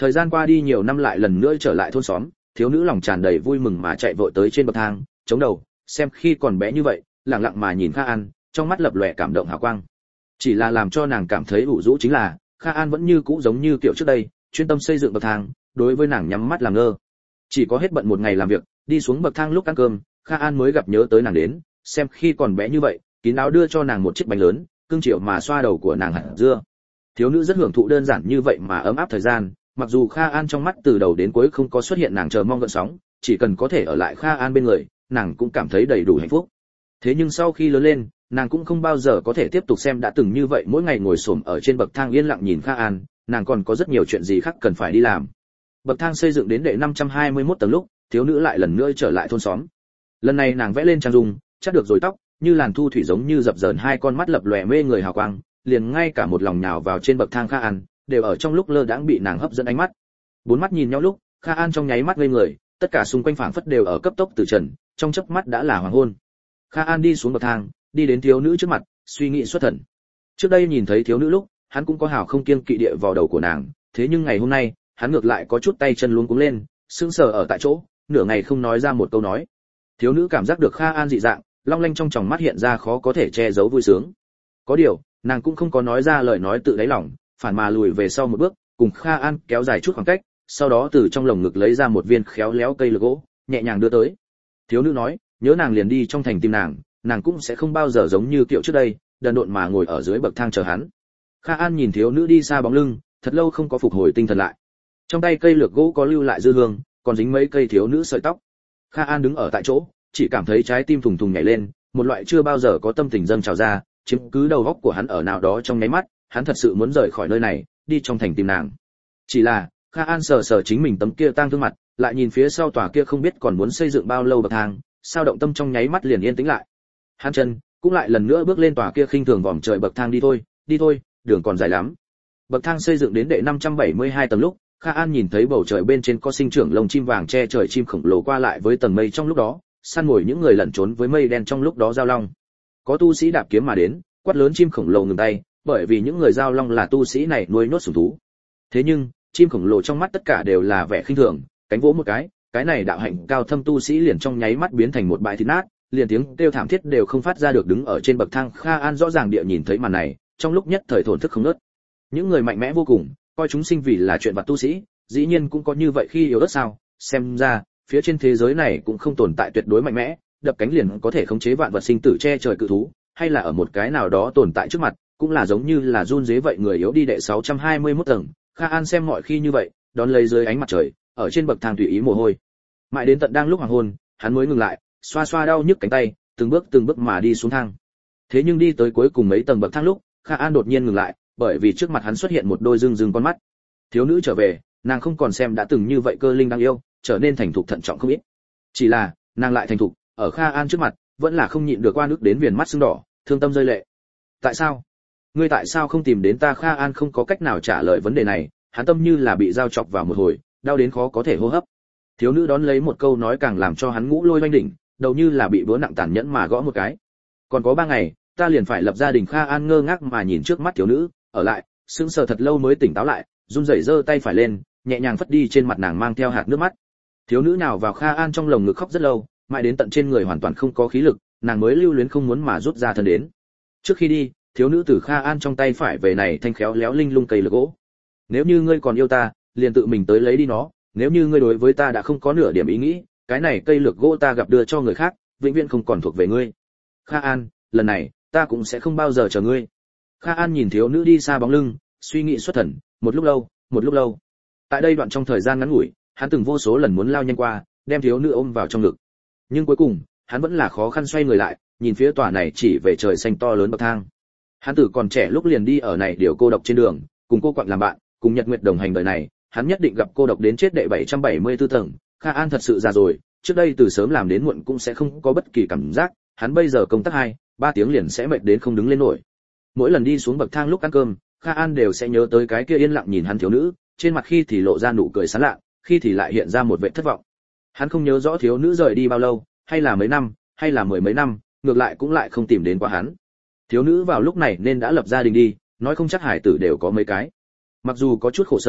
Thời gian qua đi nhiều năm lại lần nữa trở lại thôn xóm, thiếu nữ lòng tràn đầy vui mừng mà chạy vội tới trên bậc thang, chống đầu, xem khi còn bé như vậy, lặng lặng mà nhìn Kha An, trong mắt lập lòe cảm động hào quang. Chỉ là làm cho nàng cảm thấy ủ rũ chính là, Kha An vẫn như cũ giống như kiểu trước đây, chuyên tâm xây dựng bậc thang, đối với nàng nhắm mắt làm ngơ. Chỉ có hết bận một ngày làm việc, đi xuống bậc thang lúc ăn cơm, Kha An mới gặp nhớ tới nàng đến, xem khi còn bé như vậy, kín đáo đưa cho nàng một chiếc bánh lớn, cưng chiều mà xoa đầu của nàng hạt dưa. Thiếu nữ rất hưởng thụ đơn giản như vậy mà ấm áp thời gian, mặc dù Kha An trong mắt từ đầu đến cuối không có xuất hiện nàng chờ mong gợn sóng, chỉ cần có thể ở lại Kha An bên người, nàng cũng cảm thấy đầy đủ hạnh phúc. Thế nhưng sau khi lớn lên, nàng cũng không bao giờ có thể tiếp tục xem đã từng như vậy mỗi ngày ngồi xổm ở trên bậc thang yên lặng nhìn Kha An, nàng còn có rất nhiều chuyện gì khác cần phải đi làm. Bậc thang xây dựng đến đệ năm trăm hai mươi mốt tầng lúc, thiếu nữ lại lần nữa trở lại thôn xóm. Lần này nàng vẽ lên trang dung, chắt được rồi tóc, như làn thu thủy giống như dập dờn hai con mắt lập lòe mê người hào quang, liền ngay cả một lòng nhào vào trên bậc thang Kha An, đều ở trong lúc lơ đãng bị nàng hấp dẫn ánh mắt. Bốn mắt nhìn nhau lúc, Kha An trong nháy mắt ngây người, tất cả xung quanh phảng phất đều ở cấp tốc từ trần, trong chớp mắt đã là hoàng hôn. Kha An đi xuống bậc thang, đi đến thiếu nữ trước mặt, suy nghĩ xuất thần. Trước đây nhìn thấy thiếu nữ lúc, hắn cũng có hào không kiêng kỵ địa vào đầu của nàng, thế nhưng ngày hôm nay, hắn ngược lại có chút tay chân luống cuống lên, sững sờ ở tại chỗ, nửa ngày không nói ra một câu nói. Thiếu nữ cảm giác được Kha An dị dạng, long lanh trong tròng mắt hiện ra khó có thể che giấu vui sướng. Có điều, nàng cũng không có nói ra lời nói tự đáy lòng, phản mà lùi về sau một bước, cùng Kha An kéo dài chút khoảng cách, sau đó từ trong lồng ngực lấy ra một viên khéo léo cây lược gỗ, nhẹ nhàng đưa tới. Thiếu nữ nói, nhớ nàng liền đi trong thành tìm nàng, nàng cũng sẽ không bao giờ giống như kiểu trước đây, đần độn mà ngồi ở dưới bậc thang chờ hắn. Kha An nhìn thiếu nữ đi xa bóng lưng, thật lâu không có phục hồi tinh thần lại. Trong tay cây lược gỗ có lưu lại dư hương, còn dính mấy cây thiếu nữ sợi tóc. Kha An đứng ở tại chỗ, chỉ cảm thấy trái tim thùng thùng nhảy lên, một loại chưa bao giờ có tâm tình dâng trào ra, chiếm cứ đầu óc của hắn ở nào đó trong nháy mắt, hắn thật sự muốn rời khỏi nơi này, đi trong thành tìm nàng. Chỉ là, Kha An sờ sờ chính mình tấm kia tang thương mặt, lại nhìn phía sau tòa kia không biết còn muốn xây dựng bao lâu bậc thang, sao động tâm trong nháy mắt liền yên tĩnh lại. Hắn chân cũng lại lần nữa bước lên tòa kia khinh thường vòm trời bậc thang đi thôi, đi thôi, đường còn dài lắm. Bậc thang xây dựng đến đệ năm trăm bảy mươi hai tầng lúc, Kha An nhìn thấy bầu trời bên trên có sinh trưởng lông chim vàng che trời chim khổng lồ qua lại với tầng mây trong lúc đó, săn mồi những người lẩn trốn với mây đen trong lúc đó giao long. Có tu sĩ đạp kiếm mà đến, quát lớn chim khổng lồ ngừng tay, bởi vì những người giao long là tu sĩ này nuôi nốt sủng thú. Thế nhưng, chim khổng lồ trong mắt tất cả đều là vẻ khinh thường, cánh vỗ một cái, cái này đạo hạnh cao thâm tu sĩ liền trong nháy mắt biến thành một bãi thịt nát, liền tiếng kêu thảm thiết đều không phát ra được. Đứng ở trên bậc thang Kha An rõ ràng địa nhìn thấy màn này, trong lúc nhất thời thổn thức không ngớt. Những người mạnh mẽ vô cùng, coi chúng sinh vì là chuyện vặt tu sĩ, dĩ nhiên cũng có như vậy khi yếu ớt sao? Xem ra, phía trên thế giới này cũng không tồn tại tuyệt đối mạnh mẽ, đập cánh liền có thể khống chế vạn vật sinh tử che trời cự thú, hay là ở một cái nào đó tồn tại trước mặt, cũng là giống như là run rế vậy. Người yếu đi đệ sáu trăm hai mươi mốt tầng, Kha An xem mọi khi như vậy, đón lấy dưới ánh mặt trời, ở trên bậc thang tùy ý mồ hôi. Mãi đến tận đang lúc hoàng hôn, hắn mới ngừng lại, xoa xoa đau nhức cánh tay, từng bước từng bước mà đi xuống thang. Thế nhưng đi tới cuối cùng mấy tầng bậc thang lúc, Kha An đột nhiên ngừng lại, bởi vì trước mặt hắn xuất hiện một đôi rưng rưng con mắt. Thiếu nữ trở về, nàng không còn xem đã từng như vậy cơ linh đáng yêu, trở nên thành thục thận trọng không ít. Chỉ là, nàng lại thành thục, ở Kha An trước mặt, vẫn là không nhịn được oan ức đến viền mắt sưng đỏ, thương tâm rơi lệ. Tại sao? Ngươi tại sao không tìm đến ta? Kha An không có cách nào trả lời vấn đề này, hắn tâm như là bị dao chọc vào một hồi, đau đến khó có thể hô hấp. Thiếu nữ đón lấy một câu nói càng làm cho hắn ngũ lôi oanh đỉnh, đầu như là bị búa nặng tàn nhẫn mà gõ một cái. Còn có ba ngày, ta liền phải lập gia đình. Kha An ngơ ngác mà nhìn trước mắt thiếu nữ, ở lại, sững sờ thật lâu mới tỉnh táo lại, run rẩy giơ tay phải lên, nhẹ nhàng phất đi trên mặt nàng mang theo hạt nước mắt. Thiếu nữ nào vào Kha An trong lồng ngực khóc rất lâu, mãi đến tận trên người hoàn toàn không có khí lực, nàng mới lưu luyến không muốn mà rút ra thân đến. Trước khi đi, thiếu nữ từ Kha An trong tay phải về này thanh khéo léo linh lung cây lược gỗ. Nếu như ngươi còn yêu ta, liền tự mình tới lấy đi nó, nếu như ngươi đối với ta đã không có nửa điểm ý nghĩ, cái này cây lược gỗ ta gặp đưa cho người khác, vĩnh viễn không còn thuộc về ngươi. Kha An, lần này, ta cũng sẽ không bao giờ chờ ngươi. Kha An nhìn thiếu nữ đi xa bóng lưng, suy nghĩ xuất thần, một lúc lâu, một lúc lâu. Tại đây đoạn trong thời gian ngắn ngủi, hắn từng vô số lần muốn lao nhanh qua, đem thiếu nữ ôm vào trong ngực. Nhưng cuối cùng, hắn vẫn là khó khăn xoay người lại, nhìn phía tòa này chỉ về trời xanh to lớn bậc thang. Hắn tử còn trẻ lúc liền đi ở này điều cô độc trên đường, cùng cô quạnh làm bạn, cùng Nhật Nguyệt đồng hành đời này, hắn nhất định gặp cô độc đến chết đệ bảy trăm bảy mươi tư tầng. Kha An thật sự già rồi, trước đây từ sớm làm đến muộn cũng sẽ không có bất kỳ cảm giác, hắn bây giờ công tác hai, ba tiếng liền sẽ mệt đến không đứng lên nổi. Mỗi lần đi xuống bậc thang lúc ăn cơm, Kha An đều sẽ nhớ tới cái kia yên lặng nhìn hắn thiếu nữ, trên mặt khi thì lộ ra nụ cười sán lạ, khi thì lại hiện ra một vẻ thất vọng. Hắn không nhớ rõ thiếu nữ rời đi bao lâu, hay là mấy năm, hay là mười mấy năm, ngược lại cũng lại không tìm đến qua hắn. Thiếu nữ vào lúc này nên đã lập gia đình đi, nói không chắc hải tử đều có mấy cái. Mặc dù có chút khổ sở,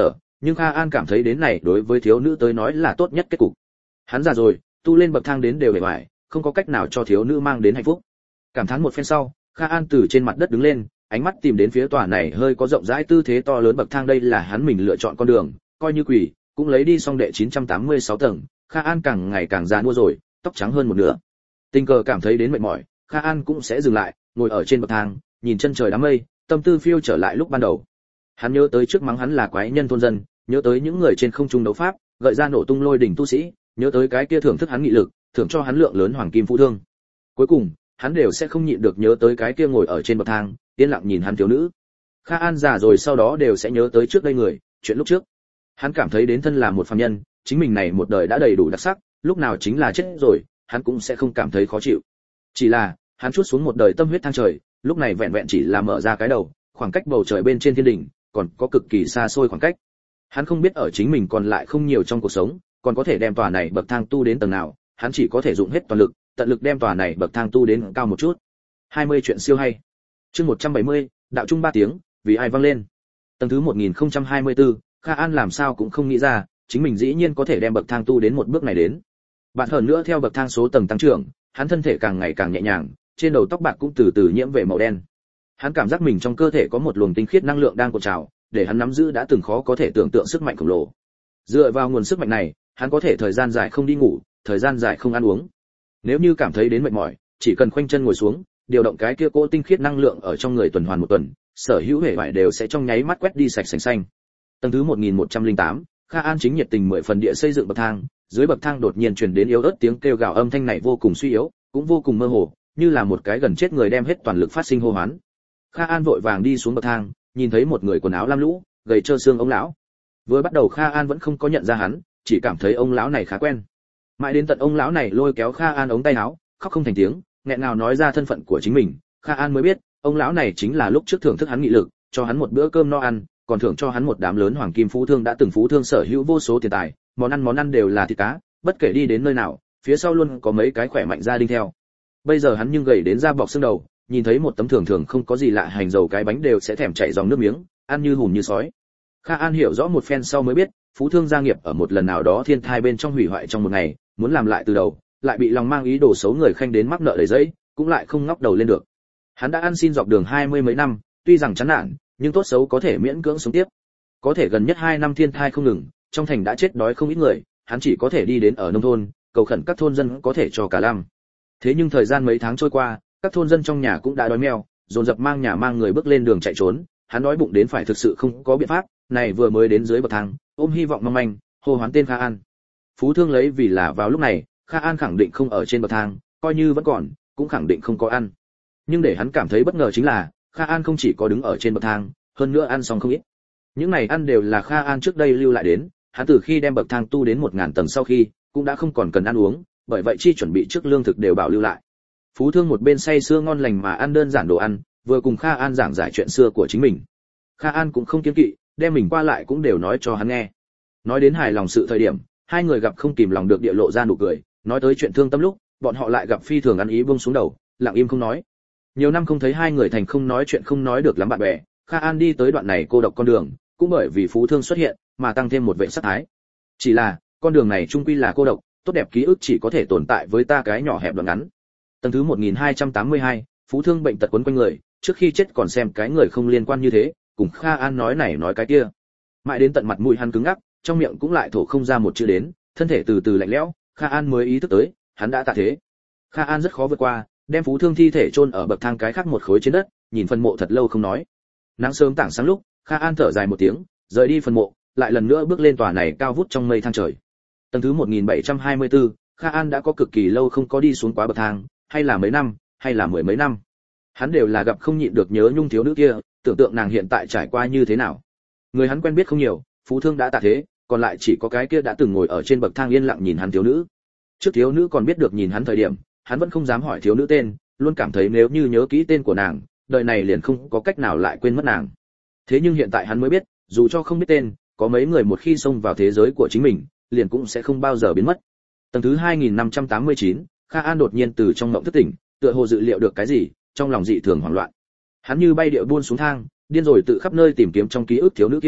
Nhưng Kha An cảm thấy đến này đối với thiếu nữ tới nói là tốt nhất kết cục. Hắn già rồi, tu lên bậc thang đến đều bề ngoài, không có cách nào cho thiếu nữ mang đến hạnh phúc. Cảm thán một phen sau, Kha An từ trên mặt đất đứng lên, ánh mắt tìm đến phía tòa này hơi có rộng rãi tư thế to lớn bậc thang, đây là hắn mình lựa chọn con đường, coi như quỷ, cũng lấy đi xong đệ chín trăm tám mươi sáu tầng. Kha An càng ngày càng già nua rồi, tóc trắng hơn một nửa. Tình cờ cảm thấy đến mệt mỏi, Kha An cũng sẽ dừng lại, ngồi ở trên bậc thang, nhìn chân trời đám mây, tâm tư phiêu trở lại lúc ban đầu. Hắn nhớ tới trước mắng hắn là quái nhân thôn dân, nhớ tới những người trên không trung đấu pháp, gợi ra nổ tung lôi đỉnh tu sĩ, nhớ tới cái kia thưởng thức hắn nghị lực, thưởng cho hắn lượng lớn hoàng kim phú thương. Cuối cùng, hắn đều sẽ không nhịn được nhớ tới cái kia ngồi ở trên bậc thang, yên lặng nhìn hắn thiếu nữ. Kha An già rồi sau đó đều sẽ nhớ tới trước đây người, chuyện lúc trước. Hắn cảm thấy đến thân là một phàm nhân, chính mình này một đời đã đầy đủ đặc sắc, lúc nào chính là chết rồi, hắn cũng sẽ không cảm thấy khó chịu. Chỉ là, hắn chuốt xuống một đời tâm huyết thang trời, lúc này vẹn vẹn chỉ là mở ra cái đầu, khoảng cách bầu trời bên trên thiên đỉnh, còn có cực kỳ xa xôi khoảng cách. Hắn không biết ở chính mình còn lại không nhiều trong cuộc sống, còn có thể đem tòa này bậc thang tu đến tầng nào, hắn chỉ có thể dụng hết toàn lực, tận lực đem tòa này bậc thang tu đến cao một chút. hai mươi chuyện siêu hay. Chương một trăm bảy mươi, đạo trung ba tiếng, vì ai vang lên. Tầng thứ một nghìn không trăm hai mươi tư, Kha An làm sao cũng không nghĩ ra, chính mình dĩ nhiên có thể đem bậc thang tu đến một bước này đến. Bạn hơn nữa theo bậc thang số tầng tăng trưởng, hắn thân thể càng ngày càng nhẹ nhàng, trên đầu tóc bạc cũng từ từ nhiễm về màu đen. Hắn cảm giác mình trong cơ thể có một luồng tinh khiết năng lượng đang cuộn trào, để hắn nắm giữ đã từng khó có thể tưởng tượng sức mạnh khổng lồ. Dựa vào nguồn sức mạnh này, hắn có thể thời gian dài không đi ngủ, thời gian dài không ăn uống. Nếu như cảm thấy đến mệt mỏi, chỉ cần khoanh chân ngồi xuống, điều động cái kia cỗ tinh khiết năng lượng ở trong người tuần hoàn một tuần, sở hữu hệ vải đều sẽ trong nháy mắt quét đi sạch sành xanh. Tầng thứ một nghìn một trăm lẻ tám, Kha An chính nhiệt tình mười phần địa xây dựng bậc thang, dưới bậc thang đột nhiên truyền đến yếu ớt tiếng kêu gào, âm thanh này vô cùng suy yếu, cũng vô cùng mơ hồ, như là một cái gần chết người đem hết toàn lực phát sinh hô hoán. Kha An vội vàng đi xuống bậc thang, nhìn thấy một người quần áo lam lũ, gầy trơ xương ông lão. Vừa bắt đầu Kha An vẫn không có nhận ra hắn, chỉ cảm thấy ông lão này khá quen. Mãi đến tận ông lão này lôi kéo Kha An ống tay áo, khóc không thành tiếng, nghẹn ngào nói ra thân phận của chính mình, Kha An mới biết, ông lão này chính là lúc trước thưởng thức hắn nghị lực, cho hắn một bữa cơm no ăn, còn thưởng cho hắn một đám lớn hoàng kim phú thương đã từng phú thương sở hữu vô số tiền tài, món ăn món ăn đều là thịt cá, bất kể đi đến nơi nào, phía sau luôn có mấy cái khỏe mạnh gia đình theo. Bây giờ hắn nhưng gầy đến da bọc xương đầu, nhìn thấy một tấm thường thường không có gì lạ hành dầu cái bánh đều sẽ thèm chảy dòng nước miếng, ăn như hùm như sói. Kha An hiểu rõ một phen sau mới biết, phú thương gia nghiệp ở một lần nào đó thiên thai bên trong hủy hoại trong một ngày, muốn làm lại từ đầu, lại bị lòng mang ý đồ xấu người khanh đến mắc nợ đầy giấy, cũng lại không ngóc đầu lên được. Hắn đã ăn xin dọc đường hai mươi mấy năm, tuy rằng chán nản, nhưng tốt xấu có thể miễn cưỡng sống tiếp. Có thể gần nhất hai năm thiên thai không ngừng, trong thành đã chết đói không ít người, hắn chỉ có thể đi đến ở nông thôn, cầu khẩn các thôn dân có thể cho cả lam. Thế nhưng thời gian mấy tháng trôi qua, các thôn dân trong nhà cũng đã đói meo, dồn dập mang nhà mang người bước lên đường chạy trốn, hắn đói bụng đến phải thực sự không có biện pháp, này vừa mới đến dưới bậc thang, ôm hy vọng mong manh, hô hoán tên Kha An. Phú thương lấy vì là vào lúc này, Kha An khẳng định không ở trên bậc thang, coi như vẫn còn, cũng khẳng định không có ăn. Nhưng để hắn cảm thấy bất ngờ chính là, Kha An không chỉ có đứng ở trên bậc thang, hơn nữa ăn xong không ít. Những này ăn đều là Kha An trước đây lưu lại đến, hắn từ khi đem bậc thang tu đến một ngàn tầng sau khi, cũng đã không còn cần ăn uống, bởi vậy chi chuẩn bị trước lương thực đều bảo lưu lại. Phú thương một bên say sưa ngon lành mà ăn đơn giản đồ ăn, vừa cùng Kha An giảng giải chuyện xưa của chính mình. Kha An cũng không kiêng kỵ, đem mình qua lại cũng đều nói cho hắn nghe. Nói đến hài lòng sự thời điểm, hai người gặp không kìm lòng được địa lộ ra nụ cười, nói tới chuyện thương tâm lúc, bọn họ lại gặp phi thường ăn ý buông xuống đầu, lặng im không nói. Nhiều năm không thấy hai người thành không nói chuyện không nói được lắm bạn bè, Kha An đi tới đoạn này cô độc con đường, cũng bởi vì phú thương xuất hiện, mà tăng thêm một vệ sát thái. Chỉ là, con đường này chung quy là cô độc, tốt đẹp ký ức chỉ có thể tồn tại với ta cái nhỏ hẹp đoạn ngắn. Tầng thứ một nghìn hai trăm tám mươi hai, phú thương bệnh tật quấn quanh người, trước khi chết còn xem cái người không liên quan như thế, cùng Kha An nói này nói cái kia. Mãi đến tận mặt mũi hắn cứng ngắc, trong miệng cũng lại thổ không ra một chữ đến, thân thể từ từ lạnh lẽo, Kha An mới ý thức tới, hắn đã tạ thế. Kha An rất khó vượt qua, đem phú thương thi thể chôn ở bậc thang cái khác một khối trên đất, nhìn phần mộ thật lâu không nói. Nắng sớm tảng sáng lúc, Kha An thở dài một tiếng, rời đi phần mộ, lại lần nữa bước lên tòa này cao vút trong mây thang trời. Tầng thứ một nghìn bảy trăm hai mươi tư, Kha An đã có cực kỳ lâu không có đi xuống quá bậc thang, hay là mấy năm, hay là mười mấy năm. Hắn đều là gặp không nhịn được nhớ nhung thiếu nữ kia, tưởng tượng nàng hiện tại trải qua như thế nào. Người hắn quen biết không nhiều, phú thương đã tạ thế, còn lại chỉ có cái kia đã từng ngồi ở trên bậc thang yên lặng nhìn hắn thiếu nữ. Trước thiếu nữ còn biết được nhìn hắn thời điểm, hắn vẫn không dám hỏi thiếu nữ tên, luôn cảm thấy nếu như nhớ kỹ tên của nàng, đời này liền không có cách nào lại quên mất nàng. Thế nhưng hiện tại hắn mới biết, dù cho không biết tên, có mấy người một khi xông vào thế giới của chính mình, liền cũng sẽ không bao giờ biến mất. Tầng thứ hai nghìn năm trăm tám mươi chín, Kha An đột nhiên từ trong mộng thức tỉnh, tựa hồ dự liệu được cái gì, trong lòng dị thường hoảng loạn. Hắn như bay điệu buôn xuống thang, điên rồi tự khắp nơi tìm kiếm trong ký ức thiếu nữ kia,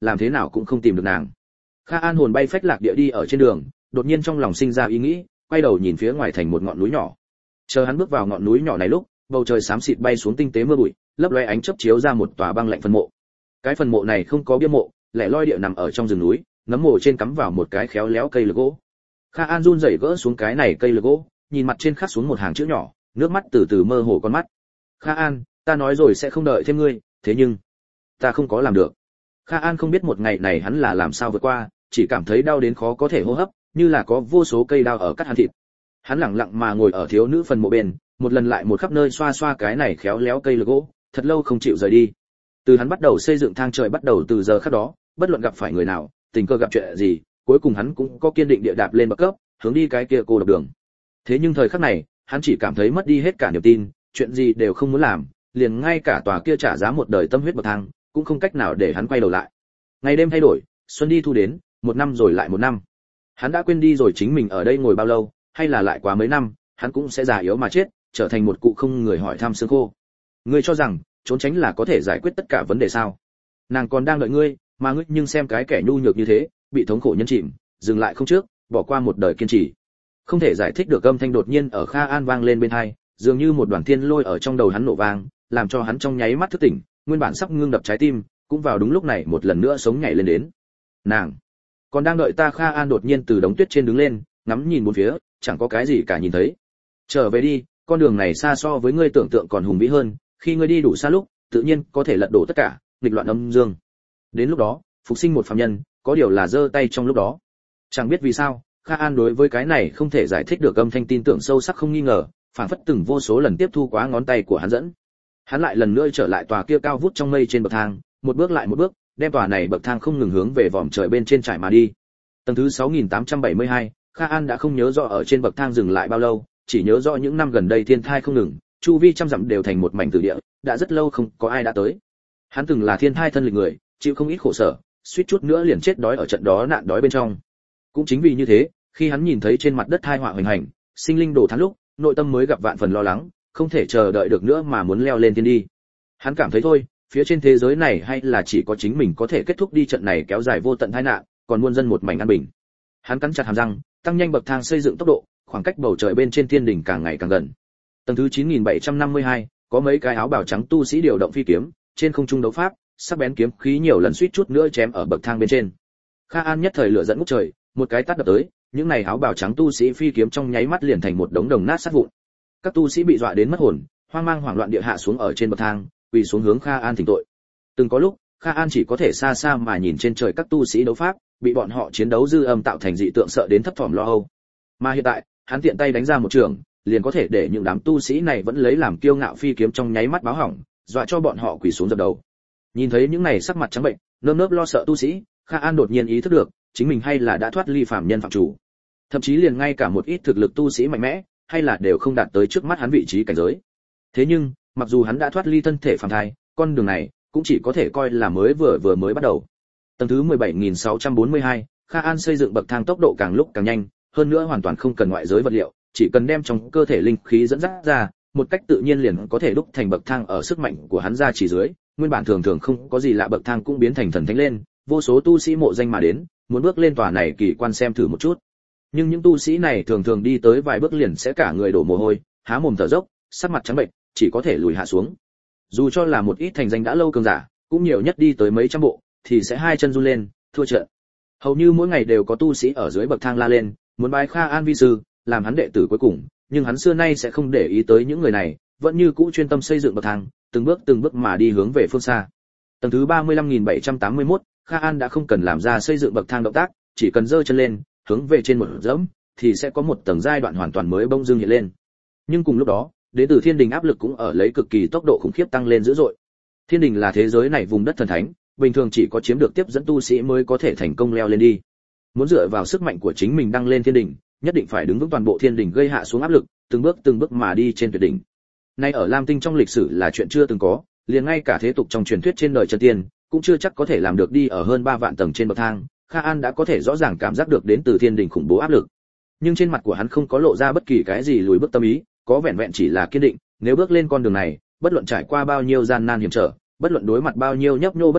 làm thế nào cũng không tìm được nàng. Kha An hồn bay phách lạc địa đi ở trên đường, đột nhiên trong lòng sinh ra ý nghĩ, quay đầu nhìn phía ngoài thành một ngọn núi nhỏ. Chờ hắn bước vào ngọn núi nhỏ này lúc, bầu trời xám xịt bay xuống tinh tế mưa bụi, lấp lóe ánh chớp chiếu ra một tòa băng lạnh phần mộ. Cái phần mộ này không có bia mộ, lẻ loi địa nằm ở trong rừng núi, nấm mồ trên cắm vào một cái khéo léo cây lược gỗ. Kha An run rẩy gỡ xuống cái này cây lược gỗ, nhìn mặt trên khắc xuống một hàng chữ nhỏ, nước mắt từ từ mơ hồ con mắt. Kha An, ta nói rồi sẽ không đợi thêm ngươi, thế nhưng ta không có làm được. Kha An không biết một ngày này hắn là làm sao vượt qua, chỉ cảm thấy đau đến khó có thể hô hấp, như là có vô số cây đao ở cắt hắn thịt. Hắn lặng lặng mà ngồi ở thiếu nữ phần mộ bên, một lần lại một khắp nơi xoa xoa cái này khéo léo cây lược gỗ, thật lâu không chịu rời đi. Từ hắn bắt đầu xây dựng thang trời bắt đầu từ giờ khắc đó, bất luận gặp phải người nào, tình cờ gặp chuyện gì, cuối cùng hắn cũng có kiên định địa đạp lên bậc cấp, hướng đi cái kia cô độc đường. Thế nhưng thời khắc này, hắn chỉ cảm thấy mất đi hết cả niềm tin, chuyện gì đều không muốn làm, liền ngay cả tòa kia trả giá một đời tâm huyết bậc thang, cũng không cách nào để hắn quay đầu lại. Ngày đêm thay đổi, xuân đi thu đến, một năm rồi lại một năm. Hắn đã quên đi rồi chính mình ở đây ngồi bao lâu, hay là lại quá mấy năm, hắn cũng sẽ già yếu mà chết, trở thành một cụ không người hỏi thăm xương khô. Ngươi cho rằng trốn tránh là có thể giải quyết tất cả vấn đề sao? Nàng còn đang đợi ngươi, mà ngươi nhưng xem cái kẻ nhu nhược như thế, bị thống khổ nhân chìm, dừng lại không trước, bỏ qua một đời kiên trì. Không thể giải thích được âm thanh đột nhiên ở Kha An vang lên bên tai, dường như một đoàn thiên lôi ở trong đầu hắn nổ vang, làm cho hắn trong nháy mắt thức tỉnh, nguyên bản sắp ngưng đập trái tim, cũng vào đúng lúc này một lần nữa sống nhảy lên đến. Nàng còn đang đợi ta. Kha An đột nhiên từ đống tuyết trên đứng lên, ngắm nhìn bốn phía, chẳng có cái gì cả nhìn thấy. Trở về đi, con đường này xa so với ngươi tưởng tượng còn hùng vĩ hơn, khi ngươi đi đủ xa lúc, tự nhiên có thể lật đổ tất cả, nghịch loạn âm dương. Đến lúc đó, phục sinh một phàm nhân, có điều là giơ tay trong lúc đó. Chẳng biết vì sao, Kha An đối với cái này không thể giải thích được âm thanh tin tưởng sâu sắc không nghi ngờ, phản phất từng vô số lần tiếp thu quá ngón tay của hắn dẫn. Hắn lại lần nữa trở lại tòa kia cao vút trong mây trên bậc thang, một bước lại một bước, đem tòa này bậc thang không ngừng hướng về vòm trời bên trên trải mà đi. Tầng thứ sáu nghìn tám trăm bảy mươi hai, Kha An đã không nhớ rõ ở trên bậc thang dừng lại bao lâu, chỉ nhớ rõ những năm gần đây thiên thai không ngừng, chu vi trăm dặm đều thành một mảnh tử địa, đã rất lâu không có ai đã tới. Hắn từng là thiên thai thân lịch người, chịu không ít khổ sở, suýt chút nữa liền chết đói ở trận đó nạn đói bên trong. Cũng chính vì như thế, khi hắn nhìn thấy trên mặt đất thai họa hoành hành, sinh linh đổ thán lúc, nội tâm mới gặp vạn phần lo lắng, không thể chờ đợi được nữa mà muốn leo lên thiên đi. Hắn cảm thấy thôi, phía trên thế giới này hay là chỉ có chính mình có thể kết thúc đi trận này kéo dài vô tận tai nạn, còn muôn dân một mảnh an bình. Hắn cắn chặt hàm răng, tăng nhanh bậc thang xây dựng tốc độ, khoảng cách bầu trời bên trên thiên đỉnh càng ngày càng gần. Tầng thứ chín nghìn bảy trăm năm mươi hai, có mấy cái áo bào trắng tu sĩ điều động phi kiếm, trên không trung đấu pháp, sắc bén kiếm khí nhiều lần suýt chút nữa chém ở bậc thang bên trên. Kha An nhất thời lửa giận ngút trời, một cái tát đập tới, những này áo bào trắng tu sĩ phi kiếm trong nháy mắt liền thành một đống đồng nát sát vụn. Các tu sĩ bị dọa đến mất hồn, hoang mang hoảng loạn địa hạ xuống ở trên bậc thang, quỳ xuống hướng Kha An thỉnh tội. Từng có lúc, Kha An chỉ có thể xa xa mà nhìn trên trời các tu sĩ đấu pháp, bị bọn họ chiến đấu dư âm tạo thành dị tượng sợ đến thấp thỏm lo âu. Mà hiện tại, hắn tiện tay đánh ra một trường, liền có thể để những đám tu sĩ này vẫn lấy làm kiêu ngạo phi kiếm trong nháy mắt báo hỏng, dọa cho bọn họ quỳ xuống dập đầu. Nhìn thấy những này sắc mặt trắng bệnh, nơm nớp lo sợ tu sĩ, Kha An đột nhiên ý thức được, chính mình hay là đã thoát ly phàm nhân phạm chủ. Thậm chí liền ngay cả một ít thực lực tu sĩ mạnh mẽ, hay là đều không đạt tới trước mắt hắn vị trí cảnh giới. Thế nhưng, mặc dù hắn đã thoát ly thân thể phàm thai, con đường này cũng chỉ có thể coi là mới vừa vừa mới bắt đầu. Tầng thứ mười bảy nghìn sáu trăm bốn mươi hai, Kha An xây dựng bậc thang tốc độ càng lúc càng nhanh, hơn nữa hoàn toàn không cần ngoại giới vật liệu, chỉ cần đem trong cơ thể linh khí dẫn dắt ra, một cách tự nhiên liền có thể đúc thành bậc thang ở sức mạnh của hắn ra chỉ dưới, nguyên bản thường thường không có gì lạ bậc thang cũng biến thành thần thánh lên, vô số tu sĩ mộ danh mà đến, muốn bước lên tòa này kỳ quan xem thử một chút. Nhưng những tu sĩ này thường thường đi tới vài bước liền sẽ cả người đổ mồ hôi, há mồm thở dốc, sắc mặt trắng bệch, chỉ có thể lùi hạ xuống. Dù cho là một ít thành danh đã lâu cường giả, cũng nhiều nhất đi tới mấy trăm bộ, thì sẽ hai chân run lên, thua trận. Hầu như mỗi ngày đều có tu sĩ ở dưới bậc thang la lên, muốn bái Kha An vi sư, làm hắn đệ tử cuối cùng, nhưng hắn xưa nay sẽ không để ý tới những người này, vẫn như cũ chuyên tâm xây dựng bậc thang, từng bước từng bước mà đi hướng về phương xa. Tầng thứ ba mươi lăm nghìn bảy trăm tám mươi mốt, Kha An đã không cần làm ra xây dựng bậc thang động tác, chỉ cần giơ chân lên, hướng về trên một dẫm, thì sẽ có một tầng giai đoạn hoàn toàn mới bông dưng hiện lên. Nhưng cùng lúc đó, đến từ thiên đình áp lực cũng ở lấy cực kỳ tốc độ khủng khiếp tăng lên dữ dội. Thiên đình là thế giới này vùng đất thần thánh, bình thường chỉ có chiếm được tiếp dẫn tu sĩ mới có thể thành công leo lên đi. Muốn dựa vào sức mạnh của chính mình đăng lên thiên đình, nhất định phải đứng vững toàn bộ thiên đình gây hạ xuống áp lực, từng bước từng bước mà đi trên tuyệt đỉnh. Nay ở Lam Tinh trong lịch sử là chuyện chưa từng có, liền ngay cả thế tục trong truyền thuyết trên đời chân tiên, cũng chưa chắc có thể làm được đi ở hơn ba vạn tầng trên bậc thang. Kha An đã có thể rõ ràng cảm giác được đến từ thiên đình khủng bố áp lực. Nhưng trên mặt của hắn không có lộ ra bất kỳ cái gì lùi bước tâm ý, có vẹn vẹn chỉ là kiên định, nếu bước lên con đường này, bất luận trải qua bao nhiêu gian nan hiểm trở, bất luận đối mặt bao nhiêu nhấp nhô bất bình,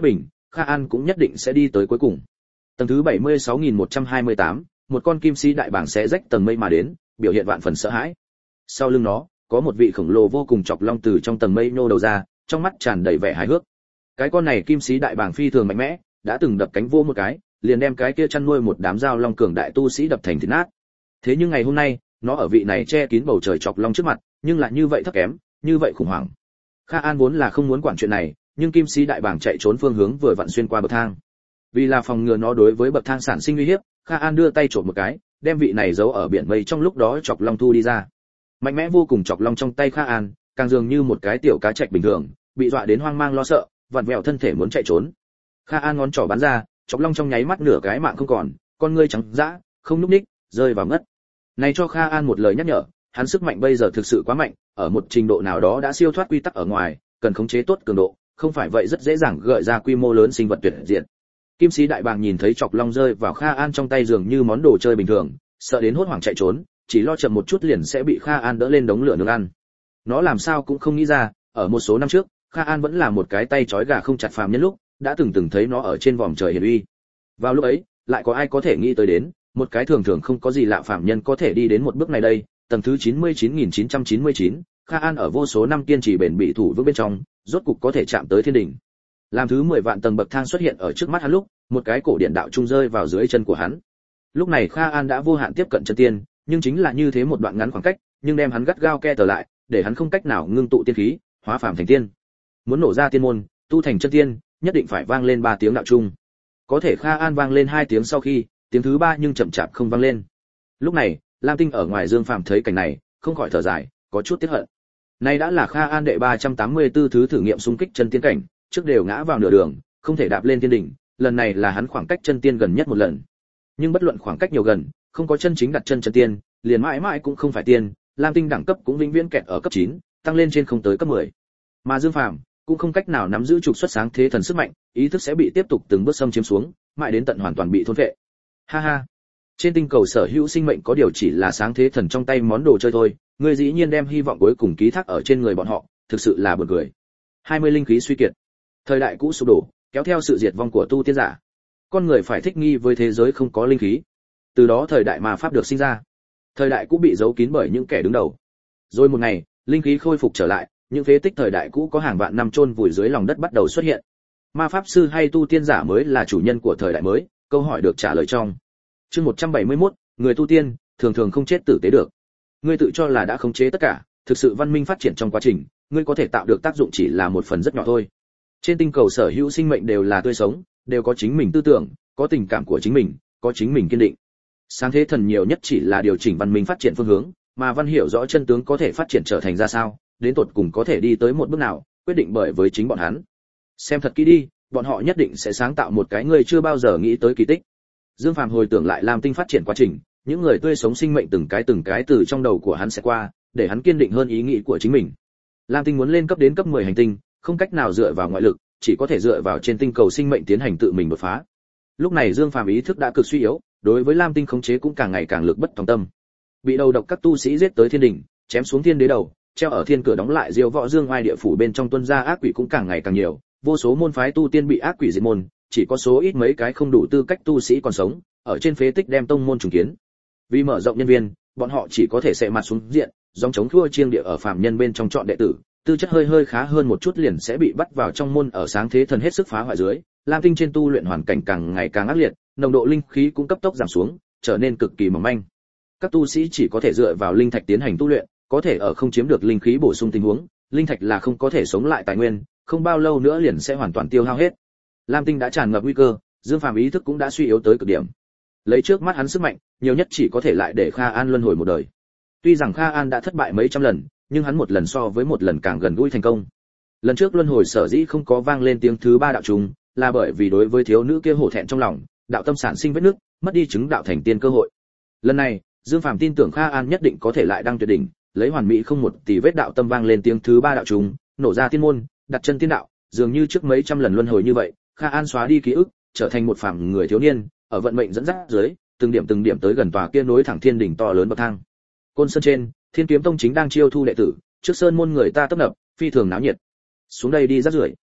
Kha An cũng nhất định sẽ đi tới cuối cùng. Tầng thứ bảy mươi sáu nghìn một trăm hai mươi tám, một con kim sĩ đại bàng xé rách tầng mây mà đến, biểu hiện vạn phần sợ hãi. Sau lưng nó, có một vị khổng lồ vô cùng chọc long từ trong tầng mây nhô đầu ra, trong mắt tràn đầy vẻ hài hước. Cái con này kim sĩ đại bàng phi thường mạnh mẽ, đã từng đập cánh vô một cái, liền đem cái kia chăn nuôi một đám dao long cường đại tu sĩ đập thành thịt nát. Thế nhưng ngày hôm nay, nó ở vị này che kín bầu trời chọc long trước mặt, nhưng lại như vậy thấp kém, như vậy khủng hoảng. Kha An vốn là không muốn quản chuyện này, nhưng kim sĩ đại bàng chạy trốn phương hướng vừa vặn xuyên qua bậc thang. Vì là phòng ngừa nó đối với bậc thang sản sinh uy hiếp, Kha An đưa tay chộp một cái, đem vị này giấu ở biển mây trong lúc đó chọc long thu đi ra. Mạnh mẽ vô cùng chọc long trong tay Kha An, càng dường như một cái tiểu cá trạch bình thường, bị dọa đến hoang mang lo sợ, vặn vẹo thân thể muốn chạy trốn. Kha An ngón trỏ bắn ra, chọc long trong nháy mắt nửa cái mạng không còn, con ngươi trắng dã, không nhúc nhích, rơi vào ngất. Này cho Kha An một lời nhắc nhở, hắn sức mạnh bây giờ thực sự quá mạnh, ở một trình độ nào đó đã siêu thoát quy tắc ở ngoài, cần khống chế tốt cường độ, không phải vậy rất dễ dàng gợi ra quy mô lớn sinh vật tuyệt diệt. Kim sĩ đại bàng nhìn thấy chọc long rơi vào Kha An trong tay dường như món đồ chơi bình thường, sợ đến hốt hoảng chạy trốn, chỉ lo chậm một chút liền sẽ bị Kha An đỡ lên đống lửa nướng ăn. Nó làm sao cũng không nghĩ ra, ở một số năm trước, Kha An vẫn là một cái tay trói gà không chặt phàm nhân lúc, đã từng từng thấy nó ở trên vòm trời hiển uy. Vào lúc ấy, lại có ai có thể nghĩ tới đến, một cái thường thường không có gì lạ phàm nhân có thể đi đến một bước này đây. Tầng thứ chín mươi chín nghìn chín trăm chín mươi chín, Kha An ở vô số năm kiên trì bền bỉ thủ vững bên trong, rốt cục có thể chạm tới thiên đỉnh. Làm thứ mười vạn tầng bậc thang xuất hiện ở trước mắt hắn lúc, một cái cổ điện đạo trung rơi vào dưới chân của hắn. Lúc này Kha An đã vô hạn tiếp cận chân tiên, nhưng chính là như thế một đoạn ngắn khoảng cách, nhưng đem hắn gắt gao ke tờ lại, để hắn không cách nào ngưng tụ tiên khí, hóa phàm thành tiên. Muốn nổ ra tiên môn, tu thành chân tiên, nhất định phải vang lên ba tiếng đạo trung. Có thể Kha An vang lên hai tiếng sau khi, tiếng thứ ba nhưng chậm chạp không vang lên. Lúc này, Lam Tinh ở ngoài Dương Phàm thấy cảnh này, không khỏi thở dài, có chút tiếc hận. Nay đã là Kha An đệ ba trăm tám mươi tư thứ thử nghiệm xung kích chân tiên cảnh, trước đều ngã vào nửa đường, không thể đạp lên tiên đỉnh, lần này là hắn khoảng cách chân tiên gần nhất một lần. Nhưng bất luận khoảng cách nhiều gần, không có chân chính đặt chân chân tiên, liền mãi mãi cũng không phải tiên, Lam Tinh đẳng cấp cũng vĩnh viễn kẹt ở cấp chín, tăng lên trên không tới cấp mười. Mà Dương Phàm cũng không cách nào nắm giữ trục xuất sáng thế thần sức mạnh, ý thức sẽ bị tiếp tục từng bước xâm chiếm xuống, mãi đến tận hoàn toàn bị thôn phệ. Ha ha. Trên tinh cầu sở hữu sinh mệnh có điều chỉ là sáng thế thần trong tay món đồ chơi thôi, người dĩ nhiên đem hy vọng cuối cùng ký thác ở trên người bọn họ, thực sự là buồn cười. hai mươi linh khí suy kiệt. Thời đại cũ sụp đổ, kéo theo sự diệt vong của tu tiên giả. Con người phải thích nghi với thế giới không có linh khí. Từ đó thời đại ma pháp được sinh ra. Thời đại cũ bị giấu kín bởi những kẻ đứng đầu. Rồi một ngày, linh khí khôi phục trở lại, những phế tích thời đại cũ có hàng vạn năm chôn vùi dưới lòng đất bắt đầu xuất hiện. Ma pháp sư hay tu tiên giả mới là chủ nhân của thời đại mới, câu hỏi được trả lời trong chương một trăm bảy mươi mốt, người tu tiên thường thường không chết tử tế được. Ngươi tự cho là đã khống chế tất cả, thực sự văn minh phát triển trong quá trình, ngươi có thể tạo được tác dụng chỉ là một phần rất nhỏ thôi. Trên tinh cầu sở hữu sinh mệnh đều là tươi sống, đều có chính mình tư tưởng, có tình cảm của chính mình, có chính mình kiên định. Sáng thế thần nhiều nhất chỉ là điều chỉnh văn minh phát triển phương hướng, mà văn hiểu rõ chân tướng có thể phát triển trở thành ra sao, đến tột cùng có thể đi tới một bước nào, quyết định bởi với chính bọn hắn. Xem thật kỹ đi, bọn họ nhất định sẽ sáng tạo một cái ngươi chưa bao giờ nghĩ tới kỳ tích. Dương Phàm hồi tưởng lại Lam Tinh phát triển quá trình, những người tươi sống sinh mệnh từng cái từng cái từ trong đầu của hắn sẽ qua, để hắn kiên định hơn ý nghĩ của chính mình. Lam Tinh muốn lên cấp đến cấp mười hành tinh, không cách nào dựa vào ngoại lực, chỉ có thể dựa vào trên tinh cầu sinh mệnh tiến hành tự mình đột phá. Lúc này Dương Phàm ý thức đã cực suy yếu, đối với Lam Tinh khống chế cũng càng ngày càng lực bất tòng tâm. Bị đầu độc các tu sĩ giết tới thiên đỉnh, chém xuống thiên đế đầu, treo ở thiên cửa đóng lại diêu võ dương oai địa phủ bên trong tuân ra ác quỷ cũng càng ngày càng nhiều, vô số môn phái tu tiên bị ác quỷ diệt môn, chỉ có số ít mấy cái không đủ tư cách tu sĩ còn sống, ở trên phế tích đem tông môn trùng kiến. Vì mở rộng nhân viên, bọn họ chỉ có thể xệ mặt xuống diện, dòng chống thua chiêng địa ở phàm nhân bên trong chọn đệ tử, tư chất hơi hơi khá hơn một chút liền sẽ bị bắt vào trong môn ở sáng thế thần hết sức phá hoại dưới. Lam Tinh trên tu luyện hoàn cảnh càng ngày càng ác liệt, nồng độ linh khí cũng cấp tốc giảm xuống, trở nên cực kỳ mỏng manh. Các tu sĩ chỉ có thể dựa vào linh thạch tiến hành tu luyện, có thể ở không chiếm được linh khí bổ sung tình huống, linh thạch là không có thể sống lại tài nguyên, không bao lâu nữa liền sẽ hoàn toàn tiêu hao hết. Lam Tinh đã tràn ngập nguy cơ, Dương Phàm ý thức cũng đã suy yếu tới cực điểm. Lấy trước mắt hắn sức mạnh, nhiều nhất chỉ có thể lại để Kha An luân hồi một đời. Tuy rằng Kha An đã thất bại mấy trăm lần, nhưng hắn một lần so với một lần càng gần gũi thành công. Lần trước luân hồi sở dĩ không có vang lên tiếng thứ ba đạo trùng, là bởi vì đối với thiếu nữ kia hổ thẹn trong lòng, đạo tâm sản sinh vết nứt, mất đi chứng đạo thành tiên cơ hội. Lần này, Dương Phàm tin tưởng Kha An nhất định có thể lại đăng tuyệt đỉnh, lấy hoàn mỹ không một tỷ vết đạo tâm vang lên tiếng thứ ba đạo trùng, nổ ra tiên môn, đặt chân tiên đạo, dường như trước mấy trăm lần luân hồi như vậy, Kha An xóa đi ký ức, trở thành một phàm người thiếu niên, ở vận mệnh dẫn dắt dưới, từng điểm từng điểm tới gần tòa kia nối thẳng thiên đỉnh to lớn bậc thang. Côn Sơn trên, Thiên Kiếm Tông chính đang chiêu thu đệ tử, trước sơn môn người ta tấp nập, phi thường náo nhiệt. Xuống đây đi rác rưởi.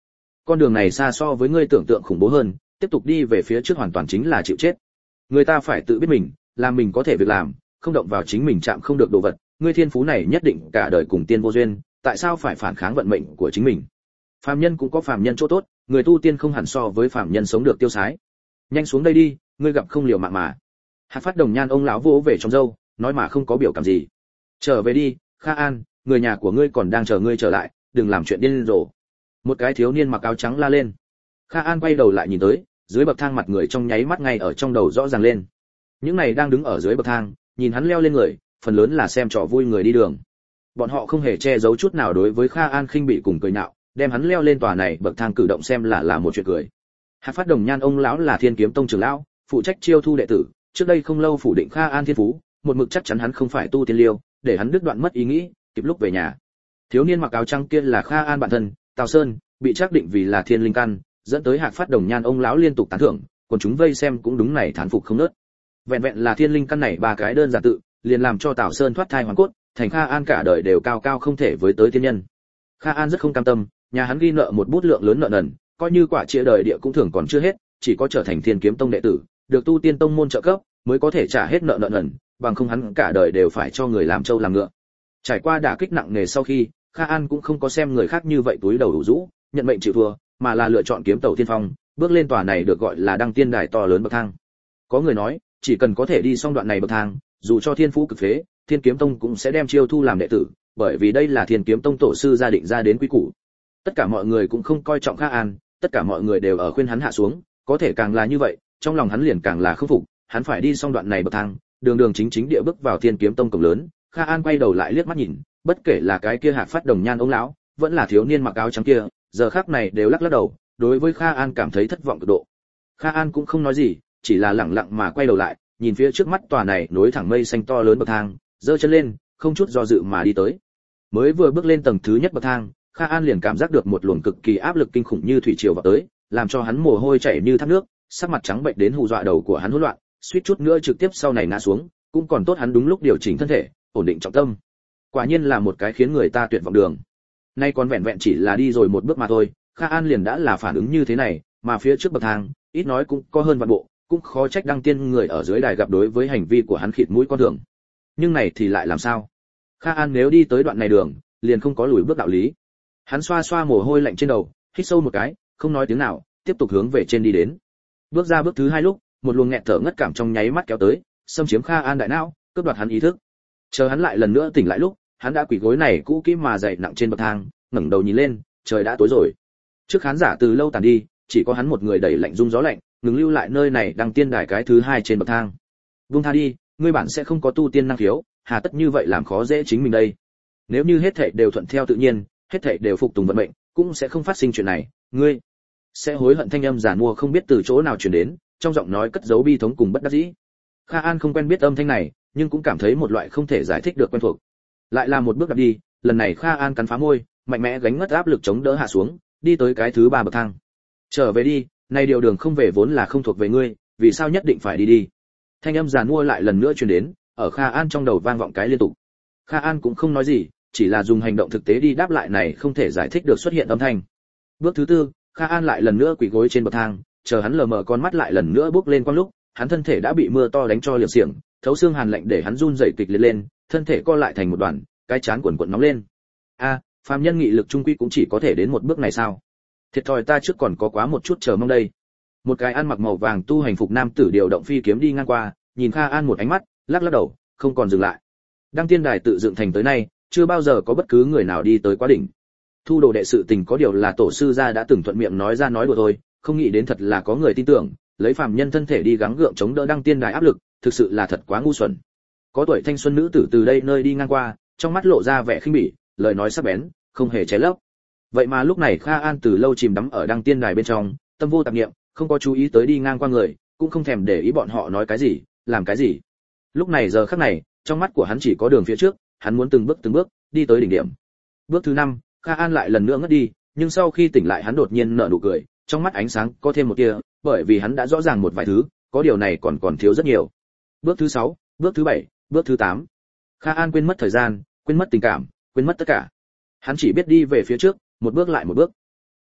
con đường này xa so với ngươi tưởng tượng khủng bố hơn, tiếp tục đi về phía trước hoàn toàn chính là chịu chết. Người ta phải tự biết mình, làm mình có thể việc làm, không động vào chính mình chạm không được đồ vật, ngươi thiên phú này nhất định cả đời cùng tiên vô duyên, tại sao phải phản kháng vận mệnh của chính mình? Phàm nhân cũng có phàm nhân chỗ tốt, người tu tiên không hẳn so với phàm nhân sống được tiêu sái. Nhanh xuống đây đi, ngươi gặp không liều mạng mà. Hạc Phát Đồng Nhan ông lão vỗ về trong râu, nói mà không có biểu cảm gì. Trở về đi, Kha An, người nhà của ngươi còn đang chờ ngươi trở lại, đừng làm chuyện điên rồ. Một cái thiếu niên mặc áo trắng la lên. Kha An quay đầu lại nhìn tới, dưới bậc thang mặt người trong nháy mắt ngay ở trong đầu rõ ràng lên. Những này đang đứng ở dưới bậc thang, nhìn hắn leo lên người, phần lớn là xem trò vui người đi đường. Bọn họ không hề che giấu chút nào đối với Kha An khinh bị cùng cười nhạo, đem hắn leo lên tòa này bậc thang cử động xem là là một chuyện cười. Hạc Phát Đồng Nhan ông lão là Thiên Kiếm Tông trưởng lão, phụ trách chiêu thu đệ tử, trước đây không lâu phủ định Kha An thiên phú, một mực chắc chắn hắn không phải tu tiên liêu, để hắn đứt đoạn mất ý nghĩ, kịp lúc về nhà. Thiếu niên mặc áo trắng kia là Kha An bản thân, Tào Sơn, bị xác định vì là thiên linh căn, dẫn tới Hạc Phát Đồng Nhan ông lão liên tục tán thưởng, còn chúng vây xem cũng đúng này thán phục không ngớt. Vẹn vẹn là thiên linh căn này ba cái đơn giản tự, liền làm cho Tào Sơn thoát thai hoàn cốt, thành Kha An cả đời đều cao cao không thể với tới tiên nhân. Kha An rất không cam tâm, nhà hắn ghi nợ một bút lượng lớn nợ nần, coi như quả chia đời địa cũng thường còn chưa hết, chỉ có trở thành Thiên Kiếm Tông đệ tử, được tu tiên tông môn trợ cấp, mới có thể trả hết nợ nợ nần, bằng không hắn cả đời đều phải cho người làm trâu làm ngựa. Trải qua đả kích nặng nề sau khi, Kha An cũng không có xem người khác như vậy túi đầu đủ rũ, nhận mệnh chịu thua, mà là lựa chọn kiếm tàu tiên phong, bước lên tòa này được gọi là đăng tiên đài to lớn bậc thang. Có người nói, chỉ cần có thể đi xong đoạn này bậc thang, dù cho thiên phú cực phế, Thiên Kiếm Tông cũng sẽ đem chiêu thu làm đệ tử, bởi vì đây là Thiên Kiếm Tông tổ sư gia định ra đến quy củ. Tất cả mọi người cũng không coi trọng Kha An, tất cả mọi người đều ở khuyên hắn hạ xuống, có thể càng là như vậy, trong lòng hắn liền càng là không phục, hắn phải đi xong đoạn này bậc thang, đường đường chính chính địa bước vào Thiên Kiếm Tông cổng lớn. Kha An quay đầu lại liếc mắt nhìn, bất kể là cái kia Hạc Phát Đồng Nhan ông lão, vẫn là thiếu niên mặc áo trắng kia, giờ khắc này đều lắc lắc đầu, đối với Kha An cảm thấy thất vọng cực độ. Kha An cũng không nói gì, chỉ là lẳng lặng mà quay đầu lại, nhìn phía trước mắt tòa này nối thẳng mây xanh to lớn bậc thang, giơ chân lên, không chút do dự mà đi tới. Mới vừa bước lên tầng thứ nhất bậc thang, Kha An liền cảm giác được một luồng cực kỳ áp lực kinh khủng như thủy triều vào tới, làm cho hắn mồ hôi chảy như thác nước, sắc mặt trắng bệch đến hù dọa đầu của hắn hỗn loạn, suýt chút nữa trực tiếp sau này ngã xuống, cũng còn tốt hắn đúng lúc điều chỉnh thân thể, ổn định trọng tâm. Quả nhiên là một cái khiến người ta tuyệt vọng đường. Nay còn vẹn vẹn chỉ là đi rồi một bước mà thôi, Kha An liền đã là phản ứng như thế này, mà phía trước bậc thang, ít nói cũng có hơn vạn bộ, cũng khó trách đăng tiên người ở dưới đài gặp đối với hành vi của hắn khịt mũi con đường. Nhưng này thì lại làm sao? Kha An nếu đi tới đoạn này đường, liền không có lùi bước đạo lý. Hắn xoa xoa mồ hôi lạnh trên đầu, hít sâu một cái, không nói tiếng nào, tiếp tục hướng về trên đi đến. Bước ra bước thứ hai lúc, một luồng nghẹt thở ngất cảm trong nháy mắt kéo tới, xâm chiếm Kha An đại não, cướp đoạt hắn ý thức. Chờ hắn lại lần nữa tỉnh lại lúc, hắn đã quỳ gối này cũ kỹ mà dậy nặng trên bậc thang, ngẩng đầu nhìn lên, trời đã tối rồi. Trước khán giả từ lâu tàn đi, chỉ có hắn một người đẩy lạnh rung gió lạnh, ngừng lưu lại nơi này đăng tiên đài cái thứ hai trên bậc thang. Buông tha đi, ngươi bản sẽ không có tu tiên năng khiếu, hà tất như vậy làm khó dễ chính mình đây. Nếu như hết thảy đều thuận theo tự nhiên, hết thảy đều phục tùng vận mệnh, cũng sẽ không phát sinh chuyện này, ngươi sẽ hối hận. Thanh âm giản mua không biết từ chỗ nào truyền đến, trong giọng nói cất giấu bi thống cùng bất đắc dĩ. Kha An không quen biết âm thanh này, nhưng cũng cảm thấy một loại không thể giải thích được quen thuộc. Lại là một bước đặt đi, lần này Kha An cắn phá môi, mạnh mẽ gánh ngất áp lực chống đỡ hạ xuống, đi tới cái thứ ba bậc thang. Trở về đi, này điều đường không về vốn là không thuộc về ngươi, vì sao nhất định phải đi đi? Thanh âm giản mua lại lần nữa truyền đến, ở Kha An trong đầu vang vọng cái liên tục. Kha An cũng không nói gì, chỉ là dùng hành động thực tế đi đáp lại này không thể giải thích được xuất hiện âm thanh. Bước thứ tư, Kha An lại lần nữa quỳ gối trên bậc thang, chờ hắn lờ mờ con mắt lại lần nữa bước lên quang lúc, hắn thân thể đã bị mưa to đánh cho liệp xiềng, thấu xương hàn lạnh để hắn run rẩy kịch liệt lên, thân thể co lại thành một đoàn, cái chán cuộn cuộn nóng lên. A, phàm nhân nghị lực trung quy cũng chỉ có thể đến một bước này sao? Thiệt thòi ta trước còn có quá một chút chờ mong đây. Một cái ăn mặc màu vàng tu hành phục nam tử điều động phi kiếm đi ngang qua, nhìn Kha An một ánh mắt, lắc lắc đầu, không còn dừng lại. Đăng tiên đài tự dựng thành tới nay, chưa bao giờ có bất cứ người nào đi tới quá đỉnh. Thu đồ đệ sự tình có điều là tổ sư gia đã từng thuận miệng nói ra nói đùa thôi, không nghĩ đến thật là có người tin tưởng, lấy phàm nhân thân thể đi gắng gượng chống đỡ đăng tiên đài áp lực, thực sự là thật quá ngu xuẩn. Có tuổi thanh xuân nữ tử từ đây nơi đi ngang qua, trong mắt lộ ra vẻ khinh bỉ, lời nói sắc bén, không hề che lấp. Vậy mà lúc này Kha An từ lâu chìm đắm ở đăng tiên đài bên trong, tâm vô tạp niệm, không có chú ý tới đi ngang qua người, cũng không thèm để ý bọn họ nói cái gì, làm cái gì. Lúc này giờ khắc này, trong mắt của hắn chỉ có đường phía trước, hắn muốn từng bước từng bước đi tới đỉnh điểm. Bước thứ năm, Kha An lại lần nữa ngất đi, nhưng sau khi tỉnh lại hắn đột nhiên nở nụ cười, trong mắt ánh sáng có thêm một tia, bởi vì hắn đã rõ ràng một vài thứ, có điều này còn còn thiếu rất nhiều. Bước thứ sáu, bước thứ bảy, bước thứ tám. Kha An quên mất thời gian, quên mất tình cảm, quên mất tất cả. Hắn chỉ biết đi về phía trước, một bước lại một bước.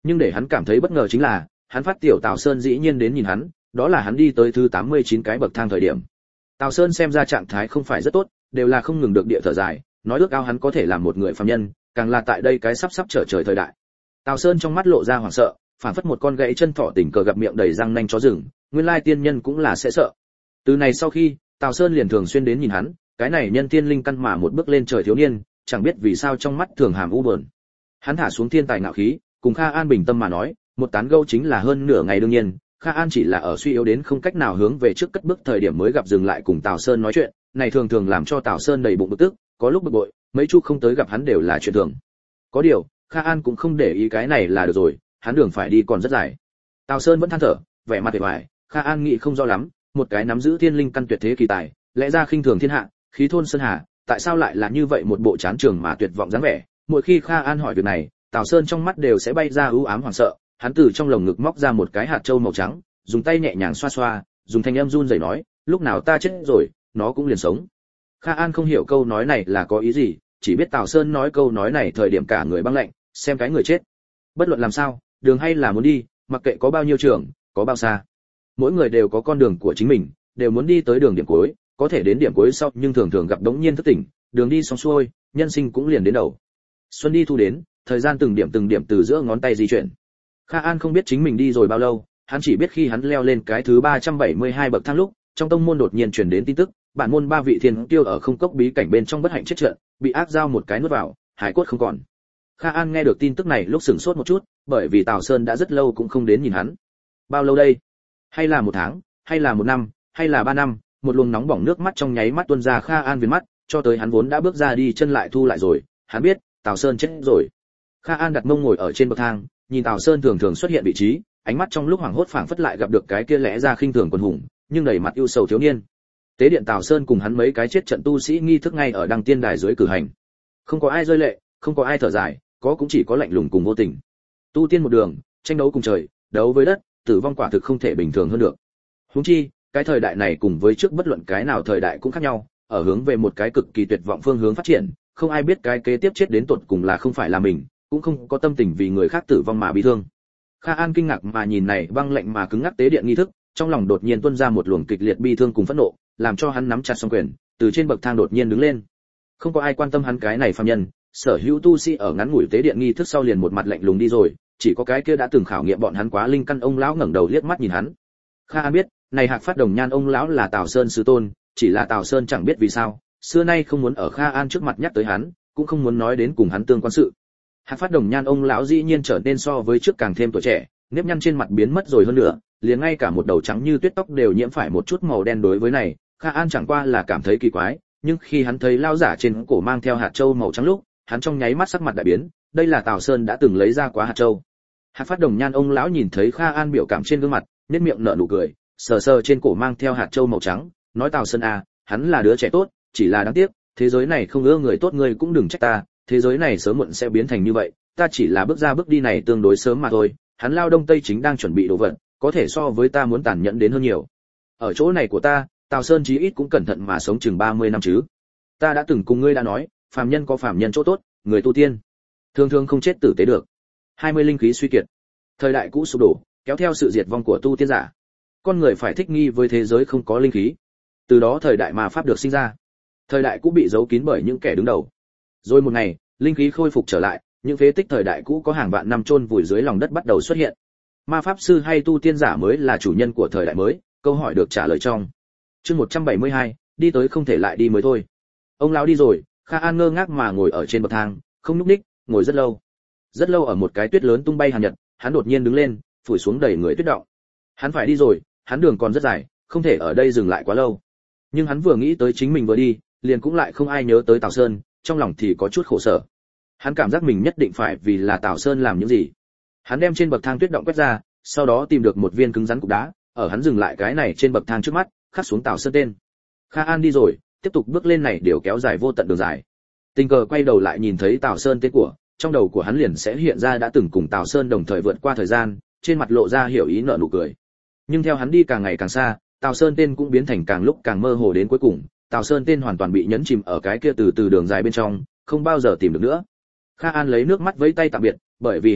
Nhưng để hắn cảm thấy bất ngờ chính là, hắn phát tiểu Tào Sơn dĩ nhiên đến nhìn hắn, đó là hắn đi tới thứ tám mươi chín cái bậc thang thời điểm. Tào Sơn xem ra trạng thái không phải rất tốt, đều là không ngừng được địa thở dài, nói ước ao hắn có thể làm một người phàm nhân, càng là tại đây cái sắp sắp trở trời thời đại. Tào Sơn trong mắt lộ ra hoảng sợ, phản phất một con gãy chân thỏ tình cờ gặp miệng đầy răng nanh chó rừng, nguyên lai tiên nhân cũng là sẽ sợ. Từ này sau khi, Tào Sơn liền thường xuyên đến nhìn hắn, cái này nhân tiên linh căn mà một bước lên trời thiếu niên, chẳng biết vì sao trong mắt thường hàm u buồn. Hắn thả xuống thiên tài ngạo khí, cùng Kha An bình tâm mà nói, một tán gẫu chính là hơn nửa ngày đương nhiên, Kha An chỉ là ở suy yếu đến không cách nào hướng về trước cất bước thời điểm mới gặp dừng lại cùng Tào Sơn nói chuyện, này thường thường làm cho Tào Sơn đầy bụng bực tức, có lúc bực bội, mấy chu không tới gặp hắn đều là chuyện thường. Có điều, Kha An cũng không để ý cái này là được rồi, hắn đường phải đi còn rất dài. Tào Sơn vẫn than thở, vẻ mặt vẻ vải, Kha An nghĩ không rõ lắm, một cái nắm giữ thiên linh căn tuyệt thế kỳ tài, lẽ ra khinh thường thiên hạ, khí thôn sơn hà, tại sao lại là như vậy một bộ chán trường mà tuyệt vọng dáng vẻ. Mỗi khi Kha An hỏi việc này, Tào Sơn trong mắt đều sẽ bay ra ưu ám hoảng sợ, hắn từ trong lồng ngực móc ra một cái hạt châu màu trắng, dùng tay nhẹ nhàng xoa xoa, dùng thanh âm run rẩy nói, lúc nào ta chết rồi, nó cũng liền sống. Kha An không hiểu câu nói này là có ý gì, chỉ biết Tào Sơn nói câu nói này thời điểm cả người băng lạnh, xem cái người chết. Bất luận làm sao, đường hay là muốn đi, mặc kệ có bao nhiêu trường, có bao xa. Mỗi người đều có con đường của chính mình, đều muốn đi tới đường điểm cuối, có thể đến điểm cuối sau nhưng thường thường gặp đống nhiên thức tỉnh, đường đi xong xuôi, nhân sinh cũng liền đến đầu. Xuân đi thu đến, thời gian từng điểm từng điểm từ giữa ngón tay di chuyển. Kha An không biết chính mình đi rồi bao lâu, hắn chỉ biết khi hắn leo lên cái thứ ba trăm bảy mươi hai bậc thang lúc, trong tông môn đột nhiên truyền đến tin tức, bản môn ba vị thiên tiêu ở không cốc bí cảnh bên trong bất hạnh chết trận, bị ác dao một cái nuốt vào, hải cốt không còn. Kha An nghe được tin tức này lúc sửng sốt một chút, bởi vì Tào Sơn đã rất lâu cũng không đến nhìn hắn. Bao lâu đây? Hay là một tháng, hay là một năm, hay là ba năm? Một luồng nóng bỏng nước mắt trong nháy mắt tuôn ra Kha An viền mắt, cho tới hắn vốn đã bước ra đi chân lại thu lại rồi, hắn biết, Tào Sơn chết rồi. Kha An đặt mông ngồi ở trên bậc thang, nhìn Tào Sơn thường thường xuất hiện vị trí, ánh mắt trong lúc hoảng hốt phảng phất lại gặp được cái kia lẽ ra khinh thường quần hùng, nhưng đầy mặt ưu sầu thiếu niên. Tế điện Tào Sơn cùng hắn mấy cái chết trận tu sĩ nghi thức ngay ở đăng tiên đài dưới cử hành. Không có ai rơi lệ, không có ai thở dài, có cũng chỉ có lạnh lùng cùng vô tình. Tu tiên một đường, tranh đấu cùng trời, đấu với đất, tử vong quả thực không thể bình thường hơn được. Huống chi, cái thời đại này cùng với trước bất luận cái nào thời đại cũng khác nhau, ở hướng về một cái cực kỳ tuyệt vọng phương hướng phát triển, không ai biết cái kế tiếp chết đến tột cùng là không phải là mình, cũng không có tâm tình vì người khác tử vong mà bị thương. Kha An kinh ngạc mà nhìn này băng lạnh mà cứng ngắc tế điện nghi thức, trong lòng đột nhiên tuôn ra một luồng kịch liệt bi thương cùng phẫn nộ, làm cho hắn nắm chặt song quyền, từ trên bậc thang đột nhiên đứng lên. Không có ai quan tâm hắn cái này phàm nhân, sở hữu tu sĩ ở ngắn ngủi tế điện nghi thức sau liền một mặt lạnh lùng đi rồi, chỉ có cái kia đã từng khảo nghiệm bọn hắn quá linh căn ông lão ngẩng đầu liếc mắt nhìn hắn. Kha An biết, này Hạc Phát Đồng Nhan ông lão là Tào Sơn sư tôn, chỉ là Tào Sơn chẳng biết vì sao, xưa nay không muốn ở Kha An trước mặt nhắc tới hắn, cũng không muốn nói đến cùng hắn tương quan sự. Hạc Phát Đồng Nhan ông lão dĩ nhiên trở nên so với trước càng thêm tuổi trẻ, nếp nhăn trên mặt biến mất rồi hơn nữa, liền ngay cả một đầu trắng như tuyết tóc đều nhiễm phải một chút màu đen. Đối với này, Kha An chẳng qua là cảm thấy kỳ quái, nhưng khi hắn thấy lão giả trên cổ mang theo hạt châu màu trắng lúc, hắn trong nháy mắt sắc mặt đại biến, đây là Tào Sơn đã từng lấy ra quá hạt châu. Hạc Phát Đồng Nhan ông lão nhìn thấy Kha An biểu cảm trên gương mặt, nhếch miệng nở nụ cười, sờ sờ trên cổ mang theo hạt châu màu trắng, nói Tào Sơn à, hắn là đứa trẻ tốt, chỉ là đáng tiếc, thế giới này không ưa người tốt, ngươi cũng đừng trách ta, thế giới này sớm muộn sẽ biến thành như vậy, ta chỉ là bước ra bước đi này tương đối sớm mà thôi, hắn lao đông tây chính đang chuẩn bị đồ vật, có thể so với ta muốn tàn nhẫn đến hơn nhiều. Ở chỗ này của ta, Tào Sơn chí ít cũng cẩn thận mà sống chừng ba mươi năm chứ. Ta đã từng cùng ngươi đã nói, phàm nhân có phàm nhân chỗ tốt, người tu tiên thường thường không chết tử tế được. hai mươi linh khí suy kiệt, thời đại cũ sụp đổ, kéo theo sự diệt vong của tu tiên giả. Con người phải thích nghi với thế giới không có linh khí. Từ đó thời đại mà pháp được sinh ra. Thời đại cũ bị giấu kín bởi những kẻ đứng đầu. Rồi một ngày, linh khí khôi phục trở lại, những phế tích thời đại cũ có hàng vạn năm chôn vùi dưới lòng đất bắt đầu xuất hiện. Ma pháp sư hay tu tiên giả mới là chủ nhân của thời đại mới, câu hỏi được trả lời trong chương một trăm bảy mươi hai, đi tới không thể lại đi mới thôi. Ông lão đi rồi, Kha An ngơ ngác mà ngồi ở trên bậc thang, không nhúc nhích, ngồi rất lâu. Rất lâu ở một cái tuyết lớn tung bay hàn nhật, hắn đột nhiên đứng lên, phủi xuống đầy người tuyết động. Hắn phải đi rồi, hắn đường còn rất dài, không thể ở đây dừng lại quá lâu. Nhưng hắn vừa nghĩ tới chính mình vừa đi, liền cũng lại không ai nhớ tới Tào Sơn, trong lòng thì có chút khổ sở. Hắn cảm giác mình nhất định phải vì là Tào Sơn làm những gì. Hắn đem trên bậc thang tuyết động quét ra, sau đó tìm được một viên cứng rắn cục đá, ở hắn dừng lại cái này trên bậc thang trước mắt, khắc xuống Tào Sơn tên. Kha An đi rồi, tiếp tục bước lên này đều kéo dài vô tận đường dài. Tình cờ quay đầu lại nhìn thấy Tào Sơn tên của, trong đầu của hắn liền sẽ hiện ra đã từng cùng Tào Sơn đồng thời vượt qua thời gian, trên mặt lộ ra hiểu ý nở nụ cười. Nhưng theo hắn đi càng ngày càng xa, Tào Sơn tên cũng biến thành càng lúc càng mơ hồ, đến cuối cùng, Tào Sơn tên hoàn toàn bị nhấn chìm ở cái kia từ từ đường dài bên trong, không bao giờ tìm được nữa. Kha An lấy nước mắt vẫy tay tạm biệt, bởi vì hắn biết,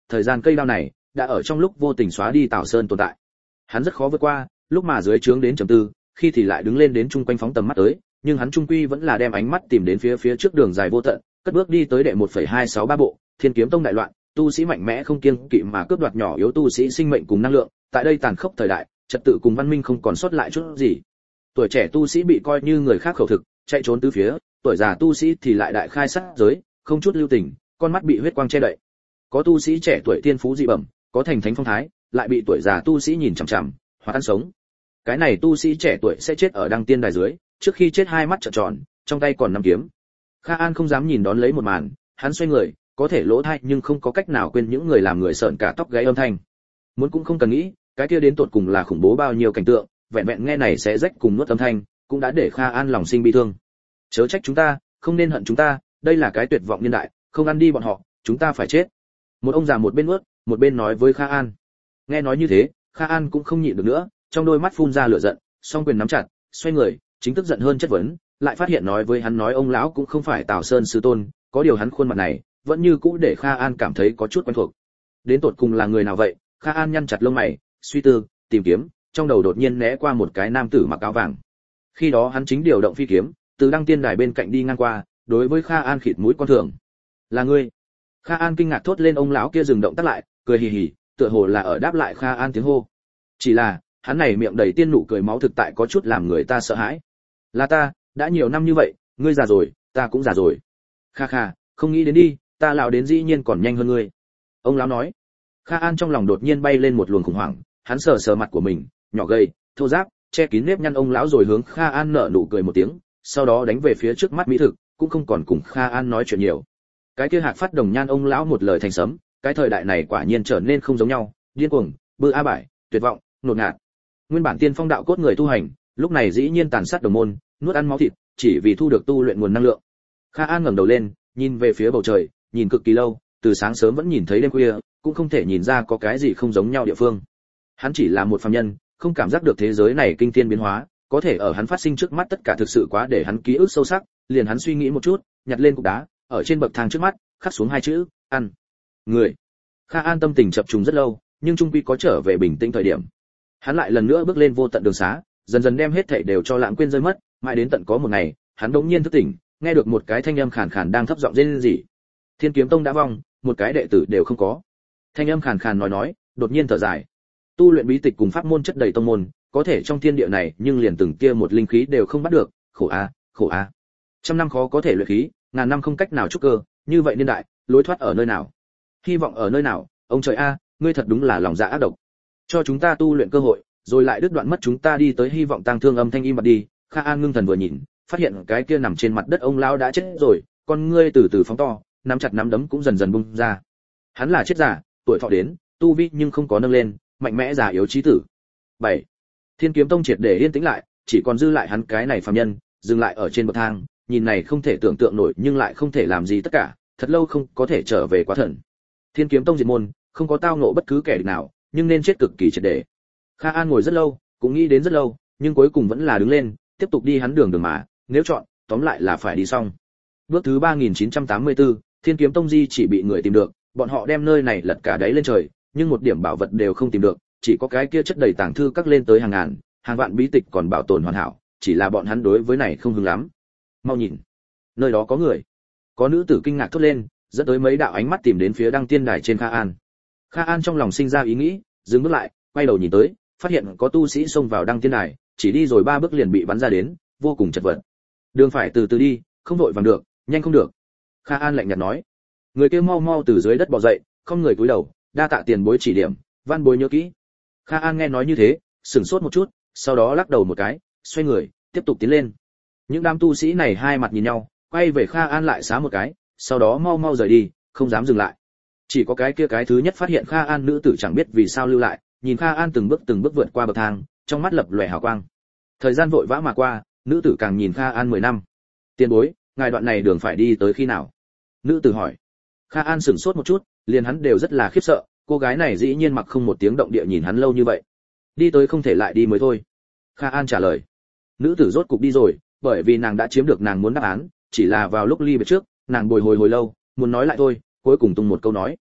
thời gian cây đao này đã ở trong lúc vô tình xóa đi Tào Sơn tồn tại. Hắn rất khó vượt qua, lúc mà dưới trướng đến trầm tư, khi thì lại đứng lên đến chung quanh phóng tầm mắt tới, nhưng hắn trung quy vẫn là đem ánh mắt tìm đến phía phía trước đường dài vô tận, cất bước đi tới đệ một phẩy hai sáu ba bộ, Thiên Kiếm Tông đại loạn, tu sĩ mạnh mẽ không kiêng kỵ mà cướp đoạt nhỏ yếu tu sĩ sinh mệnh cùng năng lượng, tại đây tàn khốc thời đại, trật tự cùng văn minh không còn sót lại chút gì. Tuổi trẻ tu sĩ bị coi như người khác khẩu thực, chạy trốn tứ phía, tuổi già tu sĩ thì lại đại khai sát giới, không chút lưu tình, con mắt bị huyết quang che đậy. Có tu sĩ trẻ tuổi tiên phú dị bẩm, có thành thánh phong thái, lại bị tuổi già tu sĩ nhìn chằm chằm, hoặc ăn sống. Cái này tu sĩ trẻ tuổi sẽ chết ở đăng tiên đài dưới, trước khi chết hai mắt trợn tròn, trong tay còn nắm kiếm. Kha An không dám nhìn đón lấy một màn, hắn xoay người, có thể lỗ tai nhưng không có cách nào quên những người làm người sợn cả tóc gáy âm thanh. Muốn cũng không cần nghĩ, cái kia đến tột cùng là khủng bố bao nhiêu cảnh tượng, vẹn vẹn nghe này sẽ rách cùng nuốt âm thanh, cũng đã để Kha An lòng sinh bi thương. Chớ trách chúng ta, không nên hận chúng ta, đây là cái tuyệt vọng nhân đại, không ăn đi bọn họ, chúng ta phải chết. Một ông già một bên nuốt, một bên nói với Kha An. Nghe nói như thế, Kha An cũng không nhịn được nữa, trong đôi mắt phun ra lửa giận, song quyền nắm chặt, xoay người, chính tức giận hơn chất vấn, lại phát hiện nói với hắn nói ông lão cũng không phải Tào Sơn sư tôn, có điều hắn khuôn mặt này vẫn như cũ để Kha An cảm thấy có chút quen thuộc. Đến tột cùng là người nào vậy? Kha An nhăn chặt lông mày, suy tư, tìm kiếm, trong đầu đột nhiên né qua một cái nam tử mặc áo vàng. Khi đó hắn chính điều động phi kiếm, từ đăng tiên đài bên cạnh đi ngang qua, đối với Kha An khịt mũi con thường. Là ngươi? Kha An kinh ngạc thốt lên, ông lão kia dừng động tác lại, cười hì hì, tựa hồ là ở đáp lại Kha An tiếng hô. Chỉ là, hắn này miệng đầy tiên nụ cười máu thực tại có chút làm người ta sợ hãi. Là ta, đã nhiều năm như vậy, ngươi già rồi, ta cũng già rồi. Kha kha, không nghĩ đến đi, ta lão đến dĩ nhiên còn nhanh hơn ngươi. Ông lão nói. Kha An trong lòng đột nhiên bay lên một luồng khủng hoảng, hắn sờ sờ mặt của mình, nhỏ gầy, thô ráp, che kín nếp nhăn, ông lão rồi hướng Kha An nở nụ cười một tiếng, sau đó đánh về phía trước mắt mỹ thực, cũng không còn cùng Kha An nói chuyện nhiều. Cái kia hạc phát đồng nhan ông lão một lời thành sấm, cái thời đại này quả nhiên trở nên không giống nhau, điên cuồng, bư a bải, tuyệt vọng, nột ngạt. Nguyên bản tiên phong đạo cốt người tu hành, lúc này dĩ nhiên tàn sát đồng môn, nuốt ăn máu thịt, chỉ vì thu được tu luyện nguồn năng lượng. Kha An ngẩng đầu lên, nhìn về phía bầu trời, nhìn cực kỳ lâu, từ sáng sớm vẫn nhìn thấy đêm khuya, cũng không thể nhìn ra có cái gì không giống nhau địa phương. Hắn chỉ là một phàm nhân, không cảm giác được thế giới này kinh thiên biến hóa, có thể ở hắn phát sinh trước mắt tất cả thực sự quá để hắn ký ức sâu sắc, liền hắn suy nghĩ một chút, nhặt lên cục đá, ở trên bậc thang trước mắt, khắc xuống hai chữ, ăn. Người. Kha An tâm tình chập trùng rất lâu, nhưng trung quy có trở về bình tĩnh thời điểm. Hắn lại lần nữa bước lên vô tận đường xá, dần dần đem hết thảy đều cho lãng quên rơi mất, mãi đến tận có một ngày, hắn đống nhiên thức tỉnh, nghe được một cái thanh âm khàn khàn đang thấp giọng rên rỉ. Thiên Kiếm Tông đã vong, một cái đệ tử đều không có. Thanh âm khàn khàn nói nói, đột nhiên thở dài. Tu luyện bí tịch cùng pháp môn chất đầy tông môn, có thể trong thiên địa này, nhưng liền từng kia một linh khí đều không bắt được, khổ a, khổ a. Trăm năm khó có thể luyện khí, ngàn năm không cách nào trúc cơ, như vậy niên đại, lối thoát ở nơi nào? Hy vọng ở nơi nào? Ông trời a, ngươi thật đúng là lòng dạ ác độc. Cho chúng ta tu luyện cơ hội, rồi lại đứt đoạn mất chúng ta đi tới hy vọng tang thương, âm thanh im bặt đi. Kha An ngưng thần vừa nhìn, phát hiện cái kia nằm trên mặt đất ông lão đã chết rồi, con ngươi từ từ phóng to, nắm chặt nắm đấm cũng dần dần bung ra. Hắn là chết giả, tuổi thọ đến, tu vi nhưng không có nâng lên, mạnh mẽ già yếu chí tử. bảy. Thiên Kiếm Tông triệt để yên tĩnh lại, chỉ còn dư lại hắn cái này phàm nhân, dừng lại ở trên bậc thang, nhìn này không thể tưởng tượng nổi nhưng lại không thể làm gì tất cả, thật lâu không có thể trở về quá thần. Thiên Kiếm Tông diệt môn, không có tao ngộ bất cứ kẻ địch nào, nhưng nên chết cực kỳ triệt để. Kha An ngồi rất lâu, cũng nghĩ đến rất lâu, nhưng cuối cùng vẫn là đứng lên, tiếp tục đi hắn đường đường mà, nếu chọn, tóm lại là phải đi xong. Bước thứ ba nghìn chín trăm tám mươi tư, Thiên Kiếm Tông di chỉ bị người tìm được, bọn họ đem nơi này lật cả đáy lên trời, nhưng một điểm bảo vật đều không tìm được, chỉ có cái kia chất đầy tàng thư các lên tới hàng ngàn, hàng vạn bí tịch còn bảo tồn hoàn hảo, chỉ là bọn hắn đối với này không hứng lắm. Mau nhìn, nơi đó có người. Có nữ tử kinh ngạc thốt lên, dẫn tới mấy đạo ánh mắt tìm đến phía đăng tiên đài trên Kha An. Kha An trong lòng sinh ra ý nghĩ, dừng bước lại, quay đầu nhìn tới, phát hiện có tu sĩ xông vào đăng tiên đài, chỉ đi rồi ba bước liền bị bắn ra đến, vô cùng chật vật. Đường phải từ từ đi, không vội vàng được, nhanh không được. Kha An lạnh nhạt nói. Người kia mau mau từ dưới đất bò dậy, không người cúi đầu, đa tạ tiền bối chỉ điểm, van bối nhớ kỹ. Kha An nghe nói như thế, sửng sốt một chút, sau đó lắc đầu một cái, xoay người, tiếp tục tiến lên. Những đám tu sĩ này hai mặt nhìn nhau, quay về Kha An lại xá một cái, sau đó mau mau rời đi, không dám dừng lại. Chỉ có cái kia cái thứ nhất phát hiện Kha An nữ tử chẳng biết vì sao lưu lại, nhìn Kha An từng bước từng bước vượt qua bậc thang, trong mắt lập lòe hào quang. Thời gian vội vã mà qua, nữ tử càng nhìn Kha An mười năm. Tiền bối, ngài đoạn này đường phải đi tới khi nào? Nữ tử hỏi. Kha An sửng sốt một chút, liền hắn đều rất là khiếp sợ, cô gái này dĩ nhiên mặc không một tiếng động địa nhìn hắn lâu như vậy. Đi tới không thể lại đi mới thôi. Kha An trả lời. Nữ tử rốt cục đi rồi, bởi vì nàng đã chiếm được nàng muốn đáp án, chỉ là vào lúc ly biệt trước, nàng bồi hồi hồi lâu, muốn nói lại thôi, cuối cùng tung một câu nói.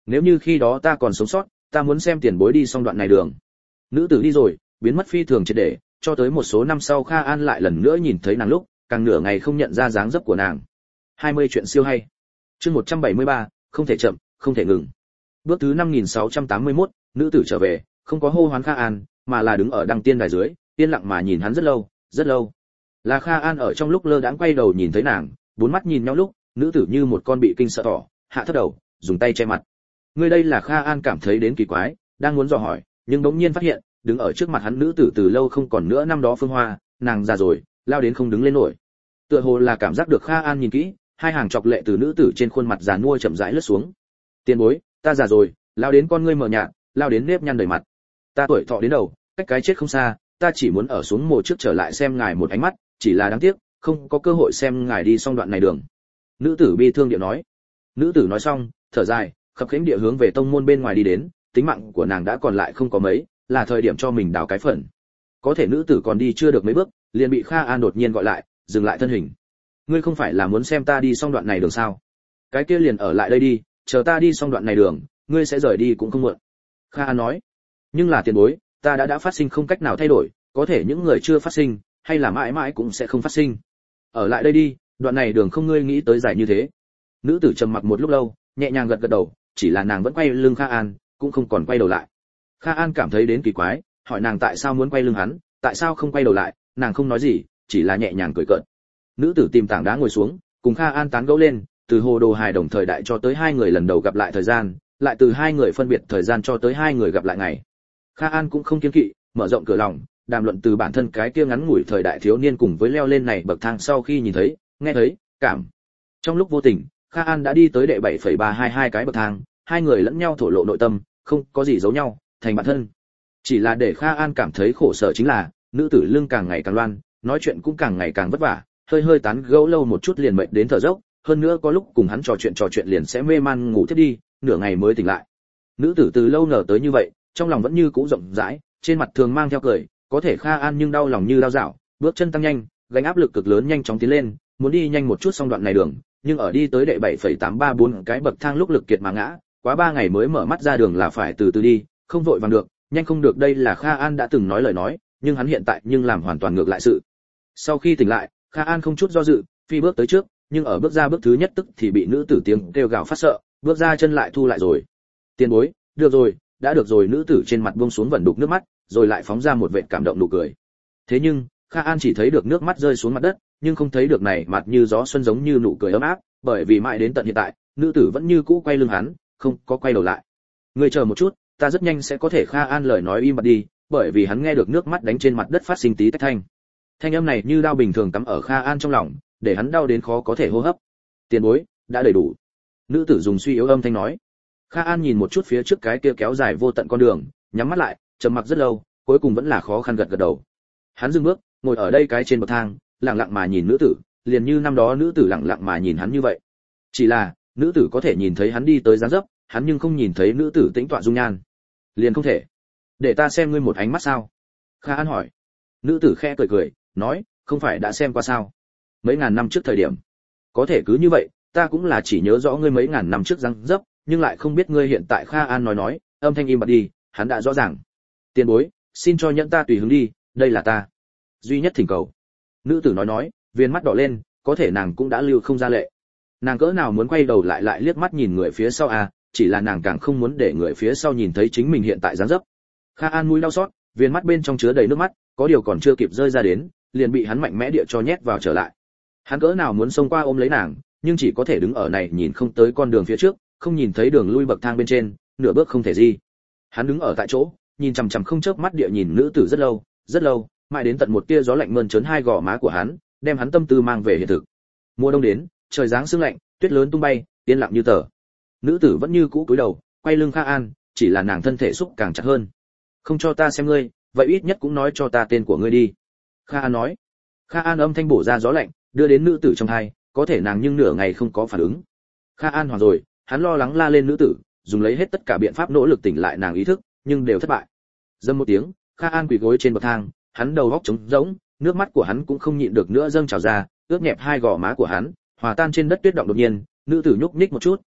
nếu như khi đó ta còn sống sót, ta muốn xem tiền bối đi xong đoạn này đường. Nữ tử đi rồi, biến mất phi thường triệt để, cho tới một số năm sau Kha An lại lần nữa nhìn thấy nàng lúc, càng nửa ngày không nhận ra dáng dấp của nàng. hai mươi chuyện siêu hay. Chương một trăm bảy mươi ba, không thể chậm, không thể ngừng. Bước thứ năm nghìn sáu trăm tám mươi mốt, nữ tử trở về, không có hô hoán Kha An, mà là đứng ở đăng tiên đài dưới, yên lặng mà nhìn hắn rất lâu, rất lâu. Là Kha An ở trong lúc lơ đãng quay đầu nhìn thấy nàng, bốn mắt nhìn nhau lúc, nữ tử như một con bị kinh sợ thỏ, hạ thấp đầu, dùng tay che mặt. Người đây là Kha An cảm thấy đến kỳ quái, đang muốn dò hỏi, nhưng đống nhiên phát hiện, đứng ở trước mặt hắn nữ tử từ lâu không còn nữa năm đó phương hoa, nàng già rồi, lao đến không đứng lên nổi. Tựa hồ là cảm giác được Kha An nhìn kỹ, hai hàng chọc lệ từ nữ tử trên khuôn mặt già nua chậm rãi lướt xuống. Tiền bối, ta già rồi, lao đến con ngươi mờ nhạt, lao đến nếp nhăn đầy mặt. Ta tuổi thọ đến đầu, cách cái chết không xa, ta chỉ muốn ở xuống mồ trước trở lại xem ngài một ánh mắt, chỉ là đáng tiếc, không có cơ hội xem ngài đi xong đoạn này đường. Nữ tử bi thương điệu nói. Nữ tử nói xong, thở dài, khập khiễng địa hướng về tông môn bên ngoài đi đến, tính mạng của nàng đã còn lại không có mấy, là thời điểm cho mình đào cái phần. Có thể nữ tử còn đi chưa được mấy bước, liền bị Kha An đột nhiên gọi lại, dừng lại thân hình. Ngươi không phải là muốn xem ta đi xong đoạn này đường sao? Cái kia liền ở lại đây đi, chờ ta đi xong đoạn này đường, ngươi sẽ rời đi cũng không muộn. Kha An nói. Nhưng là tiền bối, ta đã đã phát sinh không cách nào thay đổi, có thể những người chưa phát sinh, hay là mãi mãi cũng sẽ không phát sinh. Ở lại đây đi, đoạn này đường không ngươi nghĩ tới dài như thế. Nữ tử trầm mặc một lúc lâu, nhẹ nhàng gật gật đầu, chỉ là nàng vẫn quay lưng Kha An, cũng không còn quay đầu lại. Kha An cảm thấy đến kỳ quái, hỏi nàng tại sao muốn quay lưng hắn, tại sao không quay đầu lại, nàng không nói gì, chỉ là nhẹ nhàng cười cợt. Nữ tử tìm tảng đá ngồi xuống, cùng Kha An tán gẫu lên, từ hồ đồ hài đồng thời đại cho tới hai người lần đầu gặp lại thời gian, lại từ hai người phân biệt thời gian cho tới hai người gặp lại ngày. Kha An cũng không kiêng kỵ, mở rộng cửa lòng, đàm luận từ bản thân cái kia ngắn ngủi thời đại thiếu niên cùng với leo lên này bậc thang sau khi nhìn thấy, nghe thấy, cảm. Trong lúc vô tình, Kha An đã đi tới đệ bảy phẩy ba hai hai cái bậc thang, hai người lẫn nhau thổ lộ nội tâm, không có gì giấu nhau, thành bạn thân. Chỉ là để Kha An cảm thấy khổ sở chính là, nữ tử lưng càng ngày càng loan, nói chuyện cũng càng ngày càng vất vả, hơi hơi tán gẫu lâu một chút liền mệt đến thở dốc, hơn nữa có lúc cùng hắn trò chuyện trò chuyện liền sẽ mê man ngủ thiếp đi, nửa ngày mới tỉnh lại. Nữ tử từ lâu nở tới như vậy, trong lòng vẫn như cũ rộng rãi, trên mặt thường mang theo cười, có thể Kha An nhưng đau lòng như đau dạo, bước chân tăng nhanh, gánh áp lực cực lớn nhanh chóng tiến lên, muốn đi nhanh một chút xong đoạn này đường, nhưng ở đi tới đệ bảy phẩy tám ba bốn cái bậc thang lúc lực kiệt mà ngã, quá ba ngày mới mở mắt ra đường là phải từ từ đi, không vội vàng được, nhanh không được, đây là Kha An đã từng nói lời nói, nhưng hắn hiện tại nhưng làm hoàn toàn ngược lại sự. Sau khi tỉnh lại, Kha An không chút do dự, phi bước tới trước, nhưng ở bước ra bước thứ nhất tức thì bị nữ tử tiếng kêu gào phát sợ, bước ra chân lại thu lại rồi. Tiền bối, được rồi, đã được rồi, nữ tử trên mặt buông xuống vẩn đục nước mắt, rồi lại phóng ra một vệt cảm động nụ cười. Thế nhưng, Kha An chỉ thấy được nước mắt rơi xuống mặt đất, nhưng không thấy được này mặt như gió xuân giống như nụ cười ấm áp, bởi vì mãi đến tận hiện tại, nữ tử vẫn như cũ quay lưng hắn, không có quay đầu lại. Ngươi chờ một chút, ta rất nhanh sẽ có thể. Kha An lời nói im bặt đi, bởi vì hắn nghe được nước mắt đánh trên mặt đất phát sinh tí tách thanh. Thanh âm này như đao bình thường cắm ở Kha An trong lòng, để hắn đau đến khó có thể hô hấp. Tiền bối, đã đầy đủ. Nữ tử dùng suy yếu âm thanh nói. Kha An nhìn một chút phía trước cái kia kéo dài vô tận con đường, nhắm mắt lại, trầm mặc rất lâu, cuối cùng vẫn là khó khăn gật gật đầu. Hắn dừng bước, ngồi ở đây cái trên bậc thang, lặng lặng mà nhìn nữ tử, liền như năm đó nữ tử lặng lặng mà nhìn hắn như vậy. Chỉ là, nữ tử có thể nhìn thấy hắn đi tới dáng dấp, hắn nhưng không nhìn thấy nữ tử tĩnh tọa dung nhan. Liền không thể. Để ta xem ngươi một ánh mắt sao? Kha An hỏi. Nữ tử khẽ cười cười, nói, không phải đã xem qua sao? Mấy ngàn năm trước thời điểm. Có thể cứ như vậy, ta cũng là chỉ nhớ rõ ngươi mấy ngàn năm trước dáng dấp, nhưng lại không biết ngươi hiện tại. Kha An nói nói, âm thanh im bặt đi, hắn đã rõ ràng. Tiền bối, xin cho nhẫn ta tùy hứng đi, đây là ta duy nhất thỉnh cầu. Nữ tử nói nói, viên mắt đỏ lên, có thể nàng cũng đã lưu không ra lệ. Nàng cỡ nào muốn quay đầu lại lại liếc mắt nhìn người phía sau à, chỉ là nàng càng không muốn để người phía sau nhìn thấy chính mình hiện tại dáng dấp. Kha An mũi đau xót, viên mắt bên trong chứa đầy nước mắt, có điều còn chưa kịp rơi ra đến, liền bị hắn mạnh mẽ địa cho nhét vào trở lại. Hắn cỡ nào muốn xông qua ôm lấy nàng, nhưng chỉ có thể đứng ở này nhìn không tới con đường phía trước, không nhìn thấy đường lui bậc thang bên trên, nửa bước không thể đi. Hắn đứng ở tại chỗ, nhìn chằm chằm không chớp mắt địa nhìn nữ tử rất lâu, rất lâu, mãi đến tận một tia gió lạnh mơn trớn hai gò má của hắn, đem hắn tâm tư mang về hiện thực. Mùa đông đến, trời giáng sương lạnh, tuyết lớn tung bay, yên lặng như tờ. Nữ tử vẫn như cũ cúi đầu, quay lưng Kha An, chỉ là nàng thân thể xúc càng chặt hơn. Không cho ta xem ngươi, vậy ít nhất cũng nói cho ta tên của ngươi đi. Kha An nói. Kha An âm thanh bổ ra gió lạnh, đưa đến nữ tử trong tai, có thể nàng nhưng nửa ngày không có phản ứng. Kha An hoảng rồi, hắn lo lắng la lên nữ tử, dùng lấy hết tất cả biện pháp nỗ lực tỉnh lại nàng ý thức, nhưng đều thất bại. Dâm một tiếng, Kha An quỳ gối trên bậc thang, hắn đầu óc trống rỗng, nước mắt của hắn cũng không nhịn được nữa dâng trào ra, ướt nhẹp hai gò má của hắn, hòa tan trên đất tuyết động. Đột nhiên, nữ tử nhúc nhích một chút,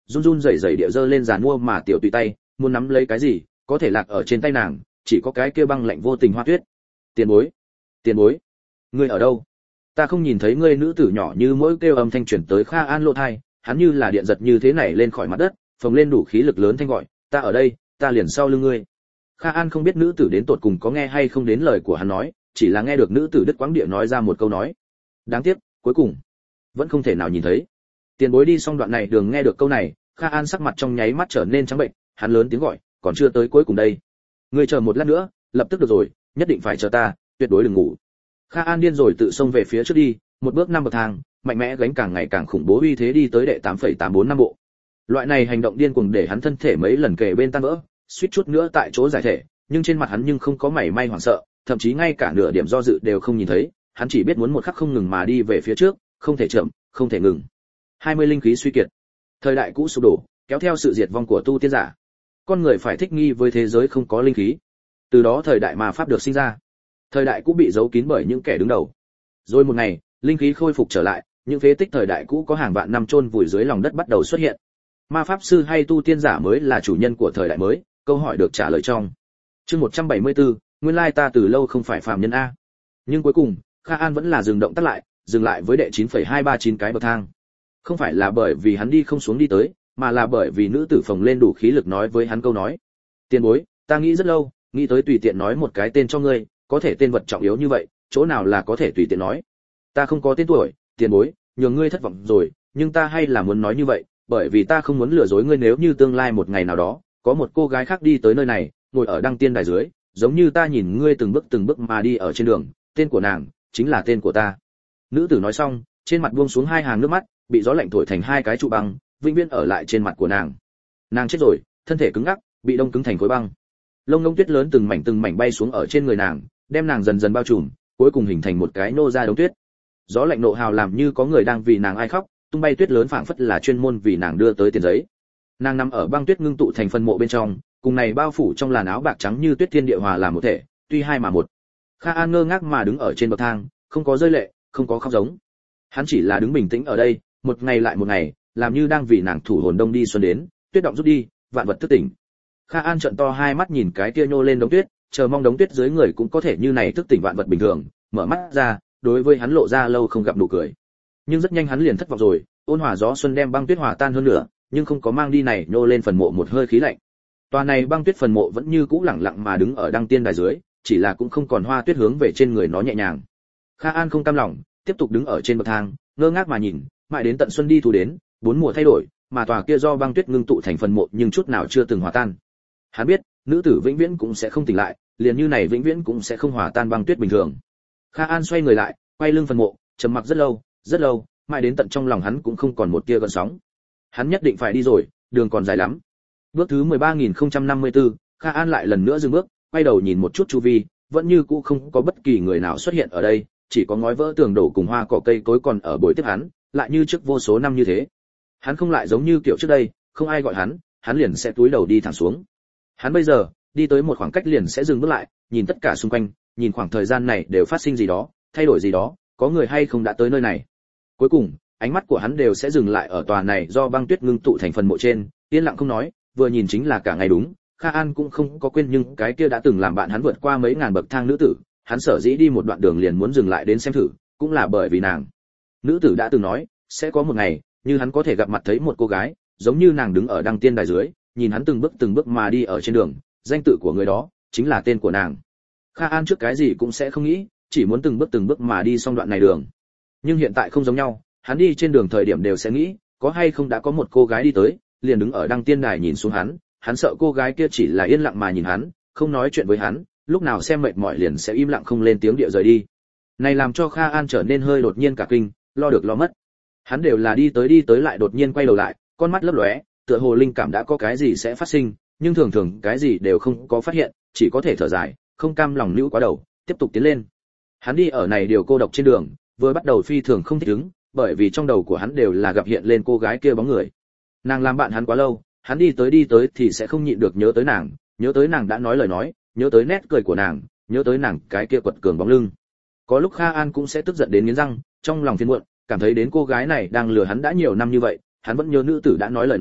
run run rẩy rẩy địa giơ lên giàn mua mà tiểu tùy tay, muốn nắm lấy cái gì, có thể lạc ở trên tay nàng, chỉ có cái kia băng lạnh vô tình Hoa Tuyết. Tiền bối, tiền bối, ngươi ở đâu? Ta không nhìn thấy ngươi. Nữ tử nhỏ như mỗi kêu âm thanh truyền tới Kha An lỗ tai, hắn như là điện giật như thế này lên khỏi mặt đất, phồng lên đủ khí lực lớn thanh gọi, ta ở đây, ta liền sau lưng ngươi. Kha An không biết nữ tử đến tột cùng có nghe hay không đến lời của hắn nói, chỉ là nghe được nữ tử đứt quãng địa nói ra một câu nói. Đáng tiếc, cuối cùng vẫn không thể nào nhìn thấy. Tiền bối đi xong đoạn này đường nghe được câu này, Kha An sắc mặt trong nháy mắt trở nên trắng bệnh, hắn lớn tiếng gọi, còn chưa tới cuối cùng đây. Ngươi chờ một lát nữa, lập tức được rồi, nhất định phải chờ ta, tuyệt đối đừng ngủ. Kha An điên rồi tự xông về phía trước đi, một bước năm bậc thang, mạnh mẽ gánh càng ngày càng khủng bố uy thế đi tới đệ tám phẩy tám bốn năm bộ. Loại này hành động điên cuồng để hắn thân thể mấy lần kề bên tan vỡ, suýt chút nữa tại chỗ giải thể, nhưng trên mặt hắn nhưng không có mảy may hoảng sợ, thậm chí ngay cả nửa điểm do dự đều không nhìn thấy, hắn chỉ biết muốn một khắc không ngừng mà đi về phía trước, không thể chậm, không thể ngừng. hai mươi linh khí suy kiệt, thời đại cũ sụp đổ, kéo theo sự diệt vong của tu tiên giả. Con người phải thích nghi với thế giới không có linh khí. Từ đó thời đại mà pháp được sinh ra. Thời đại cũ bị giấu kín bởi những kẻ đứng đầu. Rồi một ngày, linh khí khôi phục trở lại, những phế tích thời đại cũ có hàng vạn năm chôn vùi dưới lòng đất bắt đầu xuất hiện. Ma pháp sư hay tu tiên giả mới là chủ nhân của thời đại mới, câu hỏi được trả lời trong chương một trăm bảy mươi tư, nguyên lai ta từ lâu không phải phàm nhân a. Nhưng cuối cùng, Kha An vẫn là dừng động tắt lại, dừng lại với đệ chín phẩy hai ba chín cái bậc thang. Không phải là bởi vì hắn đi không xuống đi tới, mà là bởi vì nữ tử phồng lên đủ khí lực nói với hắn câu nói. Tiền bối, ta nghĩ rất lâu, nghĩ tới tùy tiện nói một cái tên cho ngươi, có thể tên vật trọng yếu như vậy, chỗ nào là có thể tùy tiện nói. Ta không có tên tuổi, tiền bối, nhường ngươi thất vọng rồi, nhưng ta hay là muốn nói như vậy, bởi vì ta không muốn lừa dối ngươi. Nếu như tương lai một ngày nào đó, có một cô gái khác đi tới nơi này, ngồi ở đăng tiên đài dưới, giống như ta nhìn ngươi từng bước từng bước mà đi ở trên đường, tên của nàng chính là tên của ta. Nữ tử nói xong, trên mặt buông xuống hai hàng nước mắt, bị gió lạnh thổi thành hai cái trụ băng, vĩnh viễn ở lại trên mặt của nàng. Nàng chết rồi, thân thể cứng ngắc, bị đông cứng thành khối băng. Lông ngông tuyết lớn từng mảnh từng mảnh bay xuống ở trên người nàng, đem nàng dần dần bao trùm, cuối cùng hình thành một cái nô ra đống tuyết. Gió lạnh nộ hào làm như có người đang vì nàng ai khóc, tung bay tuyết lớn phảng phất là chuyên môn vì nàng đưa tới tiền giấy. Nàng nằm ở băng tuyết ngưng tụ thành phân mộ bên trong, cùng này bao phủ trong làn áo bạc trắng như tuyết thiên địa hòa làm một thể, tuy hai mà một. Kha An ngơ ngác mà đứng ở trên bậc thang, không có rơi lệ, không có khóc giống. Hắn chỉ là đứng bình tĩnh ở đây, một ngày lại một ngày, làm như đang vì nàng thủ hồn đông đi xuân đến, tuyết động rút đi, vạn vật thức tỉnh. Kha An trợn to hai mắt nhìn cái kia nhô lên đống tuyết, chờ mong đống tuyết dưới người cũng có thể như này thức tỉnh vạn vật bình thường, mở mắt ra, đối với hắn lộ ra lâu không gặp nụ cười. Nhưng rất nhanh hắn liền thất vọng rồi, ôn hòa gió xuân đem băng tuyết hòa tan hơn nữa, nhưng không có mang đi này nhô lên phần mộ một hơi khí lạnh. Tòa này băng tuyết phần mộ vẫn như cũ lẳng lặng mà đứng ở đăng tiên đài dưới, chỉ là cũng không còn hoa tuyết hướng về trên người nó nhẹ nhàng. Kha An không cam lòng, tiếp tục đứng ở trên bậc thang, ngơ ngác mà nhìn, mãi đến tận xuân đi thu đến, bốn mùa thay đổi, mà tòa kia do băng tuyết ngưng tụ thành phần mộ nhưng chút nào chưa từng hòa tan. Hắn biết, nữ tử vĩnh viễn cũng sẽ không tỉnh lại, liền như này vĩnh viễn cũng sẽ không hòa tan băng tuyết bình thường. Kha An xoay người lại, quay lưng phần mộ, trầm mặc rất lâu, rất lâu, mãi đến tận trong lòng hắn cũng không còn một tia gợn sóng. Hắn nhất định phải đi rồi, đường còn dài lắm. Bước thứ mười ba nghìn không trăm năm mươi tư, Kha An lại lần nữa dừng bước, quay đầu nhìn một chút chu vi, vẫn như cũ không có bất kỳ người nào xuất hiện ở đây, chỉ có ngói vỡ tường đổ cùng hoa cỏ cây cối còn ở bồi tiếp hắn, lại như trước vô số năm như thế. Hắn không lại giống như kiểu trước đây, không ai gọi hắn, hắn liền sẽ cúi đầu đi thẳng xuống. Hắn bây giờ, đi tới một khoảng cách liền sẽ dừng bước lại, nhìn tất cả xung quanh, nhìn khoảng thời gian này đều phát sinh gì đó, thay đổi gì đó, có người hay không đã tới nơi này. Cuối cùng, ánh mắt của hắn đều sẽ dừng lại ở tòa này do băng tuyết ngưng tụ thành phần mộ trên, yên lặng không nói, vừa nhìn chính là cả ngày đúng. Kha An cũng không có quên nhưng cái kia đã từng làm bạn hắn vượt qua mấy ngàn bậc thang nữ tử, hắn sở dĩ đi một đoạn đường liền muốn dừng lại đến xem thử, cũng là bởi vì nàng. Nữ tử đã từng nói, sẽ có một ngày, như hắn có thể gặp mặt thấy một cô gái, giống như nàng đứng ở đăng tiên đài dưới, nhìn hắn từng bước từng bước mà đi ở trên đường, danh tự của người đó chính là tên của nàng. Kha An trước cái gì cũng sẽ không nghĩ, chỉ muốn từng bước từng bước mà đi xong đoạn này đường. Nhưng hiện tại không giống nhau, hắn đi trên đường thời điểm đều sẽ nghĩ, có hay không đã có một cô gái đi tới, liền đứng ở đăng tiên đài nhìn xuống hắn, hắn sợ cô gái kia chỉ là yên lặng mà nhìn hắn, không nói chuyện với hắn, lúc nào xem mệt mỏi liền sẽ im lặng không lên tiếng địa rời đi. Này làm cho Kha An trở nên hơi đột nhiên cả kinh, lo được lo mất. Hắn đều là đi tới đi tới lại đột nhiên quay đầu lại, con mắt lấp lóe, tựa hồ linh cảm đã có cái gì sẽ phát sinh, nhưng thường thường cái gì đều không có phát hiện, chỉ có thể thở dài, không cam lòng níu quá đầu, tiếp tục tiến lên. Hắn đi ở này điều cô độc trên đường, vừa bắt đầu phi thường không thích ứng, bởi vì trong đầu của hắn đều là gặp hiện lên cô gái kia bóng người. Nàng làm bạn hắn quá lâu, hắn đi tới đi tới thì sẽ không nhịn được nhớ tới nàng, nhớ tới nàng đã nói lời nói, nhớ tới nét cười của nàng, nhớ tới nàng cái kia quật cường bóng lưng. Có lúc Kha An cũng sẽ tức giận đến nghiến răng, trong lòng phiền muộn, cảm thấy đến cô gái này đang lừa hắn đã nhiều năm như vậy, hắn vẫn nhớ nữ tử đã nói lời nói,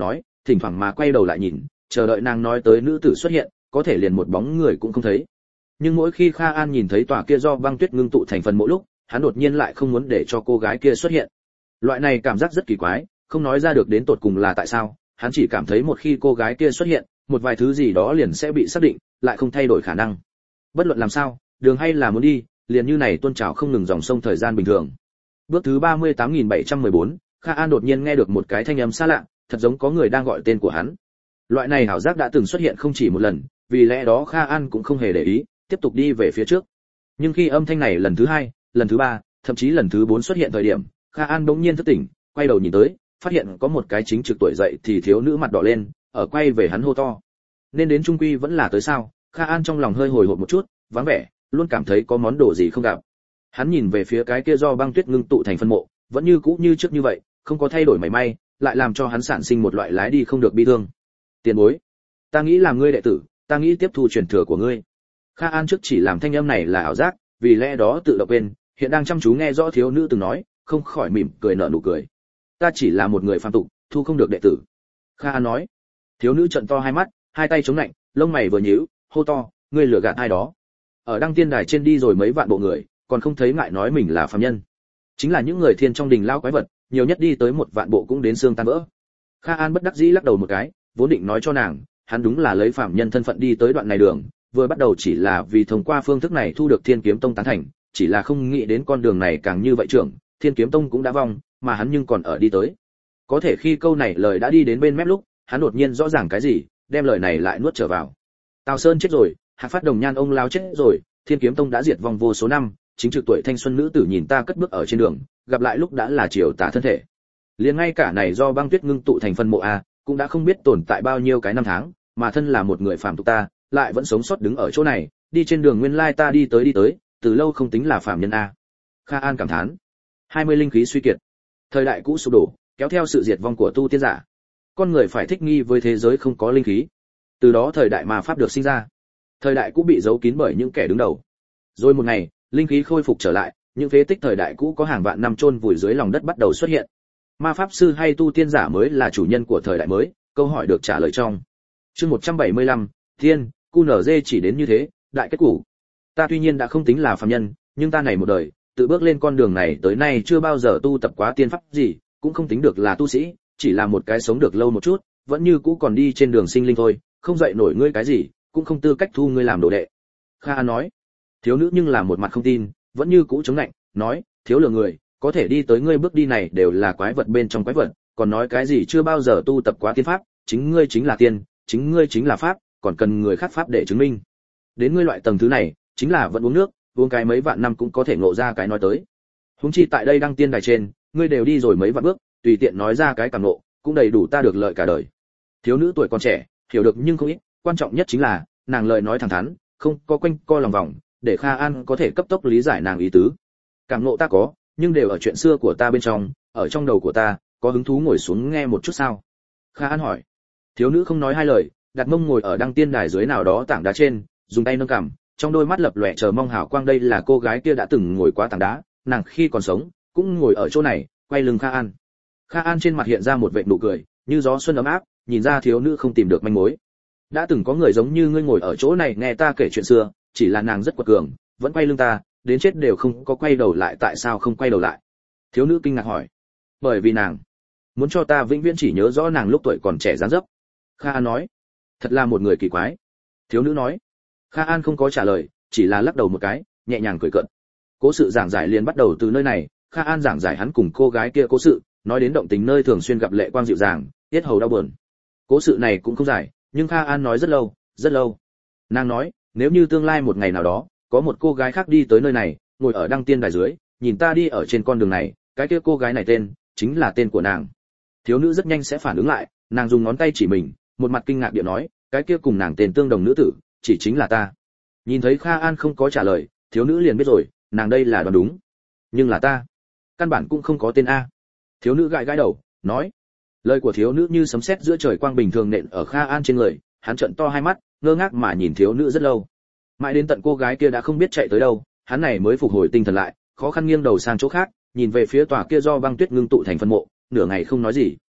thỉnh thoảng mà quay đầu lại nhìn, chờ đợi nàng nói tới nữ tử xuất hiện, có thể liền một bóng người cũng không thấy. Nhưng mỗi khi Kha An nhìn thấy tòa kia do băng tuyết ngưng tụ thành phần mộ lúc, hắn đột nhiên lại không muốn để cho cô gái kia xuất hiện. Loại này cảm giác rất kỳ quái, không nói ra được đến tột cùng là tại sao, hắn chỉ cảm thấy một khi cô gái kia xuất hiện, một vài thứ gì đó liền sẽ bị xác định, lại không thay đổi khả năng. Bất luận làm sao, đường hay là muốn đi, liền như này tuôn trào không ngừng dòng sông thời gian bình thường. Bước thứ ba mươi tám nghìn bảy trăm mười bốn, Kha An đột nhiên nghe được một cái thanh âm xa lạ, thật giống có người đang gọi tên của hắn. Loại này ảo giác đã từng xuất hiện không chỉ một lần, vì lẽ đó Kha An cũng không hề để ý, tiếp tục đi về phía trước. Nhưng khi âm thanh này lần thứ hai, lần thứ ba, thậm chí lần thứ bốn xuất hiện thời điểm, Kha An bỗng nhiên thức tỉnh, quay đầu nhìn tới, phát hiện có một cái chính trực tuổi dậy thì thiếu nữ mặt đỏ lên, ở quay về hắn hô to. Nên đến trung quy vẫn là tới sao? Kha An trong lòng hơi hồi hộp một chút, vắng vẻ, luôn cảm thấy có món đồ gì không gặp. Hắn nhìn về phía cái kia do băng tuyết ngưng tụ thành phân mộ, vẫn như cũ như trước như vậy, không có thay đổi mảy may, lại làm cho hắn sản sinh một loại lái đi không được bi thương. Tiền bối, ta nghĩ làm ngươi đệ tử, ta nghĩ tiếp thu truyền thừa của ngươi. Kha An trước chỉ làm thanh âm này là ảo giác, vì lẽ đó tự động quên, hiện đang chăm chú nghe rõ thiếu nữ từng nói, không khỏi mỉm cười nở nụ cười. Ta chỉ là một người phàm tục, thu không được đệ tử. Kha An nói. Thiếu nữ trợn to hai mắt, hai tay chống lạnh, lông mày vừa nhíu, hô to, ngươi lừa gạt ai đó? Ở đăng tiên đài trên đi rồi mấy vạn bộ người, còn không thấy ngại nói mình là phàm nhân. Chính là những người thiên trong đình lao quái vật, nhiều nhất đi tới một vạn bộ cũng đến xương tan vỡ. Kha An bất đắc dĩ lắc đầu một cái, vốn định nói cho nàng, hắn đúng là lấy phàm nhân thân phận đi tới đoạn này đường, vừa bắt đầu chỉ là vì thông qua phương thức này thu được Thiên Kiếm Tông tán thành, chỉ là không nghĩ đến con đường này càng như vậy trưởng, Thiên Kiếm Tông cũng đã vong, mà hắn nhưng còn ở đi tới. Có thể khi câu này lời đã đi đến bên mép lúc, hắn đột nhiên rõ ràng cái gì, đem lời này lại nuốt trở vào. Tào Sơn chết rồi, Hạc Phát Đồng Nhan ông lao chết rồi, Thiên Kiếm Tông đã diệt vong vô số năm, chính trực tuổi thanh xuân nữ tử nhìn ta cất bước ở trên đường, gặp lại lúc đã là chiều tả thân thể. Liền ngay cả này do băng tuyết ngưng tụ thành phân mộ a, cũng đã không biết tồn tại bao nhiêu cái năm tháng, mà thân là một người phàm tục ta, lại vẫn sống sót đứng ở chỗ này, đi trên đường nguyên lai ta đi tới đi tới, từ lâu không tính là phàm nhân a. Kha An cảm thán. hai mươi linh khí suy kiệt. Thời đại cũ sụp đổ, kéo theo sự diệt vong của tu tiên giả. Con người phải thích nghi với thế giới không có linh khí. Từ đó thời đại ma pháp được sinh ra. Thời đại cũ bị giấu kín bởi những kẻ đứng đầu. Rồi một ngày, linh khí khôi phục trở lại, những phế tích thời đại cũ có hàng vạn năm chôn vùi dưới lòng đất bắt đầu xuất hiện. Ma pháp sư hay tu tiên giả mới là chủ nhân của thời đại mới, câu hỏi được trả lời trong chương một trăm bảy mươi lăm, Thiên, cu nở dê chỉ đến như thế, đại kết cục. Ta tuy nhiên đã không tính là phàm nhân, nhưng ta này một đời, tự bước lên con đường này tới nay chưa bao giờ tu tập quá tiên pháp gì, cũng không tính được là tu sĩ, chỉ là một cái sống được lâu một chút, vẫn như cũ còn đi trên đường sinh linh thôi, không dạy nổi ngươi cái gì, cũng không tư cách thu ngươi làm đồ đệ. Kha An nói. Thiếu nữ nhưng là một mặt không tin, vẫn như cũ chống lạnh, nói, thiếu lừa người, có thể đi tới ngươi bước đi này đều là quái vật bên trong quái vật, còn nói cái gì chưa bao giờ tu tập quá tiên pháp, chính ngươi chính là tiên, chính ngươi chính là pháp, còn cần người khác pháp để chứng minh. Đến ngươi loại tầng thứ này, chính là vẫn uống nước, uống cái mấy vạn năm cũng có thể ngộ ra cái nói tới. Huống chi tại đây đăng tiên đài trên, ngươi đều đi rồi mấy vạn bước, tùy tiện nói ra cái cảm ngộ, cũng đầy đủ ta được lợi cả đời. Thiếu nữ tuổi còn trẻ, hiểu được nhưng không ít, quan trọng nhất chính là, nàng lời nói thẳng thắn, không có quanh co lòng vòng, để Kha An có thể cấp tốc lý giải nàng ý tứ. Cảm ngộ ta có, nhưng đều ở chuyện xưa của ta bên trong, ở trong đầu của ta, có hứng thú ngồi xuống nghe một chút sao? Kha An hỏi. Thiếu nữ không nói hai lời, đặt mông ngồi ở đăng tiên đài dưới nào đó tảng đá trên, dùng tay nâng cằm, trong đôi mắt lập lòe chờ mong hào quang. Đây là cô gái kia đã từng ngồi qua tảng đá, nàng khi còn sống cũng ngồi ở chỗ này, quay lưng Kha An. Kha An trên mặt hiện ra một vệt nụ cười, như gió xuân ấm áp, nhìn ra thiếu nữ không tìm được manh mối. Đã từng có người giống như ngươi ngồi ở chỗ này nghe ta kể chuyện xưa, chỉ là nàng rất quật cường, vẫn quay lưng ta, đến chết đều không có quay đầu lại. Tại sao không quay đầu lại? Thiếu nữ kinh ngạc hỏi. Bởi vì nàng muốn cho ta vĩnh viễn chỉ nhớ rõ nàng lúc tuổi còn trẻ dáng dấp. Kha An nói. Thật là một người kỳ quái. Thiếu nữ nói. Kha An không có trả lời, chỉ là lắc đầu một cái, nhẹ nhàng cười cợt. Cố sự giảng giải liền bắt đầu từ nơi này. Kha An giảng giải hắn cùng cô gái kia cố sự, nói đến động tình nơi thường xuyên gặp lệ quang dịu dàng, tiết hầu đau buồn. Cố sự này cũng không dài, nhưng Kha An nói rất lâu, rất lâu. Nàng nói, nếu như tương lai một ngày nào đó, có một cô gái khác đi tới nơi này, ngồi ở đăng tiên đài dưới, nhìn ta đi ở trên con đường này, cái kia cô gái này tên, chính là tên của nàng. Thiếu nữ rất nhanh sẽ phản ứng lại, nàng dùng ngón tay chỉ mình, một mặt kinh ngạc điệu nói, cái kia cùng nàng tên tương đồng nữ tử, chỉ chính là ta. Nhìn thấy Kha An không có trả lời, thiếu nữ liền biết rồi, nàng đây là đoán đúng. Nhưng là ta, căn bản cũng không có tên a. Thiếu nữ gãi gãi đầu, nói. Lời của thiếu nữ như sấm sét giữa trời quang bình thường nện ở Kha An trên người, hắn trợn to hai mắt, ngơ ngác mà nhìn thiếu nữ rất lâu. Mãi đến tận cô gái kia đã không biết chạy tới đâu, hắn này mới phục hồi tinh thần lại, khó khăn nghiêng đầu sang chỗ khác, nhìn về phía tòa kia do băng tuyết ngưng tụ thành phân mộ, nửa ngày không nói gì.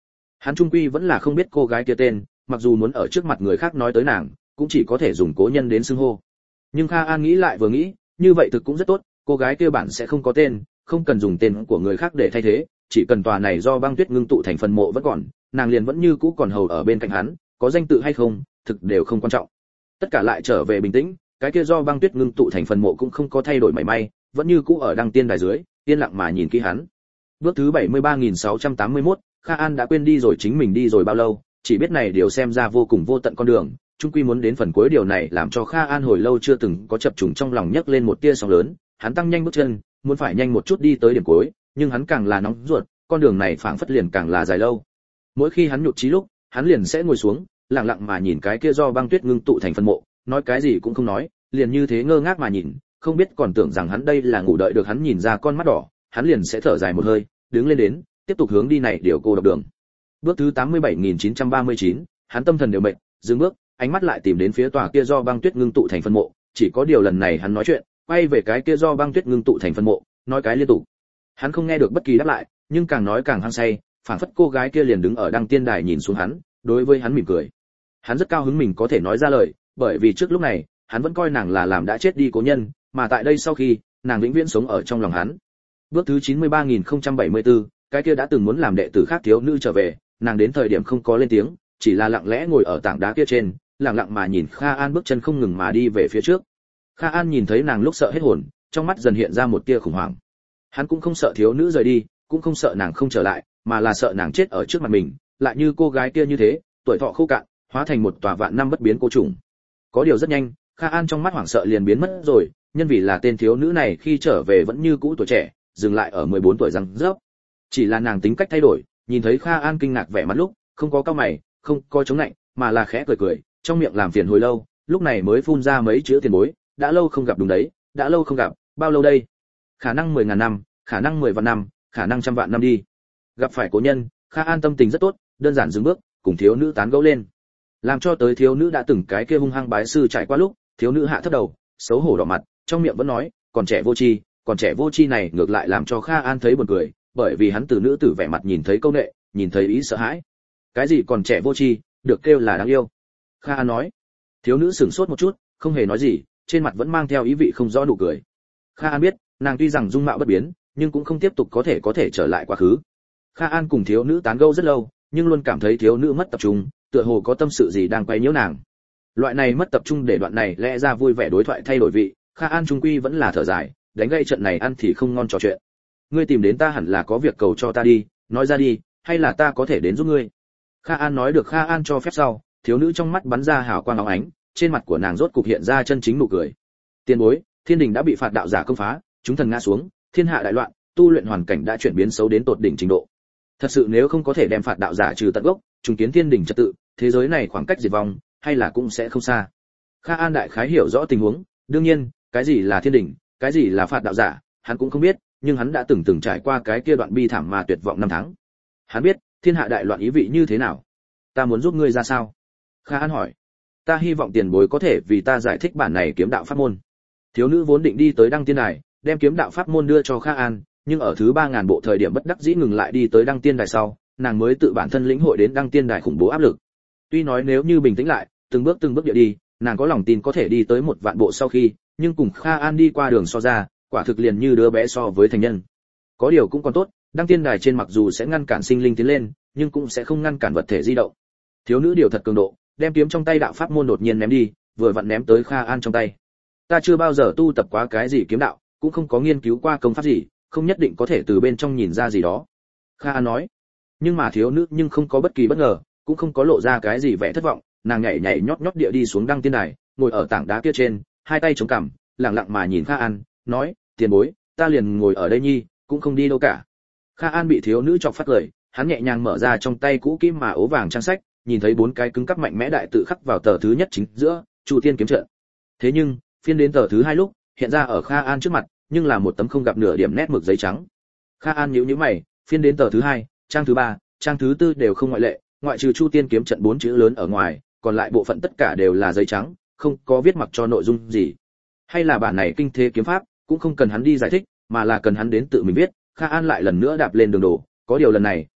Hắn trung quy vẫn là không biết cô gái kia tên, mặc dù muốn ở trước mặt người khác nói tới nàng, cũng chỉ có thể dùng cố nhân đến xưng hô. Nhưng Kha An nghĩ lại vừa nghĩ, như vậy thực cũng rất tốt, cô gái kia bản sẽ không có tên, không cần dùng tên của người khác để thay thế, chỉ cần tòa này do băng tuyết ngưng tụ thành phần mộ vẫn còn, nàng liền vẫn như cũ còn hầu ở bên cạnh hắn, có danh tự hay không, thực đều không quan trọng. Tất cả lại trở về bình tĩnh, cái kia do băng tuyết ngưng tụ thành phần mộ cũng không có thay đổi mảy may, vẫn như cũ ở đăng tiên đài dưới, yên lặng mà nhìn kỹ hắn. Bước thứ bảy mươi ba nghìn sáu trăm tám mươi mốt, Kha An đã quên đi rồi chính mình đi rồi bao lâu, chỉ biết này điều xem ra vô cùng vô tận con đường, chung quy muốn đến phần cuối điều này làm cho Kha An hồi lâu chưa từng có chập trùng trong lòng nhấc lên một tia sóng lớn, hắn tăng nhanh bước chân, muốn phải nhanh một chút đi tới điểm cuối, nhưng hắn càng là nóng ruột, con đường này phảng phất liền càng là dài lâu. Mỗi khi hắn nhụt chí lúc, hắn liền sẽ ngồi xuống, lặng lặng mà nhìn cái kia do băng tuyết ngưng tụ thành phân mộ, nói cái gì cũng không nói, liền như thế ngơ ngác mà nhìn, không biết còn tưởng rằng hắn đây là ngủ đợi được hắn nhìn ra con mắt đỏ, hắn liền sẽ thở dài một hơi, đứng lên đến, tiếp tục hướng đi này điều cô độc đường. Bước thứ tám mươi bảy nghìn chín trăm ba mươi chín, hắn tâm thần đều mệt, dừng bước, ánh mắt lại tìm đến phía tòa kia do băng tuyết ngưng tụ thành phân mộ, chỉ có điều lần này hắn nói chuyện, quay về cái kia do băng tuyết ngưng tụ thành phân mộ, nói cái liên tục. Hắn không nghe được bất kỳ đáp lại, nhưng càng nói càng hăng say, phảng phất cô gái kia liền đứng ở đăng tiên đài nhìn xuống hắn, đối với hắn mỉm cười. Hắn rất cao hứng mình có thể nói ra lời, bởi vì trước lúc này, hắn vẫn coi nàng là làm đã chết đi cố nhân, mà tại đây sau khi, nàng vĩnh viễn sống ở trong lòng hắn. Bước thứ chín mươi ba nghìn không trăm bảy mươi tư, cái kia đã từng muốn làm đệ tử khác thiếu nữ trở về, nàng đến thời điểm không có lên tiếng, chỉ là lặng lẽ ngồi ở tảng đá kia trên, lặng lặng mà nhìn Kha An bước chân không ngừng mà đi về phía trước. Kha An nhìn thấy nàng lúc sợ hết hồn, trong mắt dần hiện ra một tia khủng hoảng. Hắn cũng không sợ thiếu nữ rời đi, cũng không sợ nàng không trở lại, mà là sợ nàng chết ở trước mặt mình, lại như cô gái kia như thế, tuổi thọ khô cạn, hóa thành một tòa vạn năm bất biến cô trùng. Có điều rất nhanh, Kha An trong mắt hoảng sợ liền biến mất rồi, nhân vì là tên thiếu nữ này khi trở về vẫn như cũ tuổi trẻ, dừng lại ở mười bốn tuổi răng rớp. Chỉ là nàng tính cách thay đổi, nhìn thấy Kha An kinh ngạc vẻ mặt lúc, không có cau mày, không có chống lạnh, mà là khẽ cười cười, trong miệng làm phiền hồi lâu, lúc này mới phun ra mấy chữ tiền bối, đã lâu không gặp đúng đấy, đã lâu không gặp, bao lâu đây? Khả năng mười ngàn năm, khả năng mười vạn năm, khả năng trăm vạn năm đi. Gặp phải cố nhân, Kha An tâm tình rất tốt, đơn giản dừng bước, cùng thiếu nữ tán gẫu lên. Làm cho tới thiếu nữ đã từng cái kia hung hăng bái sư trải qua lúc, thiếu nữ hạ thấp đầu, xấu hổ đỏ mặt, trong miệng vẫn nói, còn trẻ vô tri, còn trẻ vô tri này ngược lại làm cho Kha An thấy buồn cười, bởi vì hắn từ nữ tử vẻ mặt nhìn thấy câu nệ, nhìn thấy ý sợ hãi. Cái gì còn trẻ vô tri, được kêu là đáng yêu. Kha An nói. Thiếu nữ sửng sốt một chút, không hề nói gì, trên mặt vẫn mang theo ý vị không rõ nụ cười. Kha An biết, nàng tuy rằng dung mạo bất biến, nhưng cũng không tiếp tục có thể có thể trở lại quá khứ. Kha An cùng thiếu nữ tán gẫu rất lâu, nhưng luôn cảm thấy thiếu nữ mất tập trung, tựa hồ có tâm sự gì đang quấy nhiễu nàng. Loại này mất tập trung để đoạn này lẽ ra vui vẻ đối thoại thay đổi vị, Kha An trung quy vẫn là thở dài, đánh gây trận này ăn thì không ngon trò chuyện. Ngươi tìm đến ta hẳn là có việc cầu cho ta đi, nói ra đi, hay là ta có thể đến giúp ngươi. Kha An nói được Kha An cho phép sau, thiếu nữ trong mắt bắn ra hào quang óng ánh, trên mặt của nàng rốt cục hiện ra chân chính nụ cười. Tiên bối, thiên đình đã bị phạt đạo giả công phá, chúng thần ngã xuống, thiên hạ đại loạn, tu luyện hoàn cảnh đã chuyển biến xấu đến tột đỉnh trình độ. Thật sự nếu không có thể đem phạt đạo giả trừ tận gốc, trùng kiến thiên đình trật tự, thế giới này khoảng cách diệt vong, hay là cũng sẽ không xa. Kha An đại khái hiểu rõ tình huống, đương nhiên, cái gì là thiên đình, cái gì là phạt đạo giả, hắn cũng không biết, nhưng hắn đã từng từng trải qua cái kia đoạn bi thảm mà tuyệt vọng năm tháng. Hắn biết, thiên hạ đại loạn ý vị như thế nào. Ta muốn giúp ngươi ra sao? Kha An hỏi. Ta hy vọng tiền bối có thể vì ta giải thích bản này kiếm đạo pháp môn. Thiếu nữ vốn định đi tới đăng tiên đài, đem kiếm đạo pháp môn đưa cho Kha An, nhưng ở thứ ba ngàn bộ thời điểm bất đắc dĩ ngừng lại đi tới đăng tiên đài sau, nàng mới tự bản thân lĩnh hội đến đăng tiên đài khủng bố áp lực. Tuy nói nếu như bình tĩnh lại, từng bước từng bước địa đi, nàng có lòng tin có thể đi tới một vạn bộ sau khi, nhưng cùng Kha An đi qua đường so ra, quả thực liền như đứa bé so với thành nhân. Có điều cũng còn tốt, đăng tiên đài trên mặc dù sẽ ngăn cản sinh linh tiến lên, nhưng cũng sẽ không ngăn cản vật thể di động. Thiếu nữ điều thật cường độ, đem kiếm trong tay đạo pháp môn đột nhiên ném đi, vừa vặn ném tới Kha An trong tay. Ta chưa bao giờ tu tập quá cái gì kiếm đạo, cũng không có nghiên cứu qua công pháp gì, không nhất định có thể từ bên trong nhìn ra gì đó. Kha An nói. Nhưng mà thiếu nữ nhưng không có bất kỳ bất ngờ, cũng không có lộ ra cái gì vẻ thất vọng, nàng nhảy nhảy nhót nhót địa đi xuống đăng tiên đài, ngồi ở tảng đá kia trên, hai tay chống cằm, lặng lặng mà nhìn Kha An, nói, tiền bối, ta liền ngồi ở đây nhi, cũng không đi đâu cả. Kha An bị thiếu nữ chọc phát cười, hắn nhẹ nhàng mở ra trong tay cũ kim mà ố vàng trang sách, nhìn thấy bốn cái cứng cắp mạnh mẽ đại tự khắc vào tờ thứ nhất chính giữa, Chu Tiên kiếm trận. Thế nhưng, phiên đến tờ thứ hai lúc, hiện ra ở Kha An trước mặt, nhưng là một tấm không gặp nửa điểm nét mực giấy trắng. Kha An nhíu nhíu mày, phiên đến tờ thứ hai, trang thứ ba, trang thứ tư đều không ngoại lệ, ngoại trừ Chu Tiên kiếm trận bốn chữ lớn ở ngoài, còn lại bộ phận tất cả đều là giấy trắng, không có viết mặc cho nội dung gì. Hay là bản này kinh thế kiếm pháp, cũng không cần hắn đi giải thích, mà là cần hắn đến tự mình viết. Kha An lại lần nữa đạp lên đường đồ, có điều lần này,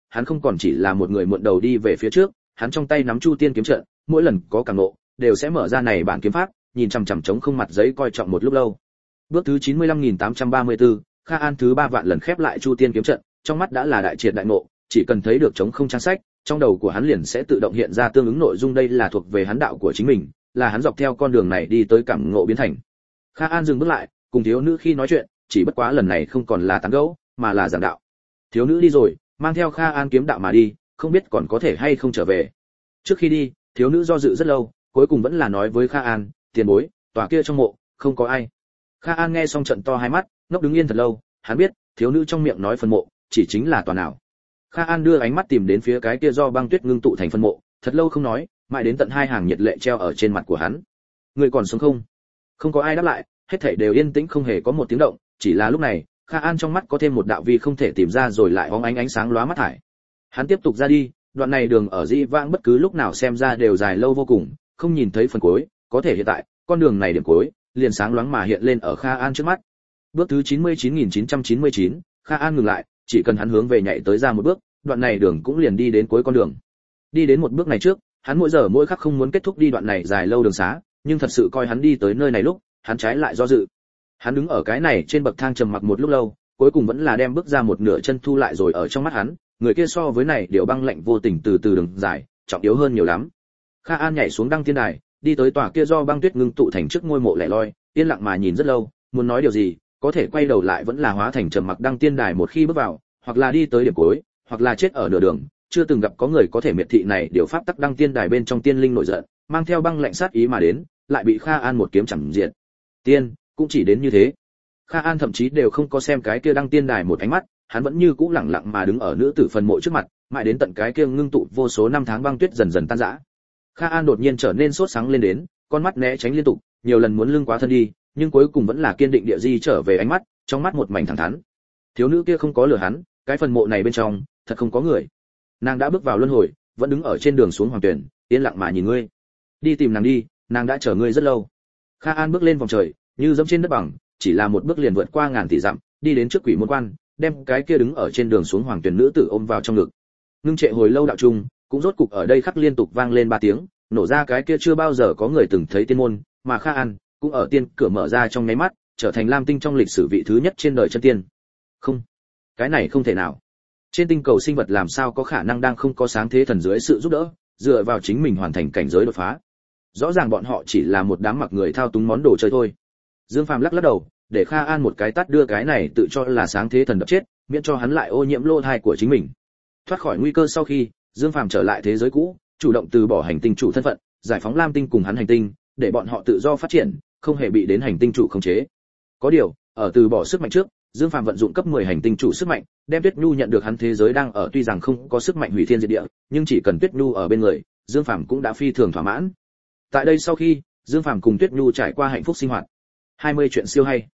hắn không còn chỉ là một người muộn đầu đi về phía trước, hắn trong tay nắm Chu Tiên kiếm trận, mỗi lần có cảm ngộ, đều sẽ mở ra này bản kiếm pháp, nhìn chằm chằm trống không mặt giấy coi trọng một lúc lâu. Bước thứ chín mươi lăm nghìn tám trăm ba mươi tư, Kha An thứ ba vạn lần khép lại Chu Tiên kiếm trận, trong mắt đã là đại triệt đại ngộ, chỉ cần thấy được trống không trang sách, trong đầu của hắn liền sẽ tự động hiện ra tương ứng nội dung, đây là thuộc về hắn đạo của chính mình, là hắn dọc theo con đường này đi tới cảm ngộ biến thành. Kha An dừng bước lại, cùng thiếu nữ khi nói chuyện, chỉ bất quá lần này không còn là tán gẫu, mà là giảng đạo. Thiếu nữ đi rồi, mang theo Kha An kiếm đạo mà đi, không biết còn có thể hay không trở về. Trước khi đi, thiếu nữ do dự rất lâu, cuối cùng vẫn là nói với Kha An, tiền bối, tòa kia trong mộ không có ai. Kha An nghe xong trận to hai mắt, ngốc đứng yên thật lâu, hắn biết, thiếu nữ trong miệng nói phần mộ, chỉ chính là tòa nào. Kha An đưa ánh mắt tìm đến phía cái kia do băng tuyết ngưng tụ thành phân mộ, thật lâu không nói, mãi đến tận hai hàng nhiệt lệ treo ở trên mặt của hắn. Người còn sống không? Không có ai đáp lại, hết thảy đều yên tĩnh không hề có một tiếng động, chỉ là lúc này, Kha An trong mắt có thêm một đạo vi không thể tìm ra rồi lại bóng ánh ánh sáng lóa mắt thải. Hắn tiếp tục ra đi, đoạn này đường ở dĩ vãng bất cứ lúc nào xem ra đều dài lâu vô cùng, không nhìn thấy phần cuối, có thể hiện tại, con đường này điểm cuối, liền sáng loáng mà hiện lên ở Kha An trước mắt. Bước thứ chín mươi chín nghìn chín trăm chín mươi chín, Kha An ngừng lại, chỉ cần hắn hướng về nhảy tới ra một bước, đoạn này đường cũng liền đi đến cuối con đường. Đi đến một bước này trước, hắn mỗi giờ mỗi khắc không muốn kết thúc đi đoạn này dài lâu đường xá, nhưng thật sự coi hắn đi tới nơi này lúc, hắn trái lại do dự. Hắn đứng ở cái này trên bậc thang trầm mặc một lúc lâu, cuối cùng vẫn là đem bước ra một nửa chân thu lại rồi ở trong mắt hắn, người kia so với này điều băng lạnh vô tình từ từ đường dài, trọng yếu hơn nhiều lắm. Kha An nhảy xuống đăng tiên đài, đi tới tòa kia do băng tuyết ngưng tụ thành trước ngôi mộ lẻ loi, yên lặng mà nhìn rất lâu, muốn nói điều gì, có thể quay đầu lại vẫn là hóa thành trầm mặc đăng tiên đài một khi bước vào, hoặc là đi tới điểm cuối, hoặc là chết ở nửa đường, chưa từng gặp có người có thể miệt thị này điều pháp tắc đăng tiên đài bên trong tiên linh nổi giận, mang theo băng lạnh sát ý mà đến, lại bị Kha An một kiếm chẳng diệt. Tiên, cũng chỉ đến như thế. Kha An thậm chí đều không có xem cái kia đăng tiên đài một ánh mắt, hắn vẫn như cũ lặng lặng mà đứng ở nữ tử phần mộ trước mặt, mãi đến tận cái kia ngưng tụ vô số năm tháng băng tuyết dần dần tan rã. Kha An đột nhiên trở nên sốt sáng lên đến, con mắt né tránh liên tục, nhiều lần muốn lưng quá thân đi, nhưng cuối cùng vẫn là kiên định địa di trở về ánh mắt, trong mắt một mảnh thẳng thắn. Thiếu nữ kia không có lừa hắn, cái phần mộ này bên trong, thật không có người. Nàng đã bước vào luân hồi, vẫn đứng ở trên đường xuống hoàng tuyển, yên lặng mà nhìn ngươi. Đi tìm nàng đi, nàng đã chờ ngươi rất lâu. Kha An bước lên vòng trời, như dẫm trên đất bằng, chỉ là một bước liền vượt qua ngàn tỷ dặm, đi đến trước quỷ môn quan, đem cái kia đứng ở trên đường xuống hoàng tuyển nữ tử ôm vào trong ngực. Ngưng trệ hồi lâu đạo trung, cũng rốt cục ở đây khắc liên tục vang lên ba tiếng, nổ ra cái kia chưa bao giờ có người từng thấy tiên môn, mà Kha An cũng ở tiên cửa mở ra trong nháy mắt, trở thành lam tinh trong lịch sử vị thứ nhất trên đời chân tiên. Không, cái này không thể nào. Trên tinh cầu sinh vật làm sao có khả năng đang không có sáng thế thần dưới sự giúp đỡ, dựa vào chính mình hoàn thành cảnh giới đột phá. Rõ ràng bọn họ chỉ là một đám mặc người thao túng món đồ chơi thôi. Dương Phàm lắc lắc đầu, để Kha An một cái tát đưa cái này tự cho là sáng thế thần đập chết, miễn cho hắn lại ô nhiễm lô thai của chính mình. Thoát khỏi nguy cơ sau khi, Dương Phàm trở lại thế giới cũ, chủ động từ bỏ hành tinh chủ thân phận, giải phóng lam tinh cùng hắn hành tinh, để bọn họ tự do phát triển, không hề bị đến hành tinh chủ khống chế. Có điều, ở từ bỏ sức mạnh trước, Dương Phàm vận dụng cấp mười hành tinh chủ sức mạnh, đem Tuyết Nhu nhận được hắn thế giới đang ở, tuy rằng không có sức mạnh hủy thiên diệt địa, nhưng chỉ cần Tuyết Nhu ở bên người, Dương Phàm cũng đã phi thường thỏa mãn. Tại đây sau khi, Dương Phàm cùng Tuyết Nhu trải qua hạnh phúc sinh hoạt. hai mươi chuyện siêu hay.